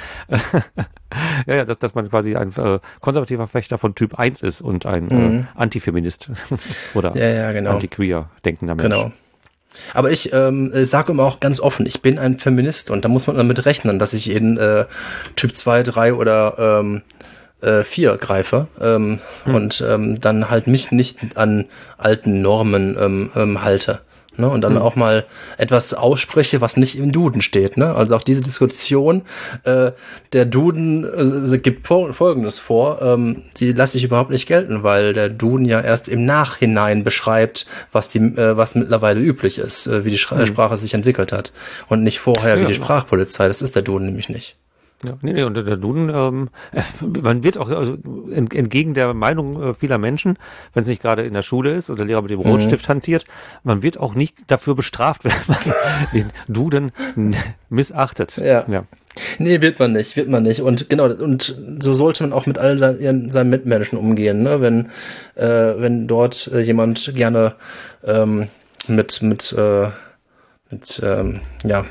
ja, ja, dass, dass man quasi ein äh, konservativer Fechter von Typ eins ist und ein mhm. äh, Antifeminist oder ja, ja, genau. antiqueer denkender Mensch. Genau. Aber ich ähm, sage immer auch ganz offen, ich bin ein Feminist und da muss man damit rechnen, dass ich in äh, Typ zwei, drei oder ähm, äh, vier greife ähm, hm. und ähm, dann halt mich nicht an alten Normen ähm, ähm, halte. Ne, und dann hm. auch mal etwas ausspreche, was nicht im Duden steht. Ne? Also auch diese Diskussion, äh, der Duden äh, gibt fol- Folgendes vor, ähm, die lasse ich überhaupt nicht gelten, weil der Duden ja erst im Nachhinein beschreibt, was die, äh, was mittlerweile üblich ist, äh, wie die Sch- hm. Sprache sich entwickelt hat. Und nicht vorher ja, wie die ja. Sprachpolizei. Das ist der Duden nämlich nicht. Ja, nee, nee, und der Duden, ähm, man wird auch also entgegen der Meinung vieler Menschen, wenn es nicht gerade in der Schule ist oder der Lehrer mit dem Rotstift mhm. hantiert, man wird auch nicht dafür bestraft, wenn man den Duden missachtet. Ja. ja. Nee, wird man nicht, wird man nicht. Und genau, und so sollte man auch mit all seinen, seinen Mitmenschen umgehen, ne? Wenn, äh, wenn dort äh, jemand gerne ähm, mit, mit, äh, mit, ähm, ja,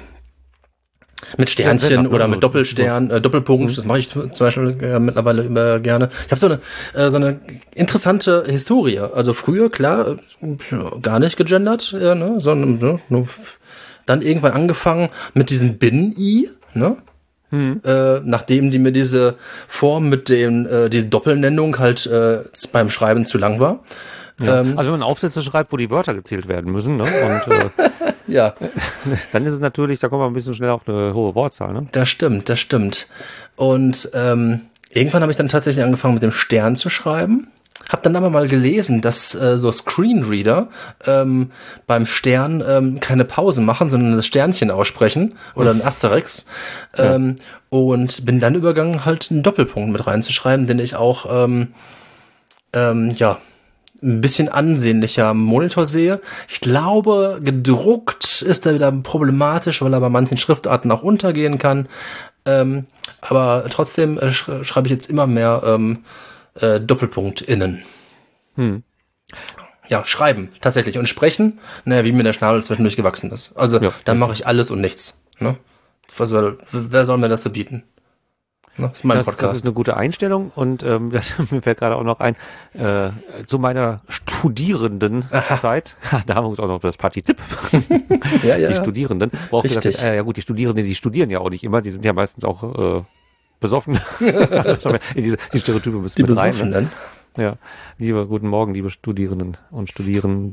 mit Sternchen ja, oder mit Doppelstern, äh, Doppelpunkt, mhm. das mache ich zum Beispiel äh, mittlerweile immer gerne. Ich habe so eine äh, so eine interessante Historie. Also früher, klar, äh, gar nicht gegendert, ja, ne, sondern ne, nur dann irgendwann angefangen mit diesem Binnen-I, ne? Mhm. Äh, nachdem die mir diese Form mit dem äh, diese Doppelnennung halt äh, beim Schreiben zu lang war. Ja. Ähm, also wenn man Aufsätze schreibt, wo die Wörter gezählt werden müssen, ne? Und äh, ja, dann ist es natürlich, da kommt man ein bisschen schneller auf eine hohe Wortzahl, ne? Das stimmt, das stimmt. Und ähm, irgendwann habe ich dann tatsächlich angefangen mit dem Stern zu schreiben. Hab dann aber mal gelesen, dass äh, so Screenreader ähm, beim Stern ähm, keine Pause machen, sondern das Sternchen aussprechen oder ein Asterix. Ähm, ja. Und bin dann übergegangen, halt einen Doppelpunkt mit reinzuschreiben, den ich auch ähm, ähm, ja ein bisschen ansehnlicher am Monitor sehe. Ich glaube, gedruckt ist er wieder problematisch, weil er bei manchen Schriftarten auch untergehen kann. Ähm, aber trotzdem äh, sch- schreibe ich jetzt immer mehr ähm, äh, Doppelpunkt innen. Hm. Ja, schreiben, tatsächlich. Und sprechen, naja, wie mir der Schnabel zwischendurch gewachsen ist. Also, ja, dann mache ich alles und nichts. Ne? Was soll, wer soll mir das so bieten? Das ist mein das, Podcast. Das ist eine gute Einstellung und ähm, das, mir fällt gerade auch noch ein, äh, zu meiner Studierendenzeit, da haben wir uns auch noch das Partizip, ja, ja, die Studierenden, wo auch gesagt wird, äh, ja gut, die Studierenden, die studieren ja auch nicht immer, die sind ja meistens auch äh, besoffen. In diese, die Stereotype müssen die mit rein. Besoffenen. Ne? Ja, liebe, guten Morgen, liebe Studierenden und Studierenden.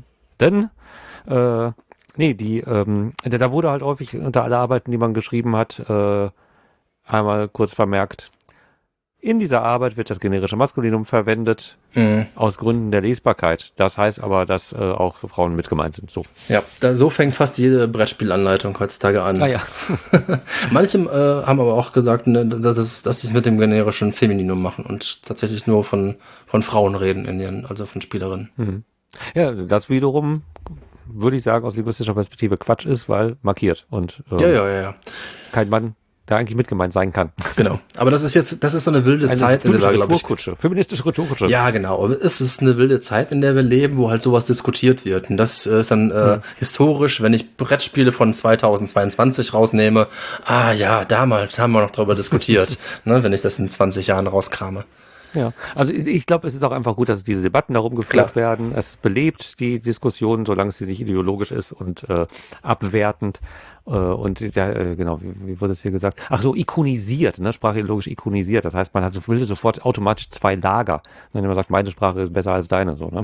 Äh, nee, die, ähm, da wurde halt häufig unter alle Arbeiten, die man geschrieben hat, äh, einmal kurz vermerkt, in dieser Arbeit wird das generische Maskulinum verwendet, mhm. aus Gründen der Lesbarkeit. Das heißt aber, dass äh, auch Frauen mit gemeint sind. So. Ja, da, so fängt fast jede Brettspielanleitung heutzutage an. Ah ja. Manche äh, haben aber auch gesagt, ne, dass, dass sie es mit dem generischen Femininum machen und tatsächlich nur von, von Frauen reden, in ihren, also von Spielerinnen. Mhm. Ja, das wiederum, würde ich sagen, aus linguistischer Perspektive Quatsch ist, weil markiert und ähm, ja, ja, ja, ja. kein Mann da eigentlich mit gemeint sein kann. Genau. Aber das ist jetzt, das ist so eine wilde eine Zeit, in der wir, glaube ich. Feministische Retourkutsche. Ja, genau. Aber es ist eine wilde Zeit, in der wir leben, wo halt sowas diskutiert wird. Und das ist dann äh, hm. historisch, wenn ich Brettspiele von zweitausendzweiundzwanzig rausnehme. Ah ja, damals haben wir noch darüber diskutiert, ne, wenn ich das in zwanzig Jahren rauskrame. Ja, also ich glaube, es ist auch einfach gut, dass diese Debatten darum geführt Klar. werden. Es belebt die Diskussion, solange sie nicht ideologisch ist und äh, abwertend. Äh, und der, äh, genau, wie, wie wurde es hier gesagt? Ach so, ikonisiert, ne? Sprachideologisch ikonisiert. Das heißt, man hat so, bildet sofort automatisch zwei Lager. Wenn man sagt, meine Sprache ist besser als deine, so, ne?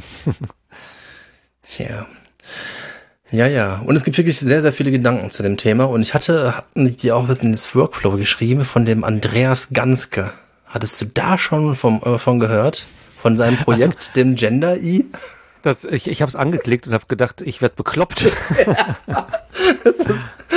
Tja. Ja, ja. Und es gibt wirklich sehr, sehr viele Gedanken zu dem Thema. Und ich hatte, hatten die auch was in das Workflow geschrieben von dem Andreas Ganske. Hattest du da schon vom, äh, von gehört? Von seinem Projekt, so. dem Gender-I? Das, ich ich habe es angeklickt und habe gedacht, ich werde bekloppt. das ist,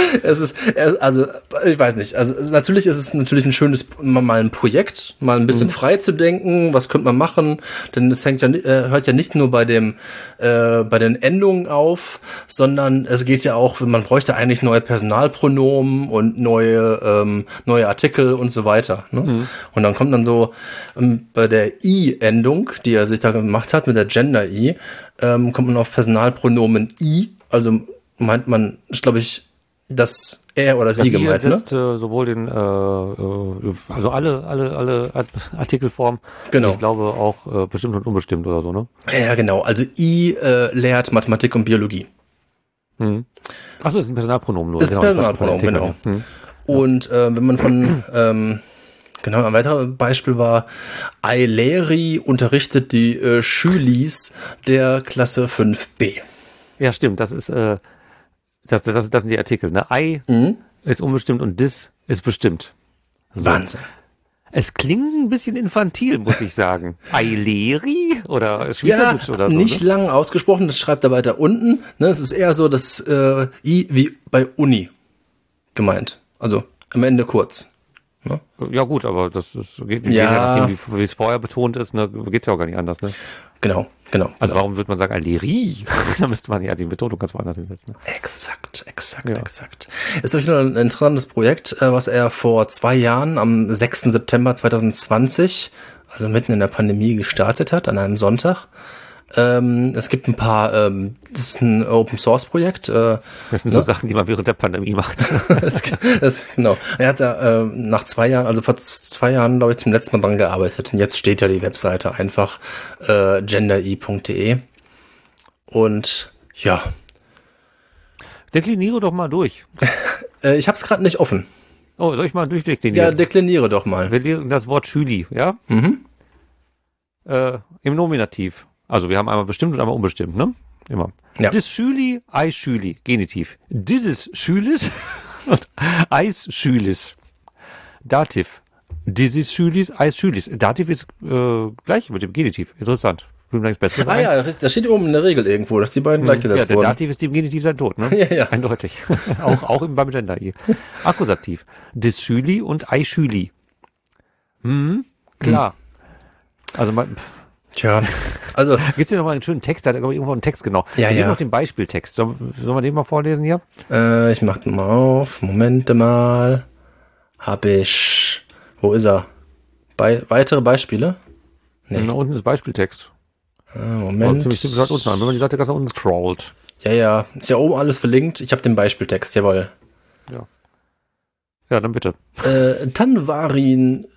Es ist, also, ich weiß nicht, also natürlich ist es natürlich ein schönes, mal ein Projekt, mal ein bisschen mhm. frei zu denken, was könnte man machen, denn es hängt ja, äh, hört ja nicht nur bei dem, äh, bei den Endungen auf, sondern es geht ja auch, man bräuchte eigentlich neue Personalpronomen und neue, ähm, neue Artikel und so weiter, ne? Mhm. Und dann kommt dann so, ähm, bei der I-Endung, die er sich da gemacht hat, mit der Gender-I, ähm, kommt man auf Personalpronomen I, also meint man, ich glaube ich, dass er oder sie gemeint, ne? Setzt, äh, sowohl den, äh, also alle, alle, alle Artikelformen. Genau. Ich glaube auch äh, bestimmt und unbestimmt oder so, ne? Ja, genau. Also I äh, lehrt Mathematik und Biologie. Hm. Achso, ist ein Personalpronomen nur. Ist ein genau, Personalpronomen, genau. Hm. Und äh, wenn man von, ähm, genau, ein weiteres Beispiel war, Aileri unterrichtet die äh, Schülis der Klasse fünf b. Ja, stimmt. Das ist, äh, Das, das, das sind die Artikel, ne? I mhm. ist unbestimmt und dis ist bestimmt. So. Wahnsinn. Es klingt ein bisschen infantil, muss ich sagen. Aileri oder Schweizerdeutsch ja, oder so. Nicht ne? lang ausgesprochen, das schreibt er weiter unten. Ne? Es ist eher so das äh, I wie bei Uni gemeint. Also am Ende kurz. Ne? Ja gut, aber das, das geht, geht ja. ja nachdem, wie, wie es vorher betont ist, ne? Geht es ja auch gar nicht anders. Ne? Genau, genau. Also genau. warum würde man sagen Aileri? Da müsste man ja die Betonung ganz woanders hinsetzen. Ne? Exakt, exakt, ja. exakt. Ist natürlich ein interessantes Projekt, was er vor zwei Jahren am sechsten September zweitausendzwanzig, also mitten in der Pandemie, gestartet hat, an einem Sonntag. Ähm, es gibt ein paar, ähm, das ist ein Open-Source-Projekt. Äh, das sind ne? so Sachen, die man während der Pandemie macht. das, das, genau. Er hat da äh, nach zwei Jahren, also vor zwei Jahren, glaube ich, zum letzten Mal dran gearbeitet. Und jetzt steht ja die Webseite einfach äh, genderi punkt de. Und ja. Dekliniere doch mal durch. äh, ich habe es gerade nicht offen. Oh, soll ich mal durchdeklinieren? Ja, dekliniere doch mal. Wir legen das Wort Schüli, ja? Mhm. Äh, im Nominativ. Also wir haben einmal bestimmt und einmal unbestimmt, ne? Immer. Ja. Dis Schüli, Eis Schüli, Genitiv. Dieses Schülis und Eis Schülis. Dativ. Dieses Schülis, Eis Schülis. Dativ ist äh, gleich mit dem Genitiv. Interessant. Ah ein. ja, da steht oben in der Regel irgendwo, dass die beiden hm, gleichgesetzt ja, der wurden. Der Dativ ist dem Genitiv sein Tod, ne? ja, ja. Eindeutig. auch, auch im beim Gender-I. Akkusativ. Dis Schüli und Ei Schüli. Hm, klar. Hm. Also man... Tja, also... Gibt's hier nochmal einen schönen Text? Da hat er irgendwo einen Text, genau. Ja, wir ja. noch den Beispieltext. Sollen soll wir den mal vorlesen hier? Äh, ich mach den mal auf. Moment mal. Hab ich... Wo ist er? Bei, weitere Beispiele? Nee. Da unten ist Beispieltext. Ah, Moment. Ziemlich, ziemlich weit unten an, wenn man die Seite ganz nach unten scrollt. Ja, ja. Ist ja oben alles verlinkt. Ich habe den Beispieltext, jawohl. Ja. Ja, dann bitte. Äh, Tanvarin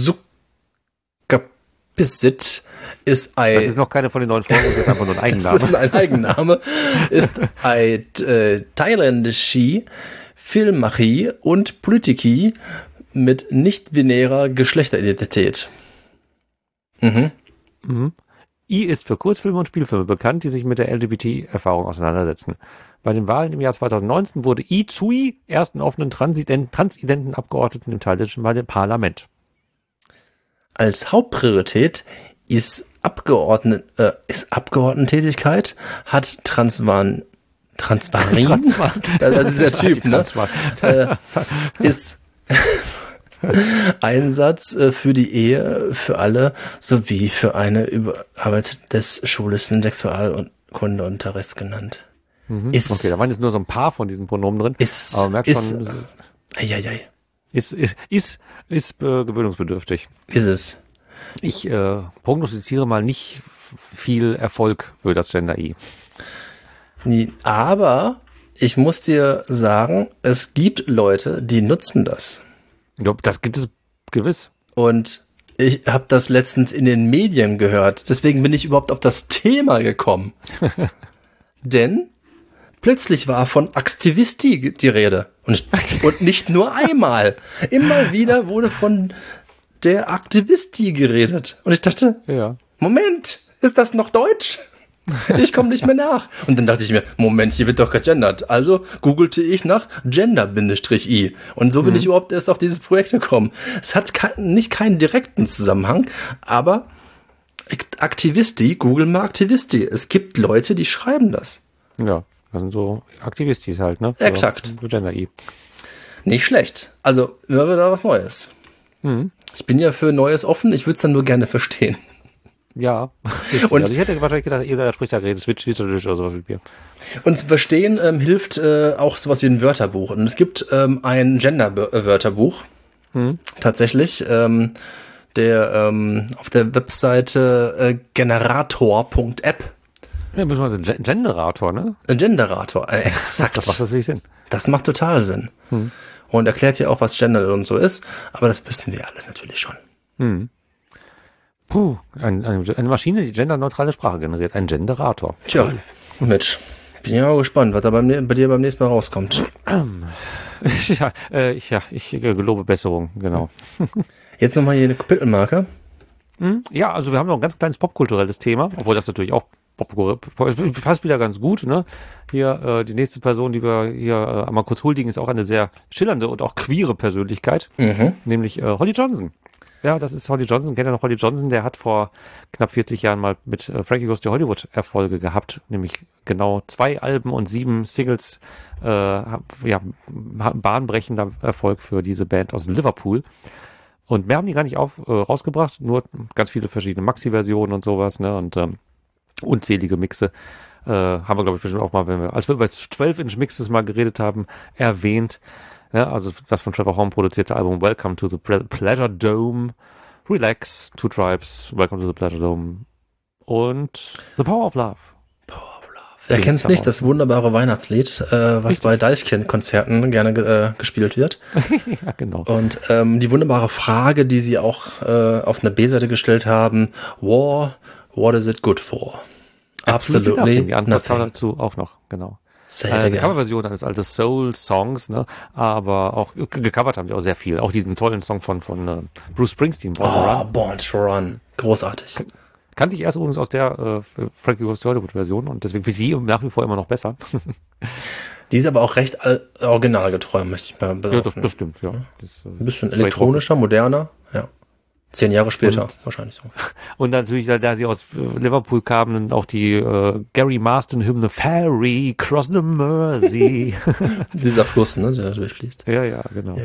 Sukkapissit ist ein... Das ist noch keine von den neuen Folgen, das ist einfach nur ein Eigenname. Das ist ein Eigenname. Ist ein äh, thailändische Filmmachi und Politiki mit nicht-binärer Geschlechteridentität. Mhm. Mhm. I ist für Kurzfilme und Spielfilme bekannt, die sich mit der L G B T-Erfahrung auseinandersetzen. Bei den Wahlen im Jahr zweitausendneunzehn wurde I Tsui ersten offenen Transidenten, transidenten Abgeordneten im thailändischen Parlament. Als Hauptpriorität ist, Abgeordnet, äh, ist Abgeordnetentätigkeit, hat Transvan, Transvarin, Transvan. das ist der Typ, ne? äh, ist Einsatz äh, für die Ehe für alle sowie für eine Überarbeitung des schulischen Sexualkundeunterrichts genannt. Mhm. Ist, okay, da waren jetzt nur so ein paar von diesen Pronomen drin. Ist, aber merkt ist, schon, ist, ei, ei, ei. ist, ist, ist, ist äh, gewöhnungsbedürftig. Ist es. Ich äh, prognostiziere mal nicht viel Erfolg für das Gender-I. Aber ich muss dir sagen, es gibt Leute, die nutzen das. Ja, das gibt es gewiss. Und ich habe das letztens in den Medien gehört. Deswegen bin ich überhaupt auf das Thema gekommen. Denn plötzlich war von Aktivisti die Rede. Und, und nicht nur einmal. Immer wieder wurde von der Aktivisti geredet. Und ich dachte, ja. Moment, ist das noch Deutsch? Ich komme nicht mehr nach. Und dann dachte ich mir, Moment, hier wird doch gegendert. Also googelte ich nach Gender-I. Und so bin mhm. ich überhaupt erst auf dieses Projekt gekommen. Es hat kein, nicht keinen direkten Zusammenhang, aber Aktivisti, Google mal Aktivisti. Es gibt Leute, die schreiben das. Ja, Das sind so Aktivistis halt, ne? Für Exakt. Gender-I. Nicht schlecht. Also, immer wieder was Neues. Mhm. Ich bin ja für Neues offen, ich würde es dann nur gerne verstehen. Ja. Und also ich hätte wahrscheinlich gedacht, jeder spricht da reden, Switch, Switch oder sowas mit mir. Und zu verstehen ähm, hilft äh, auch sowas wie ein Wörterbuch. Und es gibt ähm, ein Gender-Wörterbuch. Hm. Tatsächlich. Ähm, der ähm, auf der Webseite äh, generator punkt app. Ja, beziehungsweise ein Generator, ne? Ein Generator, äh, exakt. Das macht natürlich Sinn. Das macht total Sinn. Hm. Und erklärt ja auch, was Gender und so ist. Aber das wissen wir alles natürlich schon. Hm. Puh, ein, ein, eine Maschine, die genderneutrale Sprache generiert. Ein Generator. Tja, Mensch, bin ja auch gespannt, was da beim, bei dir beim nächsten Mal rauskommt. ja, äh, ich, ja, ich gelobe Besserung, genau. Jetzt nochmal hier eine Kapitelmarke. Ja, also wir haben noch ein ganz kleines popkulturelles Thema, obwohl das natürlich auch popkulturell passt wieder ganz gut, ne? Hier, äh, die nächste Person, die wir hier äh, einmal kurz huldigen, ist auch eine sehr schillernde und auch queere Persönlichkeit, mhm. nämlich äh, Holly Johnson. Ja, das ist Holly Johnson. Kennt ihr noch Holly Johnson? Der hat vor knapp vierzig Jahren mal mit äh, Frankie Goes to Hollywood Erfolge gehabt. Nämlich genau zwei Alben und sieben Singles. Äh, ja, bahnbrechender Erfolg für diese Band aus Liverpool. Und mehr haben die gar nicht auf, äh, rausgebracht. Nur ganz viele verschiedene Maxi-Versionen und sowas. Ne? Und ähm, unzählige Mixe. Äh, haben wir, glaube ich, bestimmt auch mal, wenn wir, als wir über zwölf Inch Mixes mal geredet haben, erwähnt. Ja, also das von Trevor Horn produzierte Album Welcome to the Pleasure Dome, Relax, Two Tribes, Welcome to the Pleasure Dome und The Power of Love. Power of Love. Wer kennt es nicht, das wunderbare Weihnachtslied, äh, was Richtig. bei Deichkind-Konzerten gerne äh, gespielt wird. Ja, genau. Und ähm, die wunderbare Frage, die sie auch äh, auf einer B-Seite gestellt haben, War, what is it good for? Absolutely, Absolutely die Antwort kam dazu auch noch, genau. Äh, eine Coverversion eines alten Soul-Songs, ne? Aber auch gecovert haben die auch sehr viel. Auch diesen tollen Song von, von uh, Bruce Springsteen, Born to Run. Oh, Born to Run. Großartig. Kan- kannte ich erst übrigens aus der äh, Frankie Goes to Hollywood-Version und deswegen finde ich die nach wie vor immer noch besser. Die ist aber auch recht all- originalgetreu, möchte ich mal behaupten. Ja, das, das stimmt, ja. Das, äh, Ein bisschen elektronischer, moderner, ja. Zehn Jahre später, und, wahrscheinlich so. Und natürlich, da, da sie aus äh, Liverpool kamen, auch die äh, Gary Marston-Hymne Ferry, Cross the Mersey. Dieser Fluss, ne, der durchfließt. Ja, ja, genau. Ja,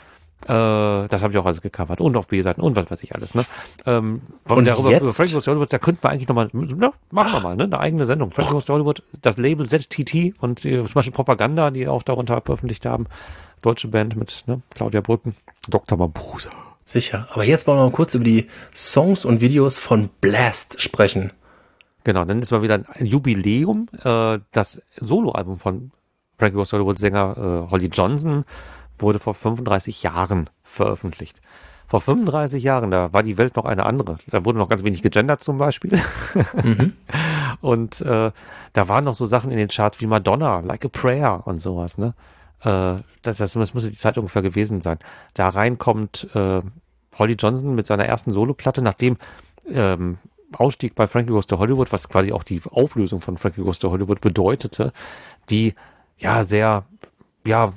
ja. Äh, das habe ich auch alles gecovert. Und auf B-Seiten und was weiß ich alles. Ne? Ähm, und darüber, jetzt? Über Frankie Goes to Hollywood, da könnten wir eigentlich nochmal, ne, machen wir mal, ne, eine eigene Sendung. Frankie Goes to Hollywood, das Label Z T T und äh, zum Beispiel Propaganda, die auch darunter veröffentlicht haben. Deutsche Band mit ne, Claudia Brücken, Doktor Mabuse. Sicher. Aber jetzt wollen wir mal kurz über die Songs und Videos von Blast sprechen. Genau, dann ist mal wieder ein Jubiläum. Äh, das Soloalbum von Frankie Goes to Hollywood Sänger äh, Holly Johnson wurde vor fünfunddreißig Jahren veröffentlicht. Vor fünfunddreißig Jahren, da war die Welt noch eine andere. Da wurde noch ganz wenig gegendert zum Beispiel. Mhm. Und äh, da waren noch so Sachen in den Charts wie Madonna, Like a Prayer und sowas, ne? Das, das, das muss die Zeit ungefähr gewesen sein. Da reinkommt äh, Holly Johnson mit seiner ersten Soloplatte, nachdem ähm, Ausstieg bei Frankie Goes to Hollywood, was quasi auch die Auflösung von Frankie Goes to Hollywood bedeutete, die ja sehr, ja,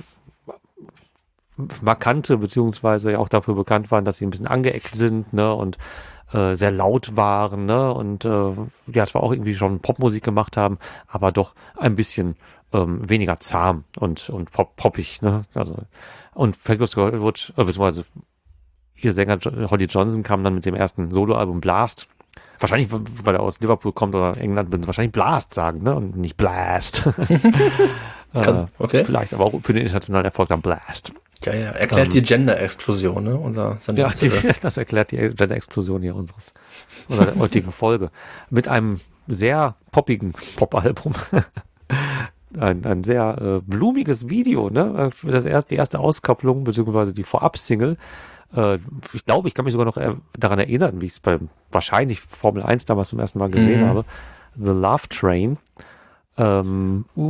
markante, beziehungsweise ja auch dafür bekannt waren, dass sie ein bisschen angeeckt sind, ne, und äh, sehr laut waren, ne, und äh, ja, zwar auch irgendwie schon Popmusik gemacht haben, aber doch ein bisschen ähm, weniger zahm und und pop, poppig, ne, also und Frankie Goes to Hollywood, äh, beziehungsweise ihr Sänger Holly Johnson kam dann mit dem ersten Soloalbum Blast. Wahrscheinlich, weil er aus Liverpool kommt oder England, würden sie wahrscheinlich Blast sagen, ne, und nicht Blast. äh, okay. Vielleicht, aber auch für den internationalen Erfolg dann Blast. Ja, ja, erklärt ähm, die Gender-Explosion, ne? Unser ja, die, das erklärt die Gender-Explosion hier unseres, unserer heutigen Folge. Mit einem sehr poppigen Pop-Album. Ein, ein sehr äh, blumiges Video, ne? Für das erste, die erste Auskopplung, beziehungsweise die Vorab-Single. Äh, ich glaube, ich kann mich sogar noch er, daran erinnern, wie ich es beim wahrscheinlich Formel eins damals zum ersten Mal gesehen mhm. habe. The Love Train. Ähm, uh,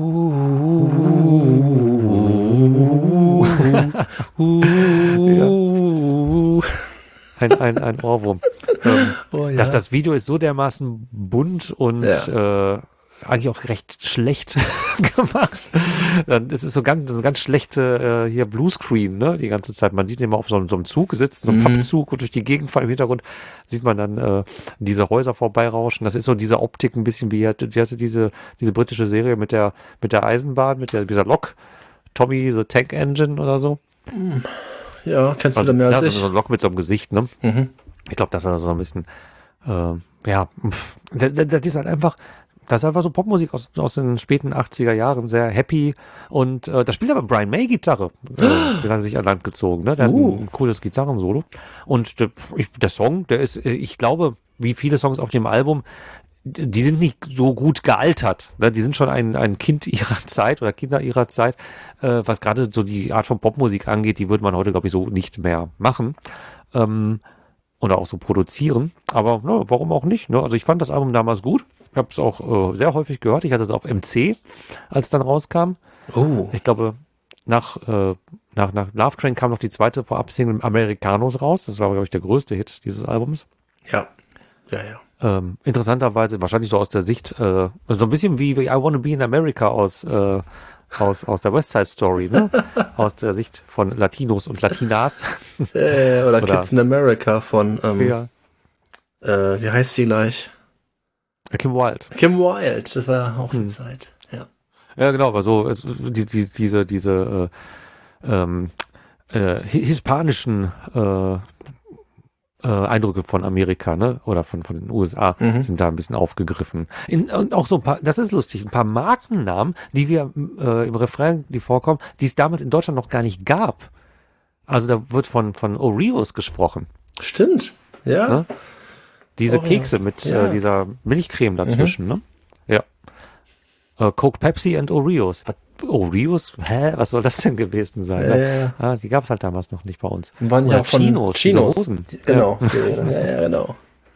uh, uh, uh, ein, ein, ein Ohrwurm. ähm, oh, ja. das, das Video ist so dermaßen bunt und ja. äh, eigentlich auch recht schlecht gemacht. Dann ist es so ganz, so ganz schlechte äh, hier Bluescreen, ne, die ganze Zeit. Man sieht ihn immer auf so, einem- so einem Zug sitzt, so einem Mhm. Pappzug und durch die Gegend fahren. Im Hintergrund sieht man dann äh, diese Häuser vorbeirauschen. Das ist so diese Optik ein bisschen wie, wie hatte diese, diese britische Serie mit der, mit der Eisenbahn, mit der, dieser Lok. Tommy the Tank Engine oder so. Ja, kennst du Also, da mehr als ja, ich? so ein Lok mit so einem Gesicht, ne? Mhm. Ich glaube, das war so ein bisschen, äh, ja, pff, das, das das ist halt einfach, das ist einfach so Popmusik aus, aus den späten achtziger Jahren, sehr happy. Und äh, da spielt aber Brian May Gitarre. Äh, den hat er sich an Land gezogen, ne? Der hat Uh. ein, ein cooles Gitarrensolo. Und der, ich, der Song, der ist, äh, ich glaube, wie viele Songs auf dem Album, die sind nicht so gut gealtert. Ne? Die sind schon ein, ein Kind ihrer Zeit oder Kinder ihrer Zeit, äh, was gerade so die Art von Popmusik angeht, die würde man heute, glaube ich, so nicht mehr machen. Ähm, oder auch so produzieren. Aber ne, warum auch nicht? Ne? Also ich fand das Album damals gut. Ich habe es auch äh, sehr häufig gehört. Ich hatte es auf M C, als es dann rauskam. Oh. Ich glaube, nach, äh, nach, nach Love Train kam noch die zweite Vorab-Single Americanos raus. Das war, glaube ich, der größte Hit dieses Albums. Ja. Ja, ja. Ähm, interessanterweise, wahrscheinlich so aus der Sicht, äh, so ein bisschen wie, wie I Wanna Be in America aus, äh, aus, aus der West Side Story, ne? Aus der Sicht von Latinos und Latinas. Äh, oder, Oder- Kids in America von, ähm, Ja. äh, wie heißt sie gleich? Kim Wilde. Kim Wilde, das war auch Hm. die Zeit. Ja. Ja, genau, aber so, es, die, die, diese, diese, äh, ähm, äh, hi- hispanischen, äh, äh, Eindrücke von Amerika, ne, oder von, von den U S A Mhm. sind da ein bisschen aufgegriffen. In, und auch so ein paar, das ist lustig, ein paar Markennamen, die wir äh, im Refrain, die vorkommen, die es damals in Deutschland noch gar nicht gab. Also da wird von, von Oreos gesprochen. Stimmt. Ja. Ne? Diese Oreos, Kekse mit ja. äh, dieser Milchcreme dazwischen, ne? Ja. Äh, Coke, Pepsi und Oreos. Was, Oreos? Hä? Was soll das denn gewesen sein? Ja, ne? ja, ja. Ah, die gab es halt damals noch nicht bei uns. Waren ja Oder auch von Chinos, diese Chinos. Hosen. Die- Genau. Ja. ja, ja, genau.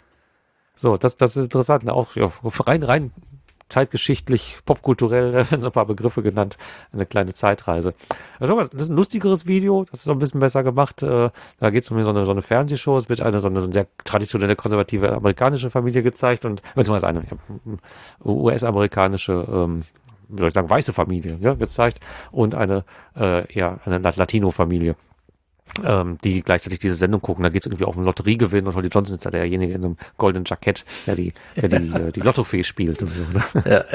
So, das, das ist interessant. Auch ja, rein, rein zeitgeschichtlich, popkulturell werden so ein paar Begriffe genannt. Eine kleine Zeitreise. Ja, schau mal, das ist ein lustigeres Video. Das ist auch ein bisschen besser gemacht. Äh, Da geht es um so eine, so eine Fernsehshow. Es wird eine so eine, so eine sehr traditionelle, konservative amerikanische Familie gezeigt und beziehungsweise eine ja, U S-amerikanische, ähm, wie soll ich sagen, weiße Familie ja, gezeigt und eine äh, eher eine Latino-Familie. Ähm, die gleichzeitig diese Sendung gucken. Da geht es irgendwie auch um Lotteriegewinn und Holly Johnson ist da derjenige in einem goldenen Jackett, der die, der die, äh, die Lottofee spielt und so. Ne? Ja,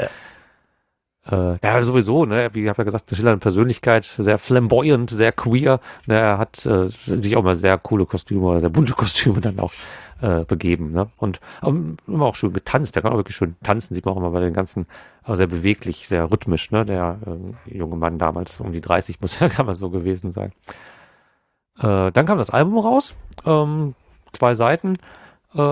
ja. Äh, ja, sowieso, ne, wie ich habe ja gesagt, eine schillernde Persönlichkeit, sehr flamboyant, sehr queer. Ne, er hat äh, sich auch mal sehr coole Kostüme oder sehr bunte Kostüme dann auch äh, begeben. Ne? Und ähm, immer auch schön getanzt, der kann auch wirklich schön tanzen, sieht man auch immer bei den ganzen, aber sehr beweglich, sehr rhythmisch, ne? Der äh, junge Mann damals, um die dreißig muss ja, kann man so gewesen sein. Äh, dann kam das Album raus, ähm, zwei Seiten, äh,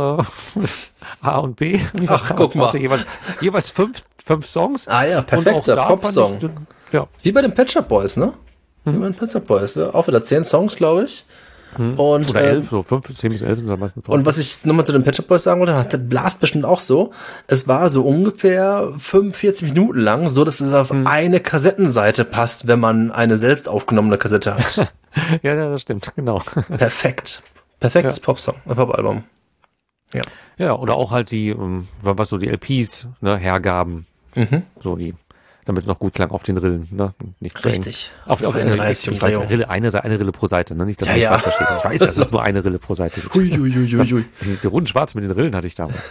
A und B. Ach, guck mal. Hatte Jeweils, jeweils fünf, fünf Songs. Ah ja, Und auch perfekter da Popsong. fand ich, ja, Wie bei den Pet Shop Boys, ne? Wie bei den Pet Shop Boys, ne? Auch wieder zehn Songs, glaube ich. Und, oder ähm, elf, so fünf, zehn bis elf sind da meistens drauf. Und was ich nochmal zu den Pet Shop Boys sagen wollte, hat der Blast bestimmt auch so. Es war so ungefähr fünfundvierzig Minuten lang, so dass es auf eine Kassettenseite passt, wenn man eine selbst aufgenommene Kassette hat. Ja, ja, das stimmt, genau. Perfekt. Perfektes Ja. Popsong, ein Popalbum. Ja. Ja, oder auch halt die, ähm, was so die L Ps ne, hergaben. Mhm. So die, damit es noch gut klang auf den Rillen, ne? Nicht zu eng. Richtig. Auf, auf eine, einunddreißig ich weiß, Umdrehung. Rille, eine, eine Rille pro Seite, ne? Nicht, dass Ja, man ja. falsch versteht. Ich weiß, das ist nur eine Rille pro Seite. Hui, hui, hui, hui, hui. Die, die runden Schwarz mit den Rillen hatte ich damals.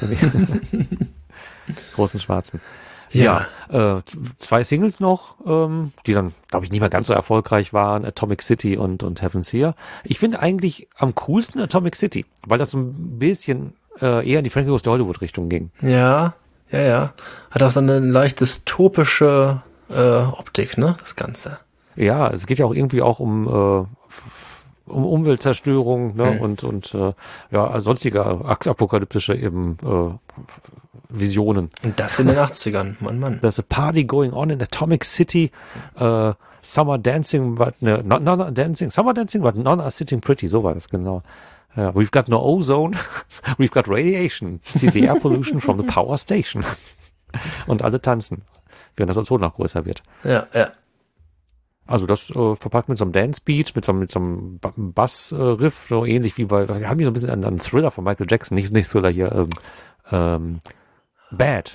Großen Schwarzen. Ja. Ja, äh, z- zwei Singles noch, ähm, die dann, glaube ich, nicht mehr ganz so erfolgreich waren, Atomic City und, und Heaven's Here. Ich finde eigentlich am coolsten Atomic City, weil das so ein bisschen äh, eher in die Frankie Goes to Hollywood Richtung ging. Ja, ja, ja. Hat auch so eine leicht dystopische äh, Optik, ne? Das Ganze. Ja, es geht ja auch irgendwie auch um, äh, um Umweltzerstörung ne? Hm. und, und äh, ja, sonstige ak- apokalyptische eben äh, Visionen. Und das in den achtzigern, Mann, Mann. There's a party going on in Atomic City. Uh, some are dancing, but ne, not, none are dancing. Some are dancing, but none are sitting pretty. So war das genau. Ja, we've got no ozone. We've got radiation. See the air pollution from the power station. Und alle tanzen, während das Ozon noch größer wird. Ja, ja. Also das äh, verpackt mit so einem Dance-Beat, mit so, mit so einem Ba- Bass-Riff, so ähnlich wie bei, wir haben hier so ein bisschen einen, einen Thriller von Michael Jackson, nicht, nicht Thriller hier, ähm, ähm, Bad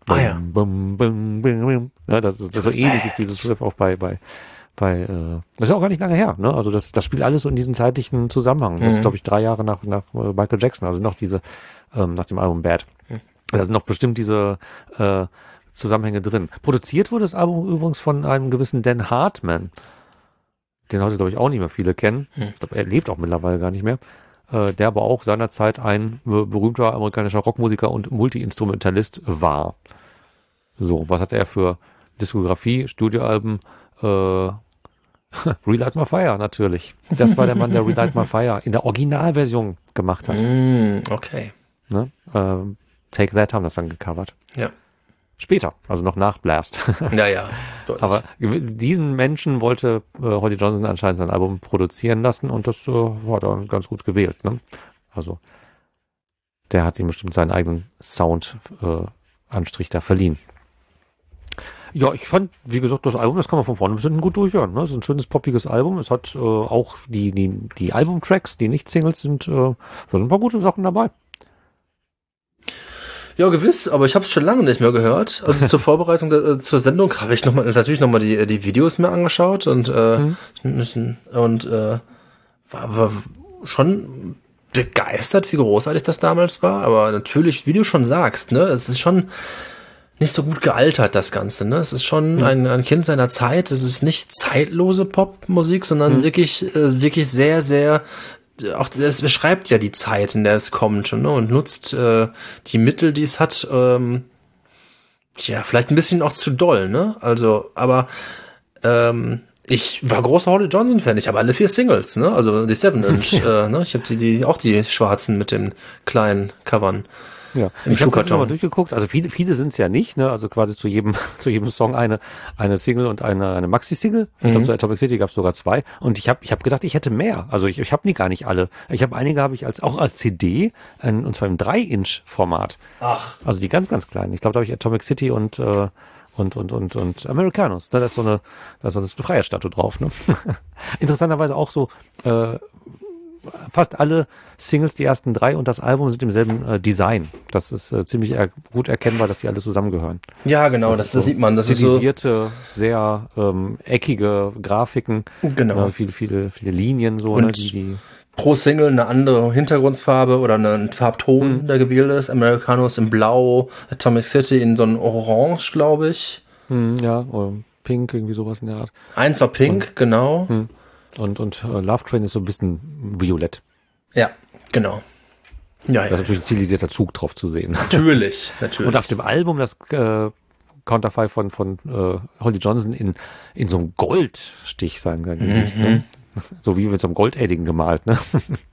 Ah ja. Bum, bum, bum, bum. Ja, das, das, das so ähnlich ist dieses Riff auch bei, bei, bei, äh, das ist ja auch gar nicht lange her, ne? Also das, das spielt alles so in diesem zeitlichen Zusammenhang. Das mhm. ist, glaube ich, drei Jahre nach, nach Michael Jackson, also noch diese, ähm, nach dem Album Bad. Mhm. Da sind noch bestimmt diese äh, Zusammenhänge drin. Produziert wurde das Album übrigens von einem gewissen Dan Hartman. Den heute, glaube ich, auch nicht mehr viele kennen. Mhm. Ich glaube, er lebt auch mittlerweile gar nicht mehr. Äh, der aber auch seinerzeit ein äh, berühmter amerikanischer Rockmusiker und Multi-Instrumentalist war. So, was hat er für Diskografie, Studioalben? Äh, Relight My Fire, natürlich. Das war der Mann, der Relight My Fire in der Originalversion gemacht hat. Mm, okay. Ne? Ähm, Take That haben das dann gecovert. Ja. Später, also noch nach Blast. Ja, ja. Deutlich. Aber diesen Menschen wollte äh, Holly Johnson anscheinend sein Album produzieren lassen und das äh, hat er ganz gut gewählt. Ne? Also der hat ihm bestimmt seinen eigenen Sound-Anstrich äh, da verliehen. Ja, ich fand, wie gesagt, das Album, das kann man von vorne bis hinten gut durchhören. Ne? Es ist ein schönes, poppiges Album. Es hat äh, auch die, die, die Album-Tracks, die nicht Singles sind, äh, da sind ein paar gute Sachen dabei. Ja, gewiss, aber ich habe es schon lange nicht mehr gehört. Also zur Vorbereitung der, äh, zur Sendung habe ich noch mal, natürlich nochmal die, die Videos mir angeschaut und, äh, mhm. und äh, war, war schon begeistert, wie großartig das damals war. Aber natürlich, wie du schon sagst, ne, es ist schon nicht so gut gealtert, das Ganze. Ne? Es ist schon mhm. ein, ein Kind seiner Zeit. Es ist nicht zeitlose Popmusik, sondern mhm. wirklich, äh, wirklich sehr, sehr auch das beschreibt ja die Zeit, in der es kommt, ne, und nutzt äh, die Mittel, die es hat, ähm, ja, vielleicht ein bisschen auch zu doll, ne? Also, aber ähm, ich war großer Holly Johnson Fan. Ich habe alle vier Singles, ne? Also die Seven Inch, äh, ne? Ich habe die, die auch die schwarzen mit den kleinen Covern. Ja, ich habe das mal durchgeguckt. Also viele, viele sind es ja nicht, ne? Also quasi zu jedem, zu jedem Song eine, eine Single und eine, eine Maxi-Single. Ich mhm. glaube, zu Atomic City gab es sogar zwei. Und ich habe, ich habe gedacht, ich hätte mehr. Also ich, ich habe nie gar nicht alle. Ich habe einige habe ich als auch als C D, ein, und zwar im drei Inch Format. Ach. Also die ganz, ganz kleinen. Ich glaube, da habe ich Atomic City und äh, und und und und Americanos. Da ist so eine, da ist so eine Freiheitsstatue drauf. Ne? Interessanterweise auch so. Äh, Fast alle Singles, die ersten drei und das Album sind im selben äh, Design. Das ist äh, ziemlich er gut erkennbar, dass die alle zusammengehören. Ja, genau, das, das, das so sieht man. Das ist so sehr ähm, eckige Grafiken. Genau. Äh, viele, viele, viele Linien so. Und ne, die, die pro Single eine andere Hintergrundfarbe oder einen Farbton, hm. der gewählt ist. Americanos in Blau, Atomic City in so ein Orange, glaube ich. Hm, ja, oder Pink, irgendwie sowas in der Art. Eins war Pink, und, genau. Hm. Und, und uh, Love Train ist so ein bisschen violett. Ja, genau. Ja, da ist ja, natürlich ein stilisierter Zug drauf zu sehen. Natürlich, natürlich. Und auf dem Album, das äh, Counterfei von, von äh, Holly Johnson in, in so einem Goldstich sein Gesicht. Mhm. Ne? So wie mit so einem Goldedding gemalt. Ne?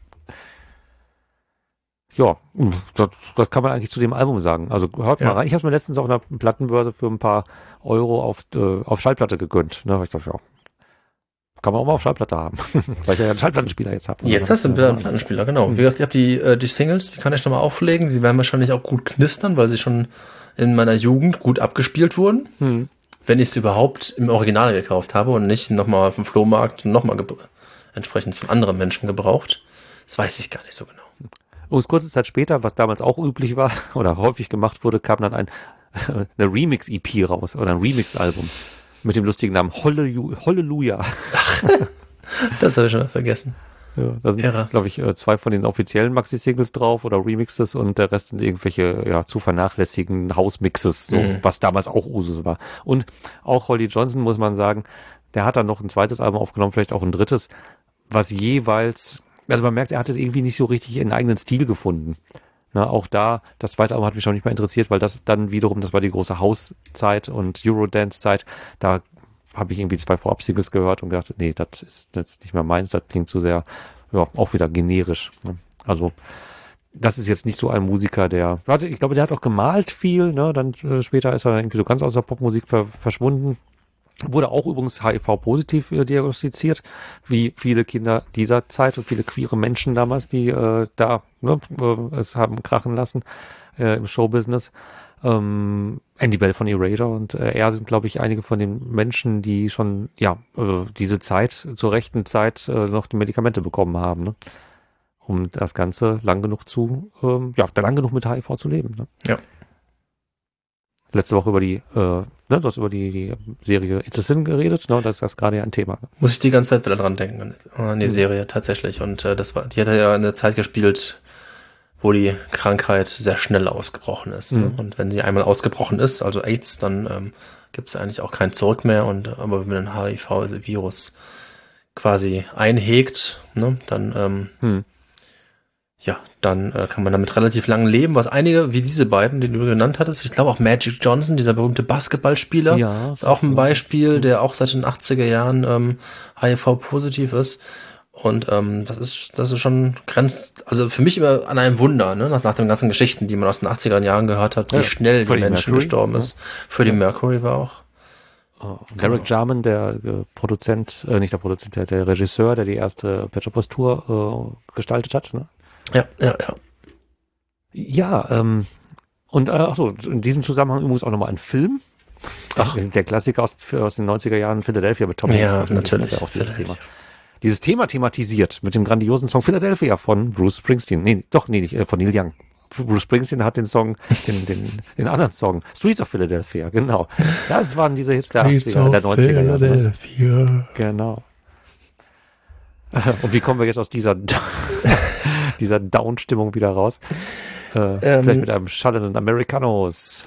Ja, das, das kann man eigentlich zu dem Album sagen. Also hört mal ja. rein. Ich habe es mir letztens auf einer Plattenbörse für ein paar Euro auf, äh, auf Schallplatte gegönnt. Ne? Ich dachte, ja, kann man auch mal auf Schallplatte haben, weil ich ja einen Schallplattenspieler jetzt habe. Jetzt hast du wieder einen Plattenspieler, genau. Wie gesagt, ich habe die, äh, die Singles, die kann ich nochmal auflegen. Sie werden wahrscheinlich auch gut knistern, weil sie schon in meiner Jugend gut abgespielt wurden. Hm. Wenn ich sie überhaupt im Original gekauft habe und nicht nochmal auf dem Flohmarkt und nochmal ge- entsprechend von anderen Menschen gebraucht. Das weiß ich gar nicht so genau. Und kurze Zeit später, was damals auch üblich war oder häufig gemacht wurde, kam dann ein eine Remix-E P raus oder ein Remix-Album. Mit dem lustigen Namen Halleluja. Das habe ich schon vergessen. Ja, da sind, glaube ich, zwei von den offiziellen Maxi-Singles drauf oder Remixes und der Rest sind irgendwelche ja, zu vernachlässigen House-Mixes, so, mhm. was damals auch Usus war. Und auch Holly Johnson, muss man sagen, der hat dann noch ein zweites Album aufgenommen, vielleicht auch ein drittes, was jeweils, also man merkt, er hat es irgendwie nicht so richtig einen eigenen Stil gefunden. Na, auch da, das zweite Album hat mich schon nicht mehr interessiert, weil das dann wiederum, das war die große House-Zeit und Eurodance-Zeit. Da habe ich irgendwie zwei Vorab-Singles gehört und gedacht, nee, das ist jetzt nicht mehr meins, das klingt zu sehr, ja, auch wieder generisch. Also, das ist jetzt nicht so ein Musiker, der, ich glaube, der hat auch gemalt viel, ne, dann äh, später ist er irgendwie so ganz aus der Popmusik ver- verschwunden. Wurde auch übrigens H I V-positiv äh, diagnostiziert, wie viele Kinder dieser Zeit und viele queere Menschen damals, die äh, da ne, äh, es haben krachen lassen äh, im Showbusiness. Ähm, Andy Bell von Erasure und äh, er sind, glaube ich, einige von den Menschen, die schon ja äh, diese Zeit, zur rechten Zeit äh, noch die Medikamente bekommen haben, ne? Um das Ganze lang genug zu, ähm, ja, lang genug mit H I V zu leben. Ne? Ja. letzte Woche über die, äh, ne, du hast über die, die Serie It's a Sin geredet, ne, das ist das gerade ja ein Thema. Muss ich die ganze Zeit wieder dran denken, an die Serie tatsächlich. Und äh, das war, die hat ja in der Zeit gespielt, wo die Krankheit sehr schnell ausgebrochen ist. Mhm. Ne? Und wenn sie einmal ausgebrochen ist, also AIDS, dann ähm, gibt es eigentlich auch kein Zurück mehr. Und aber wenn man ein H I V-Virus quasi einhegt, ne, dann ähm, mhm. ja, dann äh, kann man damit relativ lang leben, was einige, wie diese beiden, die du genannt hattest, ich glaube auch Magic Johnson, dieser berühmte Basketballspieler, ja, ist auch ein Beispiel, der auch seit den achtziger Jahren ähm, H I V-positiv ist. Und ähm, das ist das ist schon grenzt, also für mich immer an einem Wunder, ne? nach, nach den ganzen Geschichten, die man aus den achtziger Jahren gehört hat, wie ja, schnell die Menschen Mercury, gestorben ist. Ja. Freddie Mercury war auch. Oh, Derek Jarman, der äh, Produzent, äh, nicht der Produzent, der, der Regisseur, der die erste Pet Shop Boys Tour äh, gestaltet hat. Ne? Ja, ja, ja. Ja, ähm, und äh, ach so, in diesem Zusammenhang übrigens auch nochmal ein Film. Ach. Der Klassiker aus, aus den neunziger Jahren, Philadelphia mit Tom Hanks. Ja, natürlich. Auch dieses Thema. Dieses Thema thematisiert mit dem grandiosen Song Philadelphia von Bruce Springsteen. Nee, doch, nee, nicht, äh, von Neil Young. Bruce Springsteen hat den Song, den, den, den anderen Song, Streets of Philadelphia, genau. Das waren diese Hits der achtziger, der neunziger Jahre. Ne? Genau. Und wie kommen wir jetzt aus dieser, dieser Down-Stimmung wieder raus? Äh, ähm, vielleicht mit einem schallenden Americanos.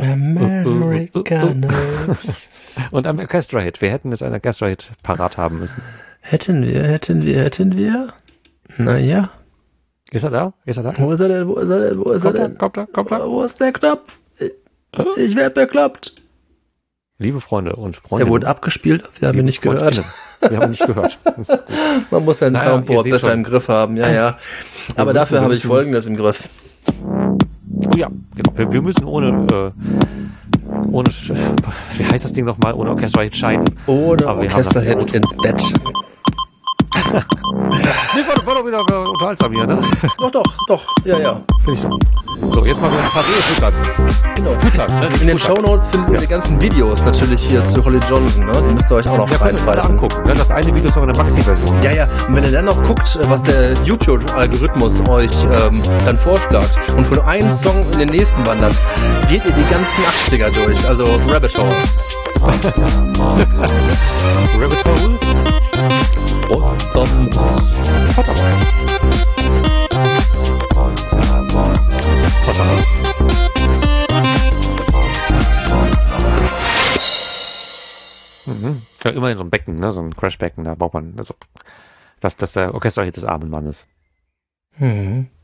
Americanos. Und einem Orchestra-Hit. Wir hätten jetzt einen Orchestra-Hit parat haben müssen. Hätten wir, hätten wir, hätten wir. Naja. Ist er da? Ist er da? Wo ist er denn? Wo ist er denn? Wo ist kommt er denn? Da, kommt da, kommt da. Wo ist der Knopf? Ich werde bekloppt. Liebe Freunde und Freunde. Er wurde abgespielt, wir haben ihn nicht gehört. Wir haben ihn nicht gehört. Man muss sein naja, Soundboard besser schon. im Griff haben, ja, ja. Aber müssen, dafür habe ich Folgendes im Griff. Oh ja, genau. Wir, wir müssen ohne, äh, ohne, wie heißt das Ding nochmal, ohne Orchester-Hit scheiden. Ohne Orchester-Hit ins Bett. Nee, war, war doch wieder unterhaltsam hier, ne? Doch, doch, doch, ja, ja. Finde ich doch. So, jetzt mal wieder ein paar Rehe füttern. Genau, füttern. Ne? In den Shownotes findet ihr ja. die ganzen Videos natürlich hier zu Holly Johnson, ne? Die müsst ihr euch auch noch ja, reinfalten. angucken. Ne? Das eine Video ist auch eine Maxi-Version. Ja, ja. Und wenn ihr dann noch guckt, was der YouTube-Algorithmus euch ähm, dann vorschlägt und von einem Song in den nächsten wandert, geht ihr die ganzen achtziger durch. Also Rabbit Hole. Rabbit Hole? Und dann Pottermore. Pottermore. Mhm. Ja, immerhin so ein Becken, ne? So ein Crashbecken, da baut man, also, dass das der Orchesterhit des armen Mannes. Mhm.